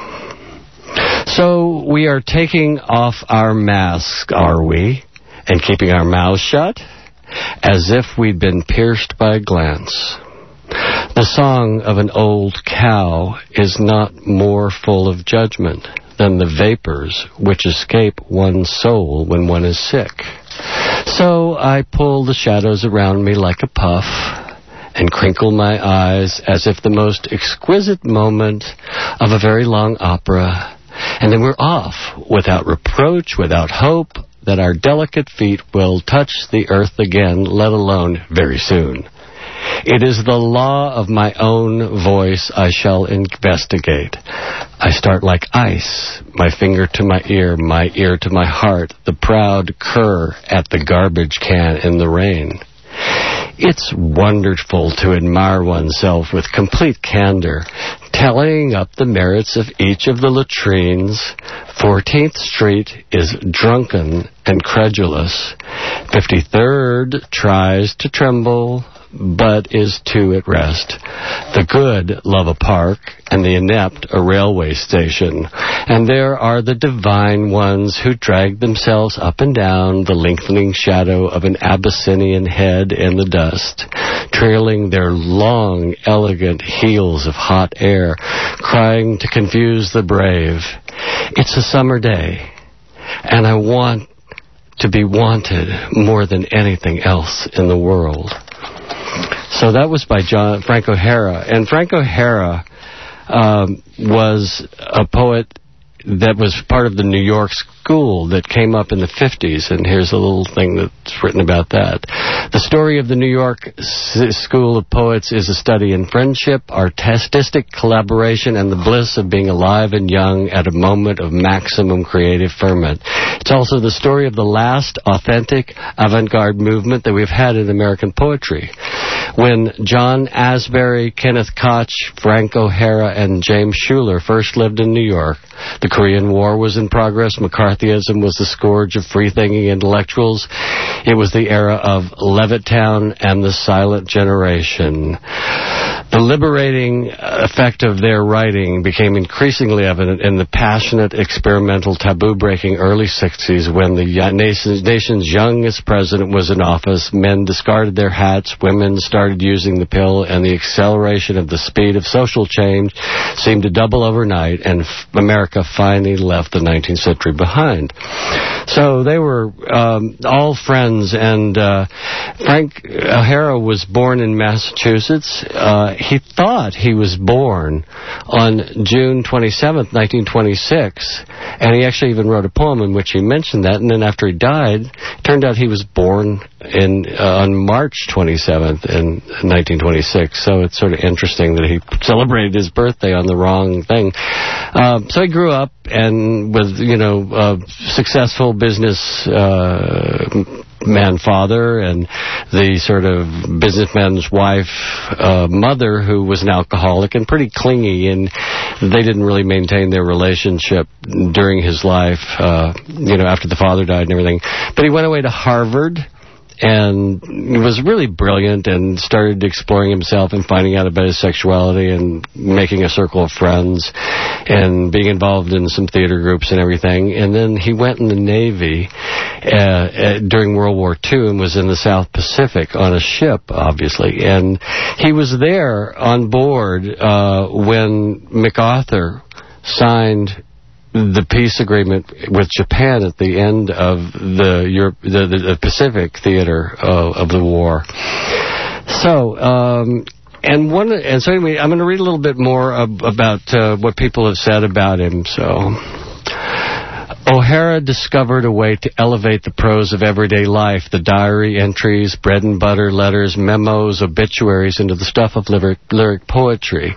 So we are taking off our masks, are we? And keeping our mouths shut? As if we'd been pierced by a glance. The song of an old cow is not more full of judgment than the vapors which escape one's soul when one is sick. So I pull the shadows around me like a puff and crinkle my eyes as if the most exquisite moment of a very long opera, and then we're off without reproach, without hope that our delicate feet will touch the earth again, let alone very soon. It is the law of my own voice I shall investigate. I start like ice, my finger to my ear to my heart, the proud cur at the garbage can in the rain. It's wonderful to admire oneself with complete candor, tallying up the merits of each of the latrines. 14th Street is drunken and credulous. 53rd tries to tremble, but is too at rest. The good love a park, and the inept a railway station. And there are the divine ones who drag themselves up and down the lengthening shadow of an Abyssinian head in the dust, trailing their long, elegant heels of hot air, crying to confuse the brave. It's a summer day, and I want to be wanted more than anything else in the world. So that was by Frank O'Hara. And Frank O'Hara was a poet that was part of the New York school that came up in the 50s, and here's a little thing that's written about that. The story of the New York School of Poets is a study in friendship, artistic collaboration, and the bliss of being alive and young at a moment of maximum creative ferment. It's also the story of the last authentic avant-garde movement that we've had in American poetry. When John Asbury, Kenneth Koch, Frank O'Hara, and James Schuller first lived in New York, the Korean War was in progress. McCarthyism was the scourge of free-thinking intellectuals. It was the era of Levittown and the silent generation. The liberating effect of their writing became increasingly evident in the passionate, experimental, taboo-breaking early 60s when the nation's youngest president was in office. Men discarded their hats, women started using the pill, and the acceleration of the speed of social change seemed to double overnight, and America finally left the 19th century behind. So they were all friends, and Frank O'Hara was born in Massachusetts. He thought he was born on June 27th, 1926, and he actually even wrote a poem in which he mentioned that, and then after he died, it turned out he was born on March 27th in 1926, so it's sort of interesting that he celebrated his birthday on the wrong thing. So he grew up and with, a successful business man father and the sort of businessman's wife mother who was an alcoholic and pretty clingy, and they didn't really maintain their relationship during his life, after the father died and everything. But he went away to Harvard and was really brilliant and started exploring himself and finding out about his sexuality and making a circle of friends and being involved in some theater groups and everything. And then he went in the Navy during World War II and was in the South Pacific on a ship, obviously. And he was there on board when MacArthur signed the peace agreement with Japan at the end of the Pacific theater of the war. So so anyway, I'm going to read a little bit more about what people have said about him. So, O'Hara discovered a way to elevate the prose of everyday life, the diary entries, bread and butter letters, memos, obituaries, into the stuff of lyric poetry.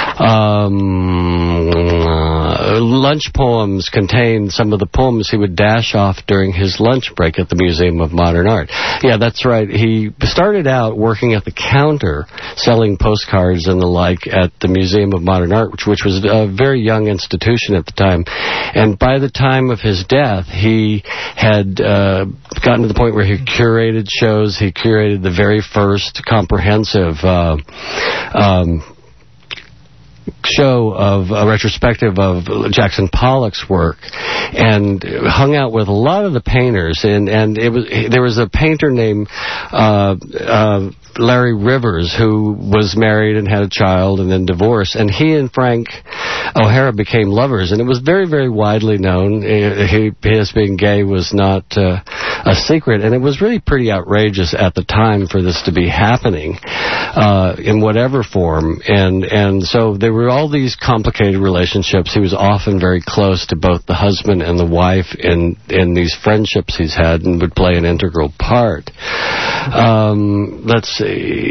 Lunch poems contained some of the poems he would dash off during his lunch break at the Museum of Modern Art. Yeah, that's right. He started out working at the counter, selling postcards and the like at the Museum of Modern Art, which was a very young institution at the time. And by the time of his death, he had gotten to the point where he curated shows. He curated the very first comprehensive show of a retrospective of Jackson Pollock's work, and hung out with a lot of the painters. And there was a painter named Larry Rivers, who was married and had a child and then divorced, and he and Frank O'Hara became lovers, and it was very, very widely known. His being gay was not a secret, and it was really pretty outrageous at the time for this to be happening in whatever form. And so there were all these complicated relationships. He was often very close to both the husband and the wife in these friendships he's had, and would play an integral part. Let's see.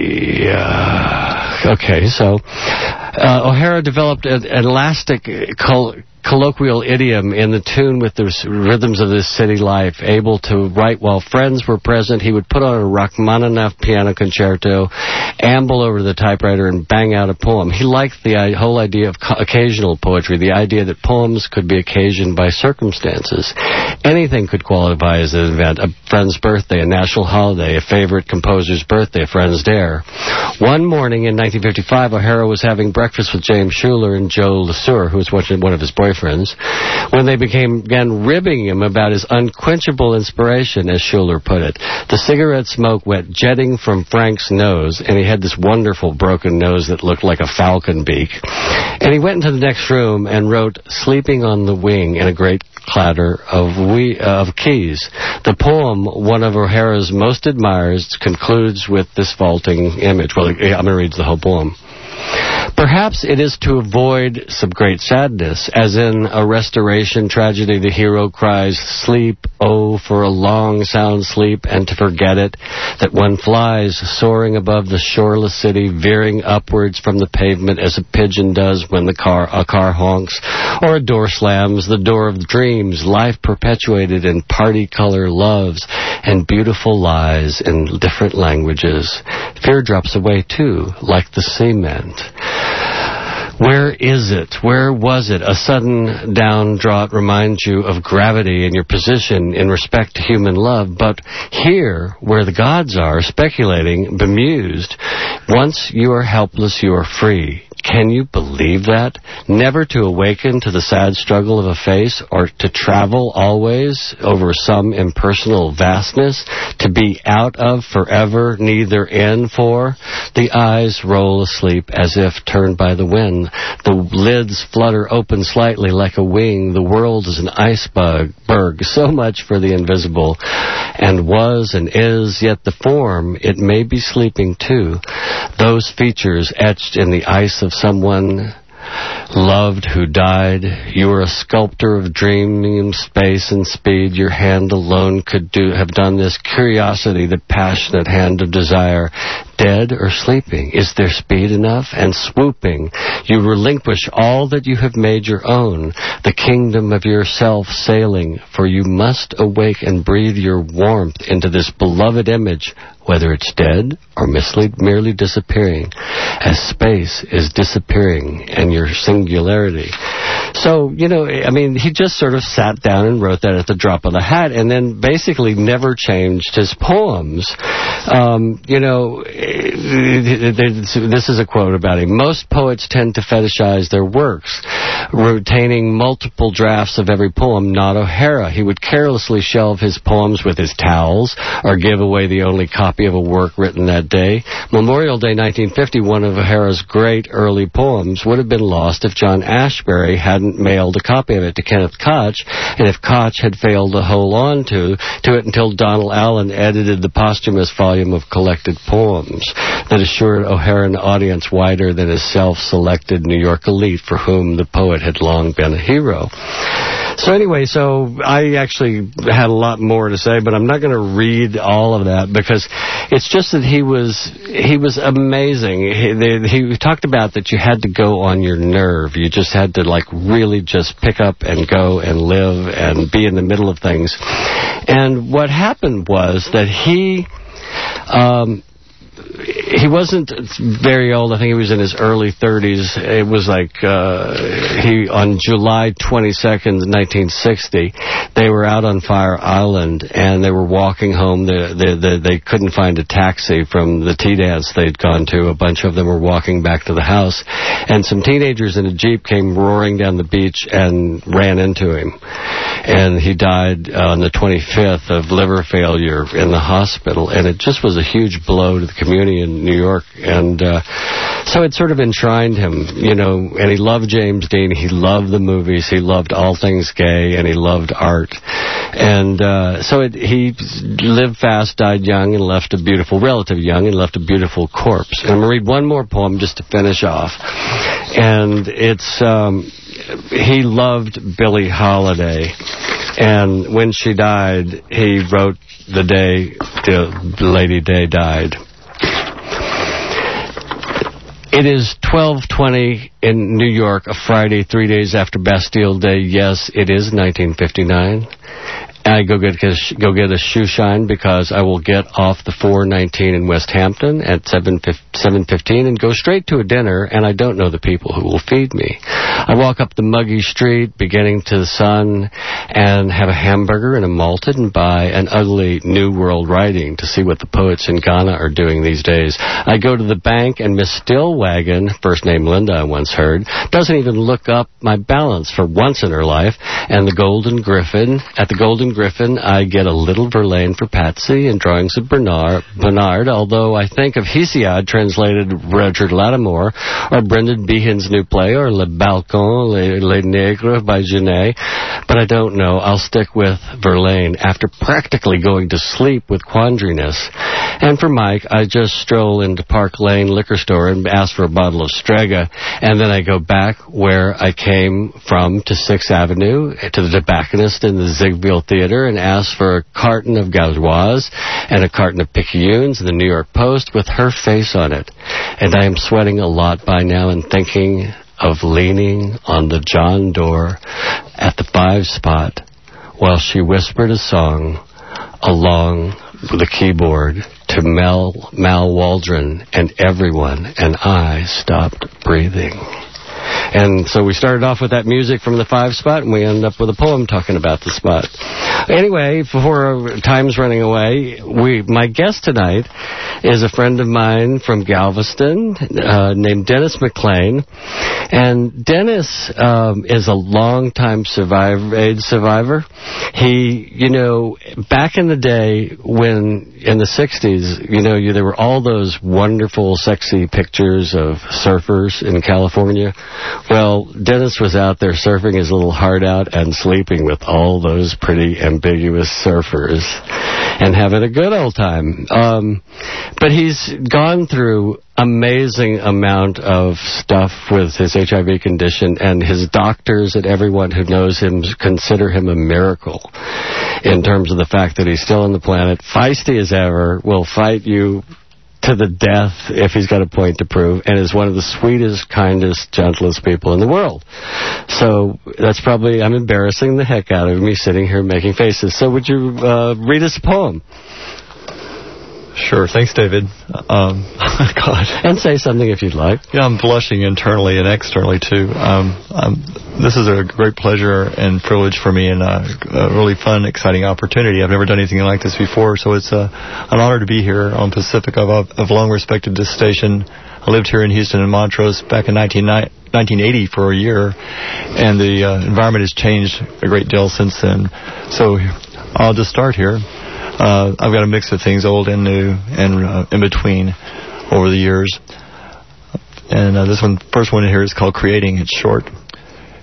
Okay, so O'Hara developed an elastic colloquial idiom in the tune with the rhythms of this city life, able to write while friends were present. He would put on a Rachmaninoff piano concerto, amble over the typewriter, and bang out a poem. He liked the whole idea of occasional poetry, the idea that poems could be occasioned by circumstances. Anything could qualify as an event: a friend's birthday, a national holiday, a favorite composer's birthday, a friend's dare. One morning in 1955, O'Hara was having breakfast with James Schuller and Joe LeSueur, who was one of his boyfriends, when they began ribbing him about his unquenchable inspiration, as Schuller put it. The cigarette smoke went jetting from Frank's nose, and he had this wonderful broken nose that looked like a falcon beak. And he went into the next room and wrote "Sleeping on the Wing" in a great clatter of keys. The poem, one of O'Hara's most admired, concludes with this vaulting image. Well, I'm going to read the whole poem. Perhaps it is to avoid some great sadness, as in a restoration tragedy the hero cries, "Sleep, oh, for a long sound sleep, and to forget it," that one flies, soaring above the shoreless city, veering upwards from the pavement as a pigeon does when a car honks, or a door slams, the door of dreams, life perpetuated in party-color loves and beautiful lies in different languages. Fear drops away, too, like the cement. Where is it? Where was it? A sudden down-draught reminds you of gravity and your position in respect to human love. But here, where the gods are, speculating, bemused, once you are helpless, you are free. Can you believe that? Never to awaken to the sad struggle of a face, or to travel always over some impersonal vastness, to be out of forever, neither in for. The eyes roll asleep as if turned by the wind. The lids flutter open slightly like a wing. The world is an iceberg. So much for the invisible. And was and is, yet the form, it may be sleeping too. Those features etched in the ice of someone loved who died. You are a sculptor of dreaming space and speed. Your hand alone could have done this. Curiosity, the passionate hand of desire. Dead or sleeping? Is there speed enough? And swooping, you relinquish all that you have made your own, the kingdom of yourself sailing, for you must awake and breathe your warmth into this beloved image, whether it's dead or merely disappearing, as space is disappearing and your singularity. So, I mean, he just sort of sat down and wrote that at the drop of the hat, and then basically never changed his poems. This is a quote about him. Most poets tend to fetishize their works, retaining multiple drafts of every poem. Not O'Hara. He would carelessly shelve his poems with his towels, or give away the only copy of a work written that day. Memorial Day 1950, one of O'Hara's great early poems, would have been lost if John Ashbery hadn't hadn't mailed a copy of it to Kenneth Koch, and if Koch had failed to hold on to it until Donald Allen edited the posthumous volume of collected poems that assured O'Hara an audience wider than his self-selected New York elite for whom the poet had long been a hero. So anyway, I actually had a lot more to say, but I'm not going to read all of that because it's just that he was amazing. He talked about that you had to go on your nerve. You just had to really just pick up and go and live and be in the middle of things. And what happened was that he wasn't very old. I think he was in his early 30s. It was on July 22nd, 1960, they were out on Fire Island, and they were walking home. They couldn't find a taxi from the tea dance they'd gone to. A bunch of them were walking back to the house, and some teenagers in a Jeep came roaring down the beach and ran into him. And he died on the 25th of liver failure in the hospital, and it just was a huge blow to the community in New York, and so it sort of enshrined him, and he loved James Dean, he loved the movies, he loved all things gay, and he loved art, and he lived fast, died young, and left a beautiful corpse. And I'm going to read one more poem just to finish off, and it's he loved Billie Holiday, and when she died, he wrote the day Lady Day died. It is 12:20 in New York, a Friday, 3 days after Bastille Day. Yes, it is 1959. I go get a shoe shine because I will get off the 419 in West Hampton at 7:15 and go straight to a dinner, and I don't know the people who will feed me. I walk up the muggy street, beginning to the sun, and have a hamburger and a malted and buy an ugly New World writing to see what the poets in Ghana are doing these days. I go to the bank, and Miss Stillwagon, first name Linda I once heard, doesn't even look up my balance for once in her life, and at the Golden Griffin, I get a little Verlaine for Patsy and drawings of Bernard, although I think of Hesiod translated Richard Lattimore, or Brendan Behan's new play, or Le Balcon, Les Nègres by Genet, but I don't know. I'll stick with Verlaine after practically going to sleep with quandriness. And for Mike, I just stroll into Park Lane liquor store and ask for a bottle of Strega, and then I go back where I came from to 6th Avenue, to the tobacconist in the Ziegfeld Theater, and ask for a carton of Gauloise and a carton of Picayunes in the New York Post with her face on it. And I am sweating a lot by now and thinking of leaning on the John door at the 5 spot while she whispered a song along the keyboard to Mal Waldron and everyone, and I stopped breathing. And so we started off with that music from the 5 spot, and we ended up with a poem talking about the spot. Anyway, before time's running away, my guest tonight is a friend of mine from Galveston named Dennis McLean. And Dennis is a long-time AIDS survivor. He, back in the day when, in the 60s, there were all those wonderful, sexy pictures of surfers in California. Well, Dennis was out there surfing his little heart out and sleeping with all those pretty ambiguous surfers and having a good old time. But he's gone through amazing amount of stuff with his HIV condition, and his doctors and everyone who knows him consider him a miracle in terms of the fact that he's still on the planet, feisty as ever, will fight you to the death if he's got a point to prove, and is one of the sweetest, kindest, gentlest people in the world. So that's probably, I'm embarrassing the heck out of me sitting here making faces. So would you read us a poem? Sure. Thanks, David. God. And say something if you'd like. Yeah, I'm blushing internally and externally, too. This is a great pleasure and privilege for me, and a really fun, exciting opportunity. I've never done anything like this before, so it's an honor to be here on Pacific. I've long respected this station. I lived here in Houston and Montrose back in 1980 for a year, and the environment has changed a great deal since then. So I'll just start here. I've got a mix of things, old and new, and in between over the years. And this first one here is called Creating. It's short.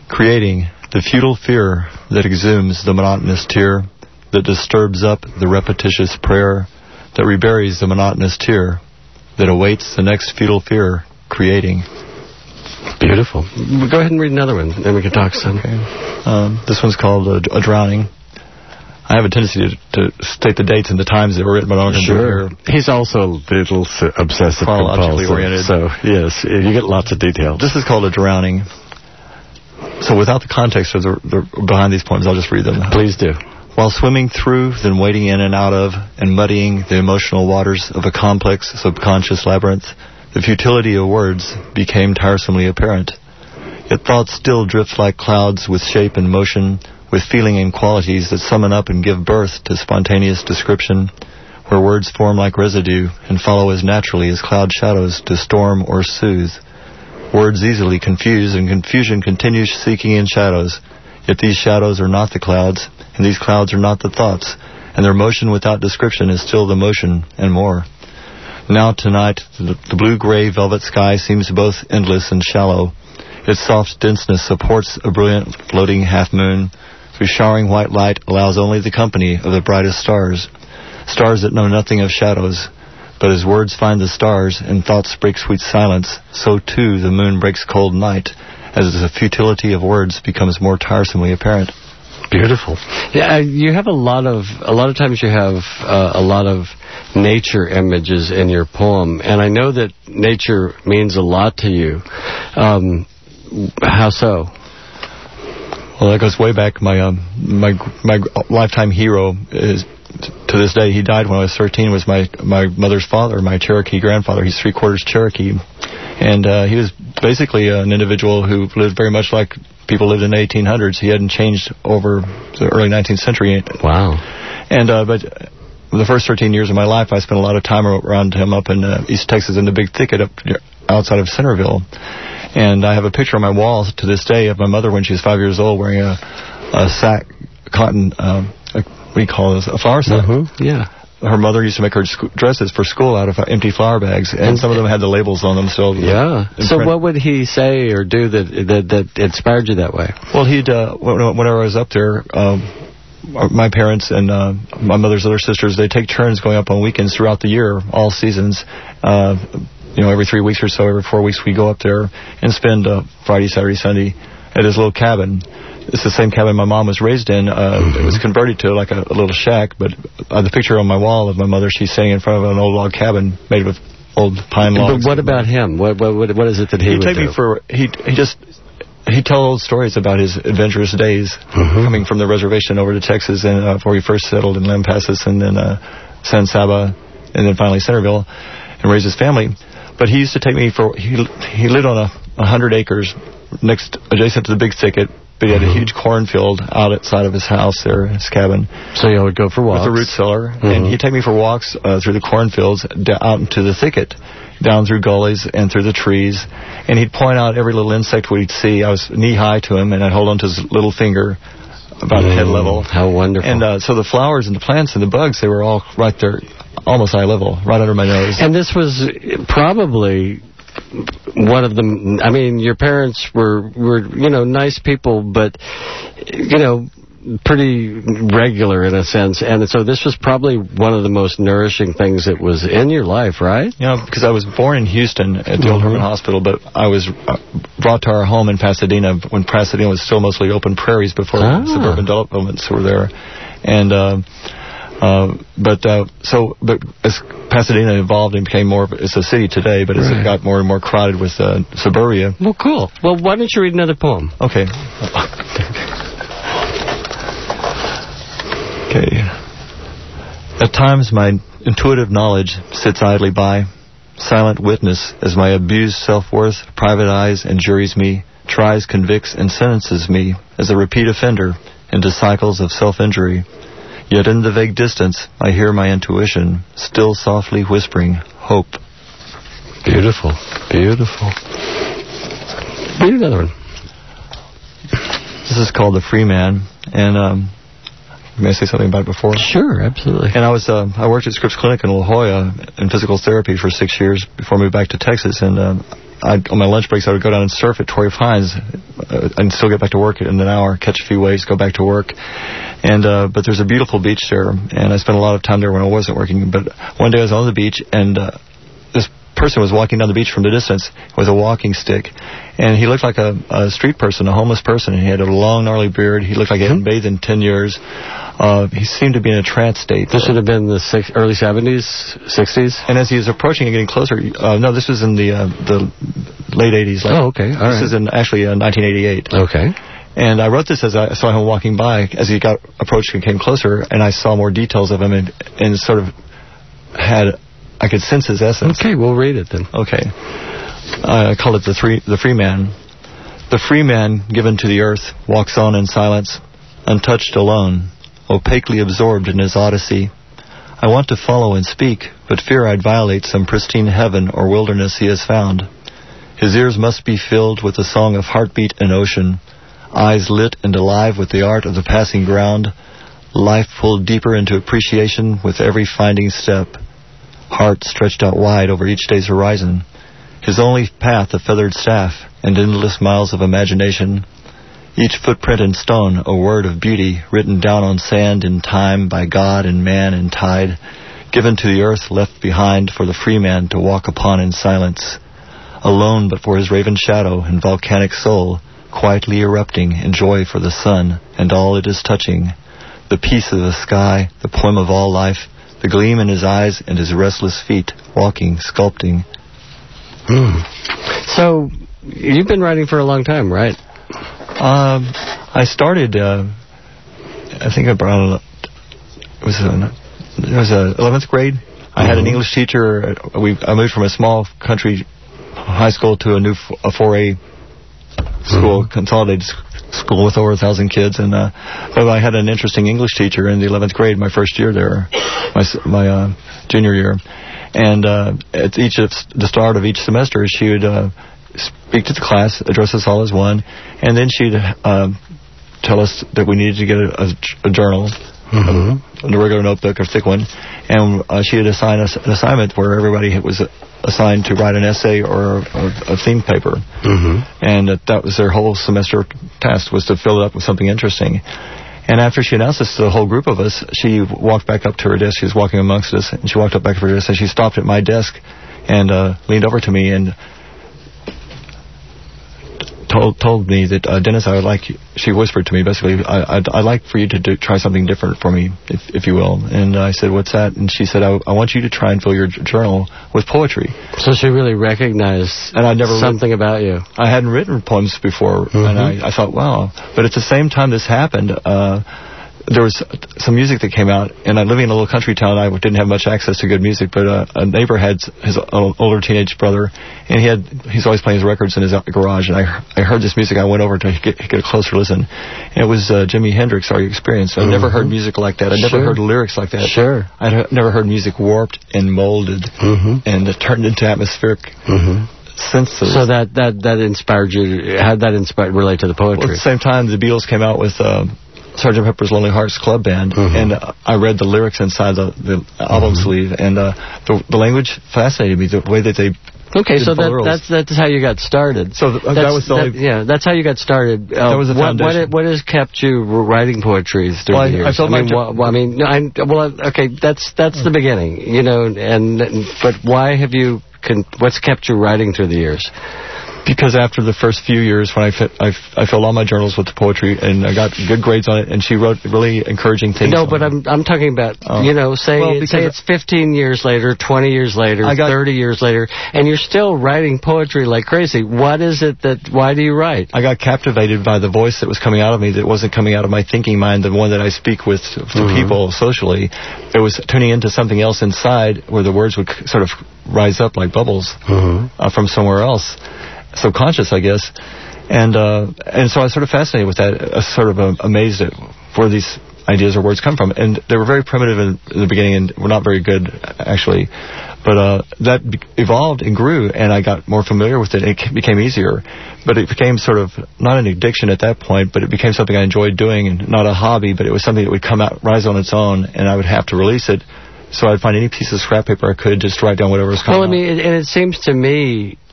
creating the futile fear that exhumes the monotonous tear, that disturbs up the repetitious prayer, that reburies the monotonous tear, that awaits the next futile fear, creating. Beautiful. We'll go ahead and read another one, then we can talk some. Okay. This one's called A Drowning. I have a tendency to state the dates and the times they were written, but I'm not going to do it here. He's also a little obsessive Chronologically compulsive, oriented. so yes, you get lots of details. This is called A Drowning. So without the context of the behind these poems, I'll just read them. Please do. While swimming through, then wading in and out of, and muddying the emotional waters of a complex subconscious labyrinth, the futility of words became tiresomely apparent. Yet thoughts still drift like clouds with shape and motion, with feeling and qualities that summon up and give birth to spontaneous description, where words form like residue and follow as naturally as cloud shadows to storm or soothe. Words easily confuse, and confusion continues seeking in shadows. Yet these shadows are not the clouds, and these clouds are not the thoughts, and their motion without description is still the motion, and more. Now tonight, the blue-gray velvet sky seems both endless and shallow. Its soft denseness supports a brilliant floating half-moon, whose showering white light allows only the company of the brightest stars, stars that know nothing of shadows. But as words find the stars and thoughts break sweet silence, so too the moon breaks cold night, as the futility of words becomes more tiresomely apparent. Beautiful. Yeah, you have a lot of times you have a lot of nature images in your poem, and I know that nature means a lot to you. How so? Well, that goes way back. My lifetime hero is, to this day, he died when I was 13, was my mother's father, my Cherokee grandfather. He's 3/4 Cherokee. And he was basically an individual who lived very much like people lived in the 1800s. He hadn't changed over the early 19th century. Wow. And but the first 13 years of my life, I spent a lot of time around him up in East Texas in the Big Thicket up outside of Centerville. And I have a picture on my wall to this day of my mother when she was 5 years old wearing a sack, cotton, what do you call this, a flour sack. Mm-hmm. Yeah. Her mother used to make her dresses for school out of empty flour bags, and some of them had the labels on them. So yeah. So what would he say or do that inspired you that way? Well, he'd whenever I was up there, my parents and my mother's other sisters, they take turns going up on weekends throughout the year, all seasons. Every 3 weeks or so, every 4 weeks, we go up there and spend Friday, Saturday, Sunday at his little cabin. It's the same cabin my mom was raised in. It was converted to like a little shack, but the picture on my wall of my mother, she's sitting in front of an old log cabin made with old pine logs. But what about him? What is it that he would do? He'd tell old stories about his adventurous days, coming from the reservation over to Texas, and before he first settled in Lampasas and then San Saba, and then finally Centerville, and raised his family. But he used to take me he lived on 100 acres adjacent to the Big Thicket, but he had a huge cornfield outside of his house there, his cabin. So you would go for walks? With a root cellar. And he'd take me for walks through the cornfields, out into the thicket, down through gullies and through the trees. And he'd point out every little insect we'd see. I was knee-high to him, and I'd hold on to his little finger about head level. How wonderful. And so the flowers and the plants and the bugs, they were all right there, almost eye level, right under my nose. And this was probably one of them. I mean, your parents were nice people, but pretty regular in a sense, and so this was probably one of the most nourishing things that was in your life, right? Because I was born in Houston at the Old Herman Hospital, but I was brought to our home in Pasadena when Pasadena was still mostly open prairies before suburban developments were there, and but as Pasadena evolved and became more, it's a city today, but as it got more and more crowded with suburbia. Well, cool. Well, why don't you read another poem? Okay. Okay. At times my intuitive knowledge sits idly by, silent witness as my abused self-worth privatizes and juries me, tries, convicts, and sentences me as a repeat offender into cycles of self-injury. Yet in the vague distance, I hear my intuition still softly whispering, hope. Beautiful. Beautiful. Read another one. This is called The Free Man, and may I say something about it before? Sure, absolutely. And I worked at Scripps Clinic in La Jolla in physical therapy for 6 years before I moved back to Texas, and on my lunch breaks, I would go down and surf at Torrey Pines and still get back to work in an hour, catch a few waves, go back to work. And but there's a beautiful beach there, and I spent a lot of time there when I wasn't working. But one day I was on the beach, and this person was walking down the beach from the distance with a walking stick, and he looked like a street person, a homeless person, and he had a long, gnarly beard. He looked like he hadn't bathed in 10 years. He seemed to be in a trance state. This should have been the early 70s, 60s? And as he was approaching and getting closer, no, this was in the late 80s. Okay. All right. This is actually 1988. Okay. And I wrote this as I saw him walking by, as he got approached and came closer, and I saw more details of him and sort of I could sense his essence. Okay, we'll read it then. Okay. I call it the free man. The free man, given to the earth, walks on in silence, untouched alone, opaquely absorbed in his odyssey. I want to follow and speak, but fear I'd violate some pristine heaven or wilderness he has found. His ears must be filled with the song of heartbeat and ocean, eyes lit and alive with the art of the passing ground, life pulled deeper into appreciation with every finding step, heart stretched out wide over each day's horizon, his only path a feathered staff and endless miles of imagination, each footprint in stone a word of beauty written down on sand in time by God and man and tide, given to the earth left behind for the free man to walk upon in silence, alone but for his raven shadow and volcanic soul, quietly erupting in joy for the sun and all it is touching, the peace of the sky, the poem of all life, the gleam in his eyes and his restless feet, walking, sculpting. So, you've been writing for a long time, right? I started, I think around, it was 11th grade. I had an English teacher. I moved from a small country high school to a 4A school, consolidated school with over 1,000 kids, and but I had an interesting English teacher in the 11th grade, my first year there, my junior year, and at the start of each semester, she would speak to the class, address us all as one, and then she'd tell us that we needed to get a journal, a regular notebook, a thick one, and she would assign us an assignment where everybody was assigned to write an essay or a theme paper. And that was their whole semester task, was to fill it up with something interesting. And after she announced this to the whole group of us, she walked back up to her desk. She was walking amongst us, and she walked up back to her desk, and she stopped at my desk and leaned over to me and told me that, Dennis, I would like you, she whispered to me, basically, I'd like for you to try something different for me, if you will. And I said, what's that? And she said, I want you to try and fill your journal with poetry. So she really recognized something about you. I hadn't written poems before, and I thought, wow. But at the same time this happened, there was some music that came out, and living in a little country town, I didn't have much access to good music, but a neighbor had his older teenage brother, and he's always playing his records in his garage, and I heard this music. I went over to get a closer listen, and it was Jimi Hendrix, Are You Experienced? I'd never heard music like that. I'd never heard lyrics like that. I'd never heard music warped and molded and turned into atmospheric senses. So that inspired you. How did that relate to the poetry? Well, at the same time, the Beatles came out with Sgt. Pepper's Lonely Hearts Club Band, and I read the lyrics inside the album sleeve, and the language fascinated me, the way that they... Okay, so that's how you got started. So that was the only... that's how you got started. That was the foundation. What has kept you writing poetry through the years? Okay, that's the beginning, you know, but why have you... what's kept you writing through the years? Because after the first few years, when I filled all my journals with the poetry, and I got good grades on it, and she wrote really encouraging things. No, but I'm talking about, say it's 15 years later, 20 years later, 30 years later, and you're still writing poetry like crazy. Why do you write? I got captivated by the voice that was coming out of me, that wasn't coming out of my thinking mind, the one that I speak with to people socially. It was tuning into something else inside, where the words would sort of rise up like bubbles from somewhere else. Subconscious, I guess, and so I was sort of fascinated with that, sort of amazed at where these ideas or words come from, and they were very primitive in the beginning, and were not very good, actually, but that evolved and grew, and I got more familiar with it. It became easier, but it became sort of not an addiction at that point, but it became something I enjoyed doing, and not a hobby, but it was something that would come out, rise on its own, and I would have to release it. So I'd find any piece of scrap paper I could, just write down whatever was coming out. Well, I mean, and it seems to me,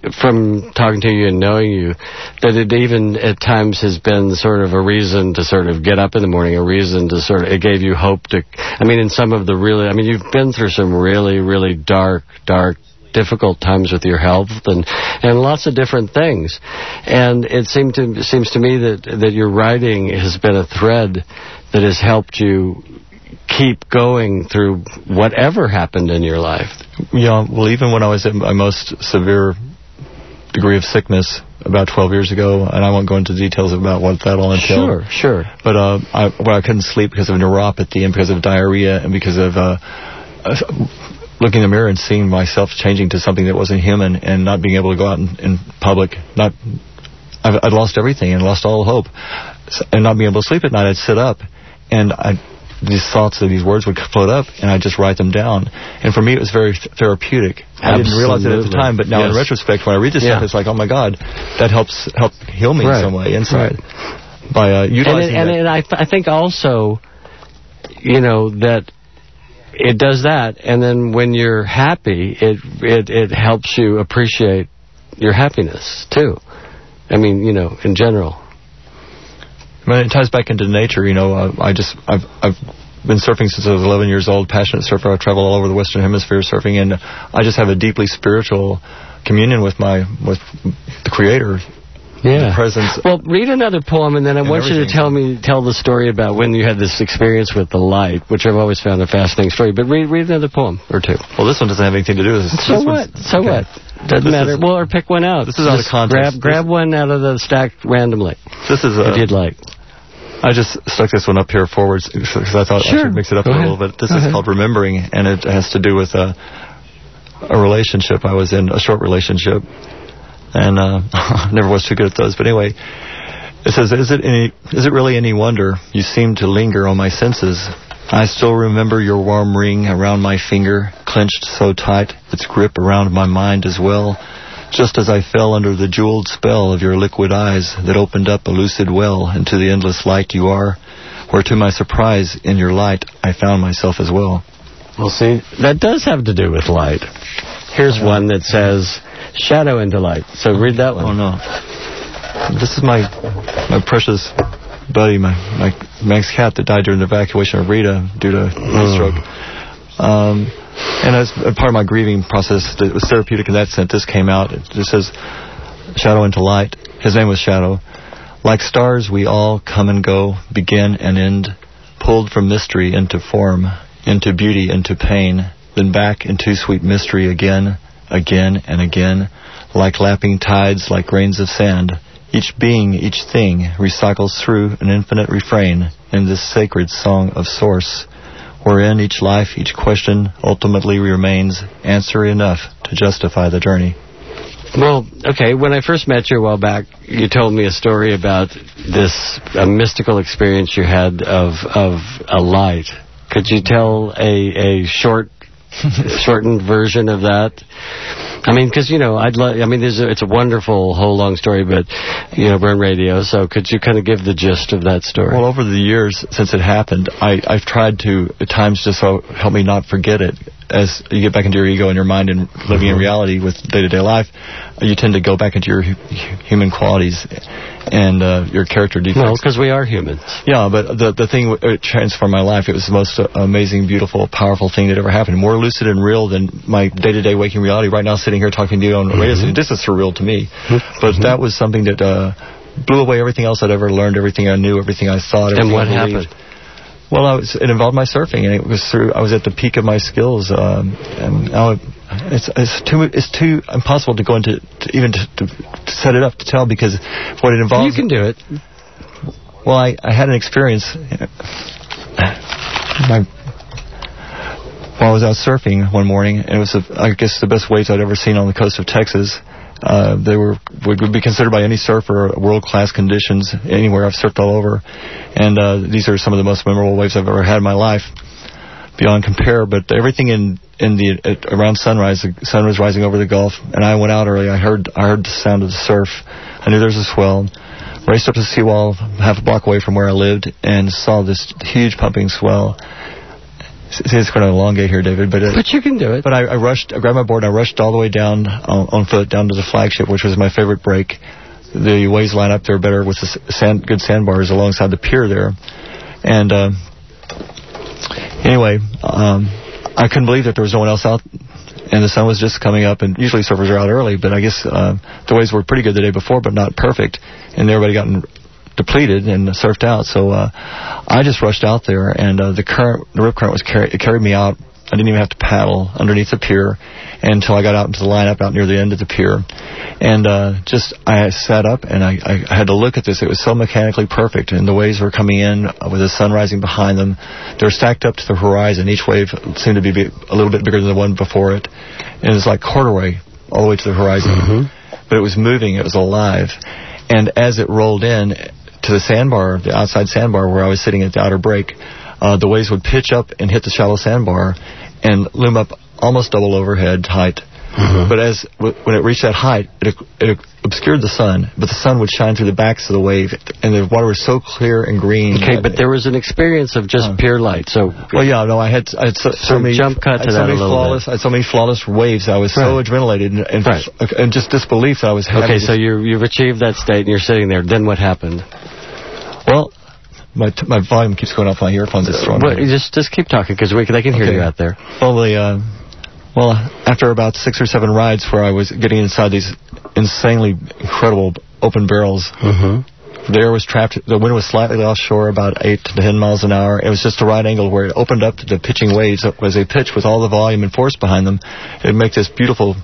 from talking to you and knowing you, that it even at times has been sort of a reason to sort of get up in the morning, a reason to sort of, it gave you hope to, I mean, in some of the really, I mean, you've been through some really, really dark, difficult times with your health and lots of different things. And it seems to me that your writing has been a thread that has helped you keep going through whatever happened in your life. Yeah, well, even when I was at my most severe degree of sickness about 12 years ago, and I won't go into details about what that all entailed. Sure. But I couldn't sleep because of neuropathy and because of diarrhea and because of looking in the mirror and seeing myself changing to something that wasn't human and not being able to go out in public. I'd lost everything and lost all hope. And not being able to sleep at night, I'd sit up and these thoughts of these words would float up, and I'd just write them down. And for me, it was very therapeutic. I didn't realize it at the time, but now in retrospect, when I read this stuff, it's like, oh my God, that help heal me in some way inside by utilizing that. And I think also, that it does that, and then when you're happy, it helps you appreciate your happiness too. I mean, in general. I mean, it ties back into nature. I've been surfing since I was 11 years old, passionate surfer. I travel all over the Western Hemisphere surfing, and I just have a deeply spiritual communion with the Creator. Yeah. The presence. Well, read another poem, and then I want you to tell the story about when you had this experience with the light, which I've always found a fascinating story. But read another poem or two. Well, this one doesn't have anything to do with this. So what? Doesn't matter. Or pick one out. This is out of context. Grab one out of the stack randomly. This is if you'd like. I just stuck this one up here forwards because I thought I should mix it up a little bit. This is called Remembering, and it has to do with a relationship I was in, a short relationship. And never was too good at those. But anyway, it says, Is it really any wonder you seem to linger on my senses? I still remember your warm ring around my finger, clenched so tight, its grip around my mind as well. Just as I fell under the jeweled spell of your liquid eyes that opened up a lucid well into the endless light you are, where to my surprise, in your light, I found myself as well. Well, see, that does have to do with light. Here's one that says, shadow into light. So read that one. Oh, no. This is my precious buddy, my Manx cat that died during the evacuation of Rita due to heat stroke. And as part of my grieving process, it was therapeutic in that sense. This came out. It just says, shadow into light. His name was Shadow. Like stars, we all come and go, begin and end, pulled from mystery into form, into beauty, into pain, then back into sweet mystery again and again, like lapping tides, like grains of sand. Each being, each thing, recycles through an infinite refrain in this sacred song of source, wherein each life, each question ultimately remains answer enough to justify the journey. Well, okay, when I first met you a while back, you told me a story about this mystical experience you had of a light. Could you tell a shortened version of that? I mean, because, it's a wonderful whole long story, but, we're on radio, so could you kind of give the gist of that story? Well, over the years since it happened, I've tried to, at times, just so help me not forget it. As you get back into your ego and your mind and living in reality with day-to-day life, you tend to go back into your human qualities and your character defects. Well, because we are humans. Yeah, but the thing it transformed my life. It was the most amazing, beautiful, powerful thing that ever happened. More lucid and real than my day-to-day waking reality. Right now, sitting here talking to you on the radio, this is surreal to me. But that was something that blew away everything else I'd ever learned, everything I knew, everything I thought. And what happened? Well, it involved my surfing, and it was I was at the peak of my skills. And it's too impossible to go into to set it up to tell, because what it involves. You can do it. Well, I had an experience. While I was out surfing one morning, and it was I guess the best waves I'd ever seen on the coast of Texas. They would be considered by any surfer world-class conditions anywhere. I've surfed all over, and these are some of the most memorable waves I've ever had in my life, beyond compare. But everything around sunrise, the sun was rising over the Gulf, and I went out early. I heard the sound of the surf. I knew there was a swell. Raced up to the seawall half a block away from where I lived, and saw this huge pumping swell. See, it's going to elongate here, David, but you can do it. But I grabbed my board, and I rushed all the way down on foot down to the flagship, which was my favorite break. The waves line up there better with the good sandbars alongside the pier there. And anyway, I couldn't believe that there was no one else out, and the sun was just coming up, and usually surfers are out early, but I guess the waves were pretty good the day before, but not perfect, and everybody gotten depleted and surfed out. So I just rushed out there, and the rip current carried me out. I didn't even have to paddle underneath the pier until I got out into the lineup out near the end of the pier. And I sat up, and I had to look at this. It was so mechanically perfect, and the waves were coming in with the sun rising behind them. They were stacked up to the horizon. Each wave seemed to be a little bit bigger than the one before it. And it was like corduroy all the way to the horizon. But it was moving. It was alive. And as it rolled in to the sandbar, the outside sandbar where I was sitting at the outer break, the waves would pitch up and hit the shallow sandbar and loom up almost double overhead height. But when it reached that height, it obscured the sun, but the sun would shine through the backs of the wave, and the water was so clear and green. Okay, but there was an experience of just pure light. So well, yeah, no, I had so many jump cut to that a little bit. I had so many flawless waves. I was so adrenalated and just disbelief that I was having. Okay, so you've achieved that state, and you're sitting there. Then what happened? Well, my volume keeps going off my earphones. It's thrown. Just keep talking, because they can hear you out there. Well, after about 6 or 7 rides where I was getting inside these insanely incredible open barrels, the air was trapped. The wind was slightly offshore, about 8 to 10 miles an hour. It was just the right angle where it opened up to the pitching waves. As they pitch with all the volume and force behind them, it would make this beautiful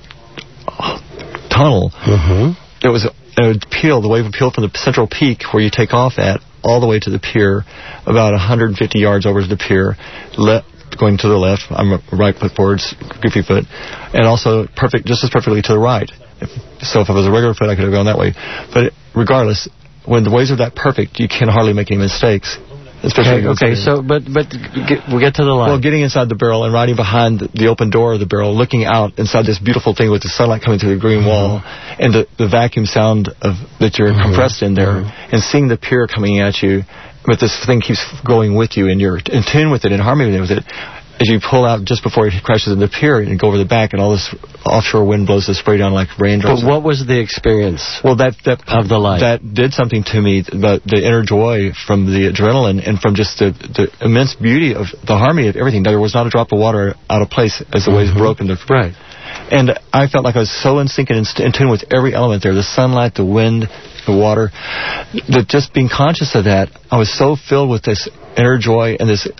tunnel. It would peel. The wave would peel from the central peak where you take off at all the way to the pier, about 150 yards over to the pier, going to the left. I'm a right foot forward, goofy foot, and also just as perfectly to the right. So if I was a regular foot, I could have gone that way. But regardless, when the waves are that perfect, you can hardly make any mistakes. Okay, so we'll get to the line. Well, getting inside the barrel and riding behind the open door of the barrel, looking out inside this beautiful thing with the sunlight coming through the green wall, and the vacuum sound that you're compressed in there, and seeing the pier coming at you, but this thing keeps going with you, and you're in tune with it, in harmony with it. As you pull out just before it crashes in the pier and go over the back, and all this offshore wind blows the spray down like raindrops. But what was the experience? Well, that of the light that did something to me. The inner joy from the adrenaline and from just the immense beauty of the harmony of everything. There was not a drop of water out of place as the waves broke into And I felt like I was so in sync and in tune with every element there: the sunlight, the wind, the water. That just being conscious of that, I was so filled with this inner joy and this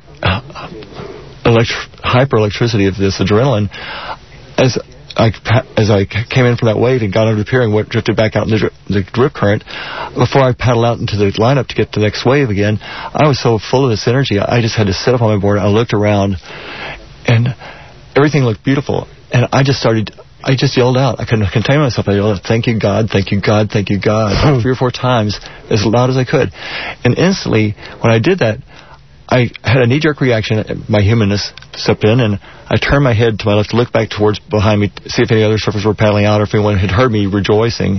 hyper-electricity of this adrenaline as I came in from that wave and got under the pier and drifted back out in the drip current. Before I paddled out into the lineup to get to the next wave again, I was so full of this energy, I just had to sit up on my board. I looked around, and everything looked beautiful. And I just yelled out. I couldn't contain myself. I yelled, "Thank you, God, thank you, God, thank you, God," 3 or 4 times, as loud as I could. And instantly, when I did that, I had a knee-jerk reaction. My humanness stepped in, and I turned my head to my left to look back towards behind me to see if any other surfers were paddling out or if anyone had heard me rejoicing.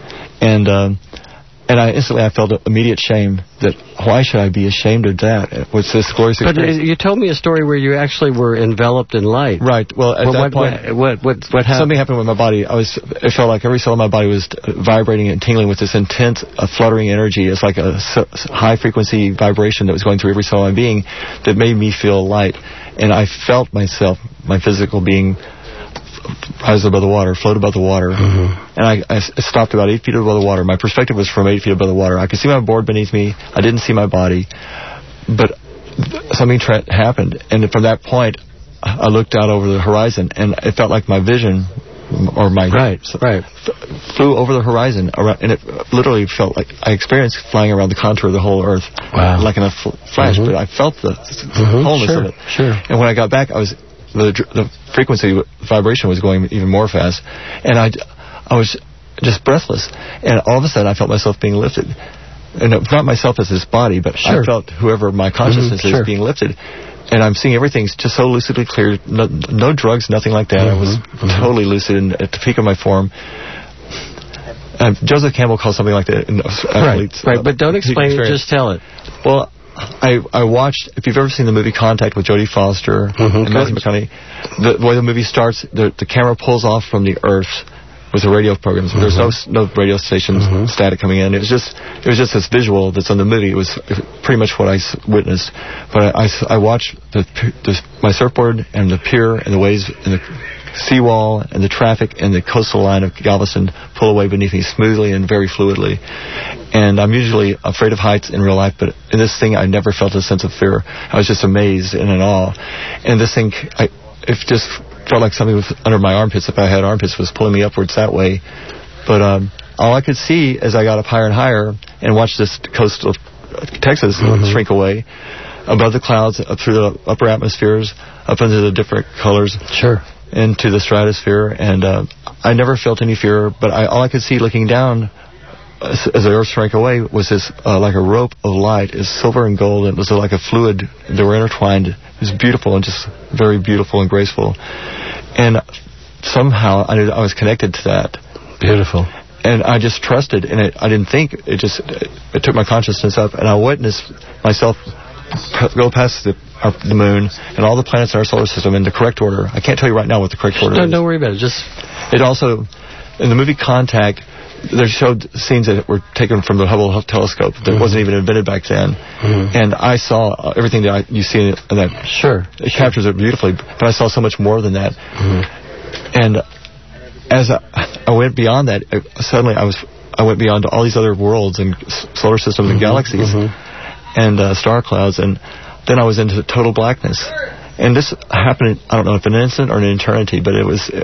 And I instantly felt immediate shame. That why should I be ashamed of that? What's this glorious experience? But you told me a story where you actually were enveloped in light. Right. Well, at that point, what happened? Something happened with my body. It felt like every cell in my body was vibrating and tingling with this intense, fluttering energy. It's like a high-frequency vibration that was going through every cell of my being that made me feel light. And I felt myself, my physical being, rise above the water, float above the water. And I stopped about 8 feet above the water. My perspective was from 8 feet above the water. I could see my board beneath me. I didn't see my body. But something happened. And from that point, I looked out over the horizon, and it felt like my vision, or my flew over the horizon, and it literally felt like I experienced flying around the contour of the whole Earth, like in a flash. But I felt the wholeness of it. And when I got back, the frequency vibration was going even more fast, and I was just breathless. And all of a sudden, I felt myself being lifted, and not myself as this body, but I felt whoever my consciousness is being lifted. And I'm seeing everything just so lucidly clear. No drugs, nothing like that. I was totally lucid and at the peak of my form. Joseph Campbell calls something like that. Right, but don't explain it, just tell it. Well, I watched, if you've ever seen the movie Contact with Jodie Foster and Matthew McConaughey, the way the movie starts, the camera pulls off from the Earth with the radio programs. There's no radio station static coming in. It was just this visual that's on the movie. It was pretty much what I witnessed. But I watched my surfboard and the pier and the waves and the seawall and the traffic and the coastal line of Galveston pull away beneath me smoothly and very fluidly. And I'm usually afraid of heights in real life, but in this thing I never felt a sense of fear. I was just amazed and in awe. And this thing, it just felt like something was under my armpits. If I had armpits, was pulling me upwards that way. But all I could see as I got up higher and higher and watched this coast of Texas shrink away above the clouds, up through the upper atmospheres, up into the different colors. Sure. Into the stratosphere. And I never felt any fear, but all I could see looking down as the earth shrank away was this like a rope of light. It was silver and gold, and it was like a fluid. They were intertwined. It was beautiful and just very beautiful and graceful. And somehow I knew I was connected to that. Beautiful. And I just trusted, and I didn't think. It took my consciousness up, and I witnessed myself go past the moon and all the planets in our solar system in the correct order. I can't tell you right now what the correct order is. Don't worry about it. It also, in the movie Contact, they showed scenes that were taken from the Hubble telescope that wasn't even invented back then. And I saw everything that you see in that. Sure. It captures it beautifully, but I saw so much more than that. And as I went beyond that, suddenly I went beyond all these other worlds and solar systems and galaxies and star clouds, and then I was into total blackness. And this happened, I don't know if an instant or an eternity, but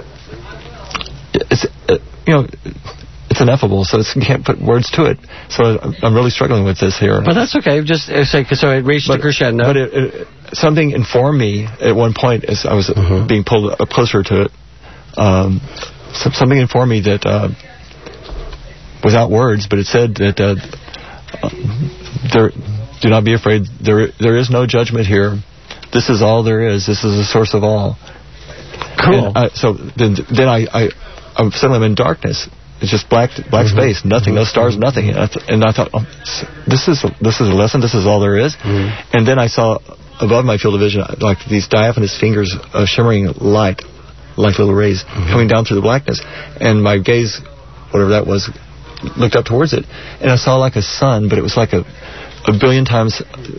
it's ineffable, so you can't put words to it. So I'm really struggling with this here. But that's okay. Just say, so it reached a crescendo. But something informed me at one point as I was being pulled up closer to it. Something informed me that, without words, but it said that do not be afraid. There is no judgment here. This is all there is. This is the source of all. Cool. And so then I'm suddenly I'm in darkness. It's just black space, nothing, no stars, nothing. And I thought, this is a lesson. This is all there is. And then I saw above my field of vision like these diaphanous fingers of shimmering light, like little rays, coming down through the blackness. And my gaze, whatever that was, looked up towards it, and I saw like a sun, but it was like a billion times,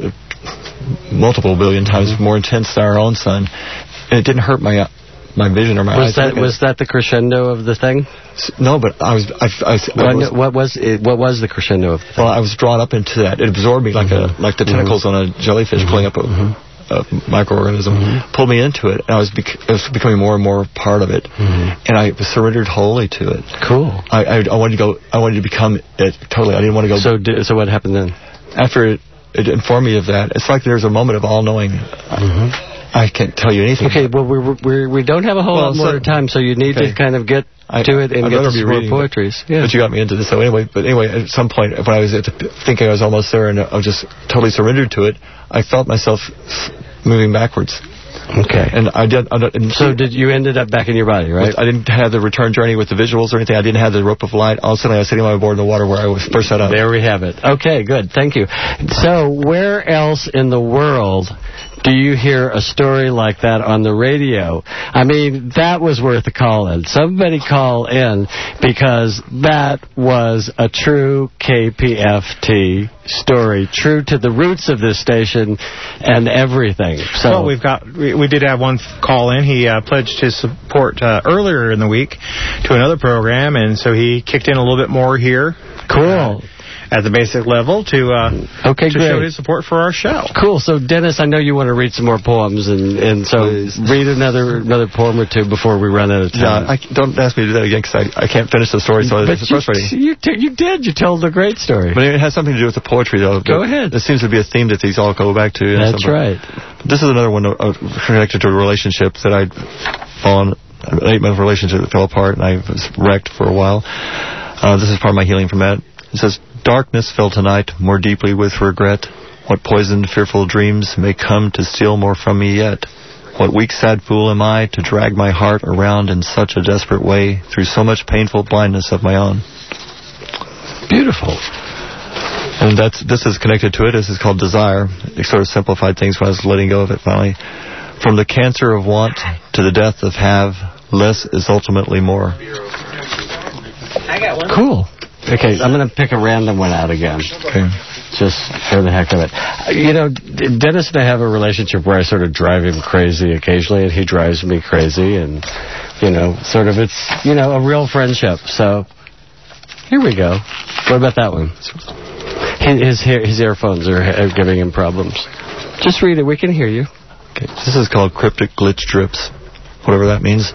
multiple billion times more intense than our own sun. And it didn't hurt my vision or my eyes. Was that the crescendo of the thing? No, but what was the crescendo of the thing? Well, I was drawn up into that. It absorbed me like the tentacles on a jellyfish pulling up a microorganism, pulled me into it, and I was becoming more and more part of it, and I surrendered wholly to it. Cool. I wanted to become it totally. I didn't want to go. So what happened then? After it informed me of that, it's like there's a moment of all knowing. I can't tell you anything. Okay, well, we don't have a whole lot more time, so you need to kind of get to it and get to some more poetries. But you got me into this. So anyway, at some point, when I was thinking I was almost there and I was just totally surrendered to it, I felt myself moving backwards. Okay. And you ended up back in your body, right? I didn't have the return journey with the visuals or anything. I didn't have the rope of light. All of a sudden, I was sitting on my board in the water where I was first set up. There we have it. Okay, good. Thank you. So where else in the world do you hear a story like that on the radio? I mean, that was worth a call in. Somebody call in, because that was a true KPFT story, true to the roots of this station and everything. So we did have one call in. He pledged his support earlier in the week to another program, and so he kicked in a little bit more here. Cool. At the basic level to show his support for our show. Cool. So, Dennis, I know you want to read some more poems, and so read another poem or two before we run out of time. Yeah, don't ask me to do that again, because I can't finish the story, so it's frustrating. You did. You told a great story. But it has something to do with the poetry, though. Go ahead. There seems to be a theme that these all go back to. That's right. This is another one connected to a relationship that I'd fallen, an 8-month relationship that fell apart, and I was wrecked for a while. This is part of my healing from that. It says, "Darkness fell tonight more deeply with regret. What poisoned, fearful dreams may come to steal more from me yet? What weak, sad fool am I to drag my heart around in such a desperate way through so much painful blindness of my own?" Beautiful. And this is connected to it. This is called desire. It sort of simplified things when I was letting go of it finally. From the cancer of want to the death of have, less is ultimately more. I got one. Cool. Okay, I'm going to pick a random one out again. Okay. Just for the heck of it. You know, Dennis and I have a relationship where I sort of drive him crazy occasionally, and he drives me crazy, and, you know, sort of it's, you know, a real friendship. So, here we go. What about that one? His earphones are giving him problems. Just read it. We can hear you. Okay. This is called cryptic glitch drips, whatever that means.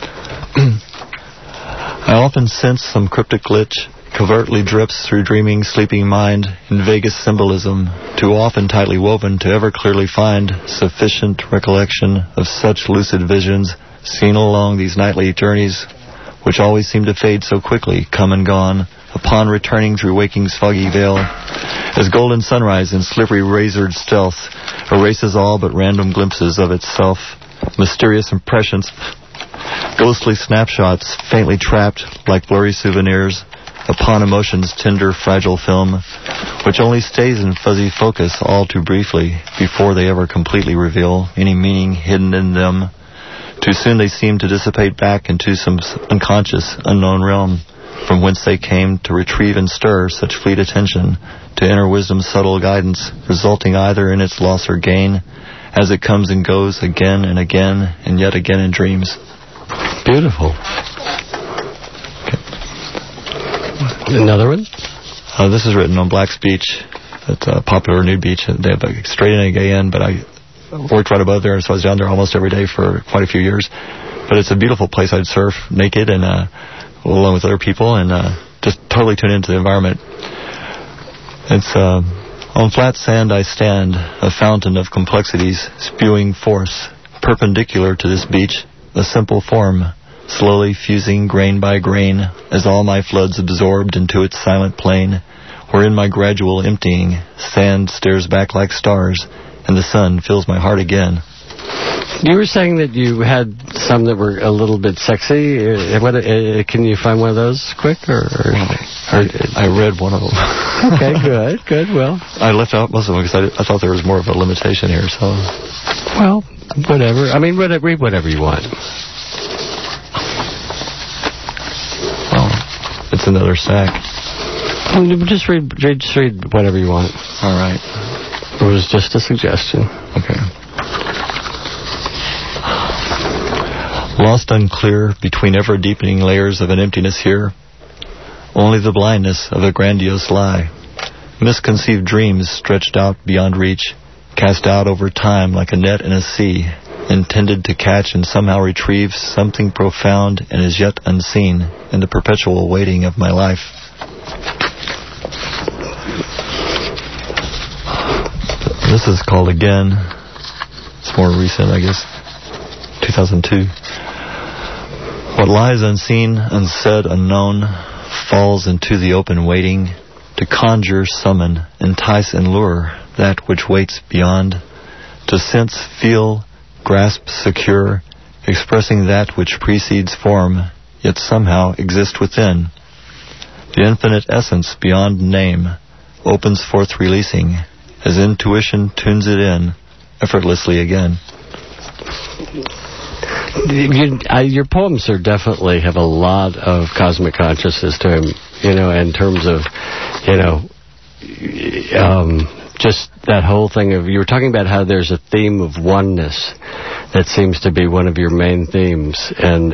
I often sense some cryptic glitch covertly drips through dreaming, sleeping mind in vaguest symbolism, too often tightly woven to ever clearly find sufficient recollection of such lucid visions seen along these nightly journeys, which always seem to fade so quickly, come and gone, upon returning through waking's foggy veil, as golden sunrise in slippery razored stealth erases all but random glimpses of itself, mysterious impressions, ghostly snapshots faintly trapped like blurry souvenirs upon emotion's tender, fragile film, which only stays in fuzzy focus all too briefly before they ever completely reveal any meaning hidden in them. Too soon they seem to dissipate back into some unconscious, unknown realm, from whence they came to retrieve and stir such fleet attention to inner wisdom's subtle guidance, resulting either in its loss or gain, as it comes and goes again and again, and yet again in dreams. Beautiful. Another one? This is written on Black's Beach. It's a popular nude beach. They have a straight in and a gay in, but I worked right above there, so I was down there almost every day for quite a few years. But it's a beautiful place. I'd surf naked and along with other people and just totally tune into the environment. It's on flat sand I stand, a fountain of complexities spewing force, perpendicular to this beach, a simple form, slowly fusing grain by grain as all my floods absorbed into its silent plain, wherein my gradual emptying, sand stares back like stars, and the sun fills my heart again. You were saying that you had some that were a little bit sexy. Can you find one of those quick? I read one of them. Okay, good. Well, I left out most of them because I thought there was more of a limitation here. So, well, whatever. I mean, read whatever you want. It's another sack. Just read whatever you want. All right. It was just a suggestion. Okay. Lost unclear between ever-deepening layers of an emptiness here, only the blindness of a grandiose lie. Misconceived dreams stretched out beyond reach, cast out over time like a net in a sea, intended to catch and somehow retrieve something profound and as yet unseen in the perpetual waiting of my life. This is called Again. It's more recent, I guess. 2002. What lies unseen, unsaid, unknown, falls into the open waiting, to conjure, summon, entice, and lure that which waits beyond, to sense, feel, grasp, secure, expressing that which precedes form, yet somehow exists within. The infinite essence beyond name opens forth releasing, as intuition tunes it in, effortlessly again. Your poems are definitely have a lot of cosmic consciousness to them, in terms of, just that whole thing of, you were talking about how there's a theme of oneness that seems to be one of your main themes, and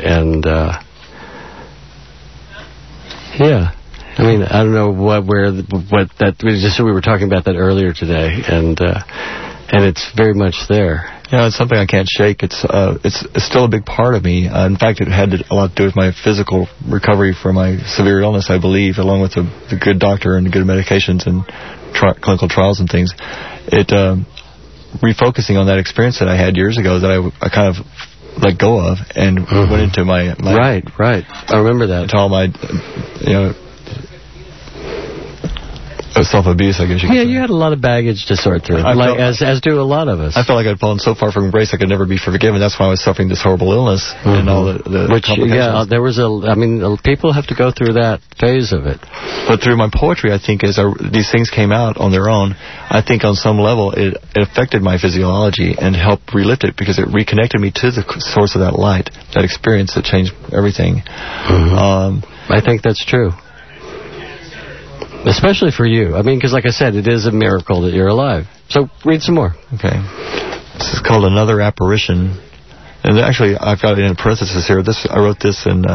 yeah. I mean, I don't know what that just we were talking about that earlier today, and it's very much there. Yeah, it's something I can't shake. It's still a big part of me. In fact, it had a lot to do with my physical recovery from my severe illness, I believe, along with the good doctor and good medications and clinical trials and things. It refocusing on that experience that I had years ago that I kind of let go of and went into my right. I remember that. Into all my self-abuse, I guess you could say. You had a lot of baggage to sort through, as do a lot of us. I felt like I'd fallen so far from grace I could never be forgiven. That's why I was suffering this horrible illness and all the complications. There was people have to go through that phase of it. But through my poetry, I think, as these things came out on their own, I think on some level it affected my physiology and helped relift it because it reconnected me to the source of that light, that experience that changed everything. I think that's true. Especially for you. I mean, because like I said, it is a miracle that you're alive. So read some more. Okay. This is called Another Apparition. And actually, I've got it in parentheses here. I wrote this in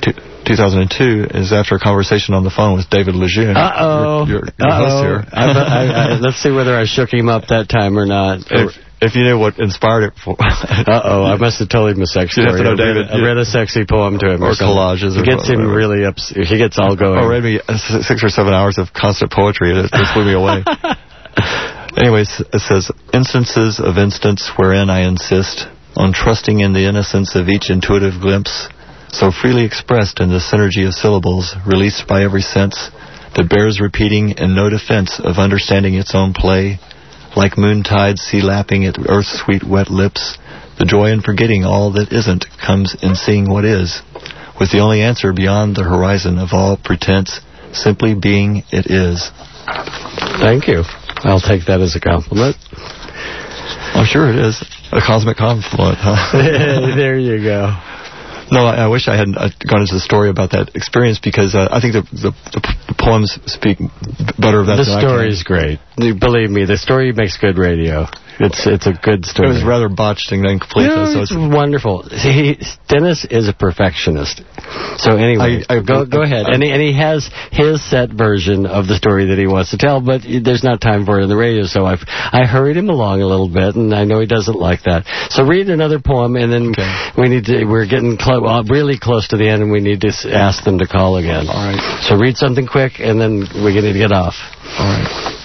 2002 is after a conversation on the phone with David Lejeune. Your host here. Let's see whether I shook him up that time or not. If you knew what inspired it for... I must have told him a sex story. You have to know David. I read a sexy poem to him. Or collages. It gets him really upset. He gets all going. Read me 6 or 7 hours of constant poetry. It blew me away. Anyways, it says, instances of instance wherein I insist on trusting in the innocence of each intuitive glimpse, so freely expressed in the synergy of syllables, released by every sense, that bears repeating in no defense of understanding its own play, like moontides sea-lapping at earth's sweet wet lips, the joy in forgetting all that isn't comes in seeing what is, with the only answer beyond the horizon of all pretense, simply being it is. Thank you. I'll take that as a compliment. I'm sure it is. A cosmic compliment, huh? There you go. No, I wish I hadn't gone into the story about that experience because I think the poems speak better of that than I can. The story is great. Believe me, the story makes good radio. It's a good story. It was rather botched and incomplete. No, it's wonderful. Dennis is a perfectionist. So anyway, go ahead. And he has his set version of the story that he wants to tell, but there's not time for it on the radio, so I hurried him along a little bit, and I know he doesn't like that. So read another poem, and then we're getting really close to the end, and we need to ask them to call again. All right. So read something quick, and then we're going to get off. All right.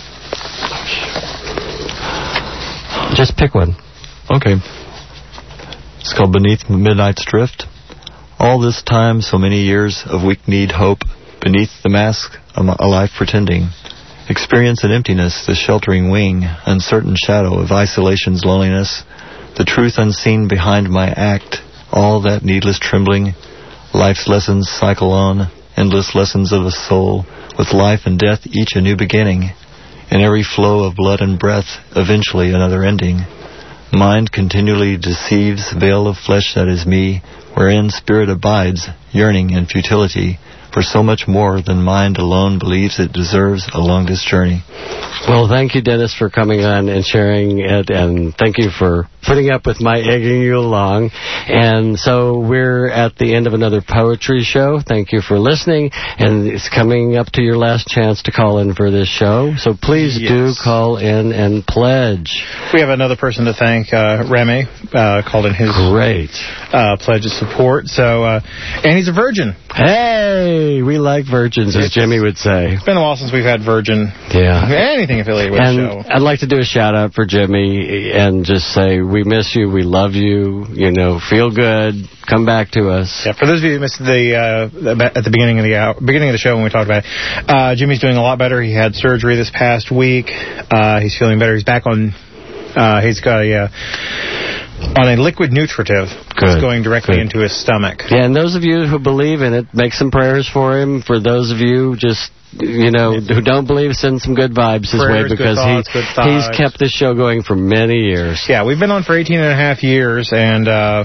Just pick one. Okay. It's called Beneath Midnight's Drift. All this time, so many years of weak-kneed hope, beneath the mask, a life pretending. Experience and emptiness, the sheltering wing, uncertain shadow of isolation's loneliness, the truth unseen behind my act, all that needless trembling. Life's lessons cycle on, endless lessons of a soul, with life and death each a new beginning. In every flow of blood and breath, eventually another ending. Mind continually deceives, veil of flesh that is me, wherein spirit abides, yearning in futility, for so much more than mind alone believes it deserves along this journey. Well, thank you, Dennis, for coming on and sharing it, and thank you for putting up with my egging you along. And so we're at the end of another poetry show. Thank you for listening, and it's coming up to your last chance to call in for this show. So please do call in and pledge. We have another person to thank, Remy, called in his pledge of support. So, and he's a virgin. Hey, we like virgins, as Jimmy would say. It's been a while since we've had virgin. Anything affiliated with the show. I'd like to do a shout-out for Jimmy and just say, we miss you, we love you, feel good, come back to us. Yeah, for those of you who missed at the beginning of the show when we talked about it, Jimmy's doing a lot better. He had surgery this past week. He's feeling better. He's back on, he's got on a liquid nutritive. It's going directly into his stomach. Yeah, and those of you who believe in it, make some prayers for him. For those of you just who don't believe, send some good vibes his way, because he's kept this show going for many years. Yeah, we've been on for 18 and a half years, and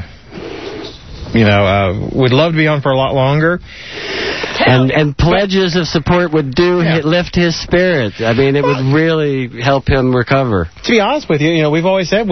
we'd love to be on for a lot longer. And pledges of support would lift his spirit. I mean, it would really help him recover. To be honest with you, we've always said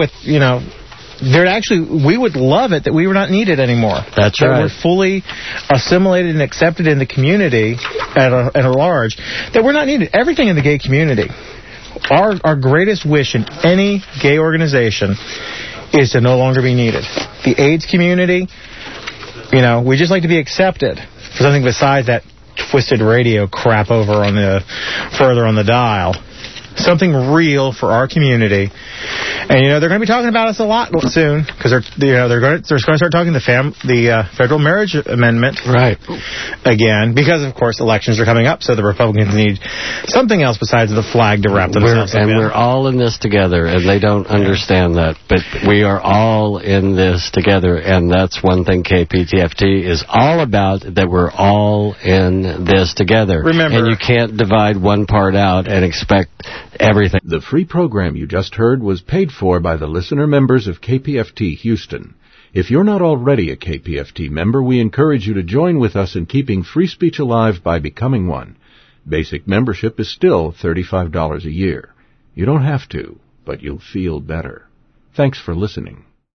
we would love it that we were not needed anymore. That's right. We're fully assimilated and accepted in the community at a large, that we're not needed. Everything in the gay community, our greatest wish in any gay organization is to no longer be needed. The AIDS community, we just like to be accepted for something besides that twisted radio crap further on the dial. Something real for our community. And they're going to be talking about us a lot soon because they're going to start talking the federal marriage amendment again because of course elections are coming up, so the Republicans need something else besides the flag to wrap themselves up in. We're all in this together, and they don't understand that, but we are all in this together, and that's one thing KPTFT is all about, that we're all in this together. Remember, and you can't divide one part out and expect everything. The free program you just heard was paid for by the listener members of KPFT Houston. If you're not already a KPFT member, we encourage you to join with us in keeping free speech alive by becoming one. Basic membership is still $35 a year. You don't have to, but you'll feel better. Thanks for listening.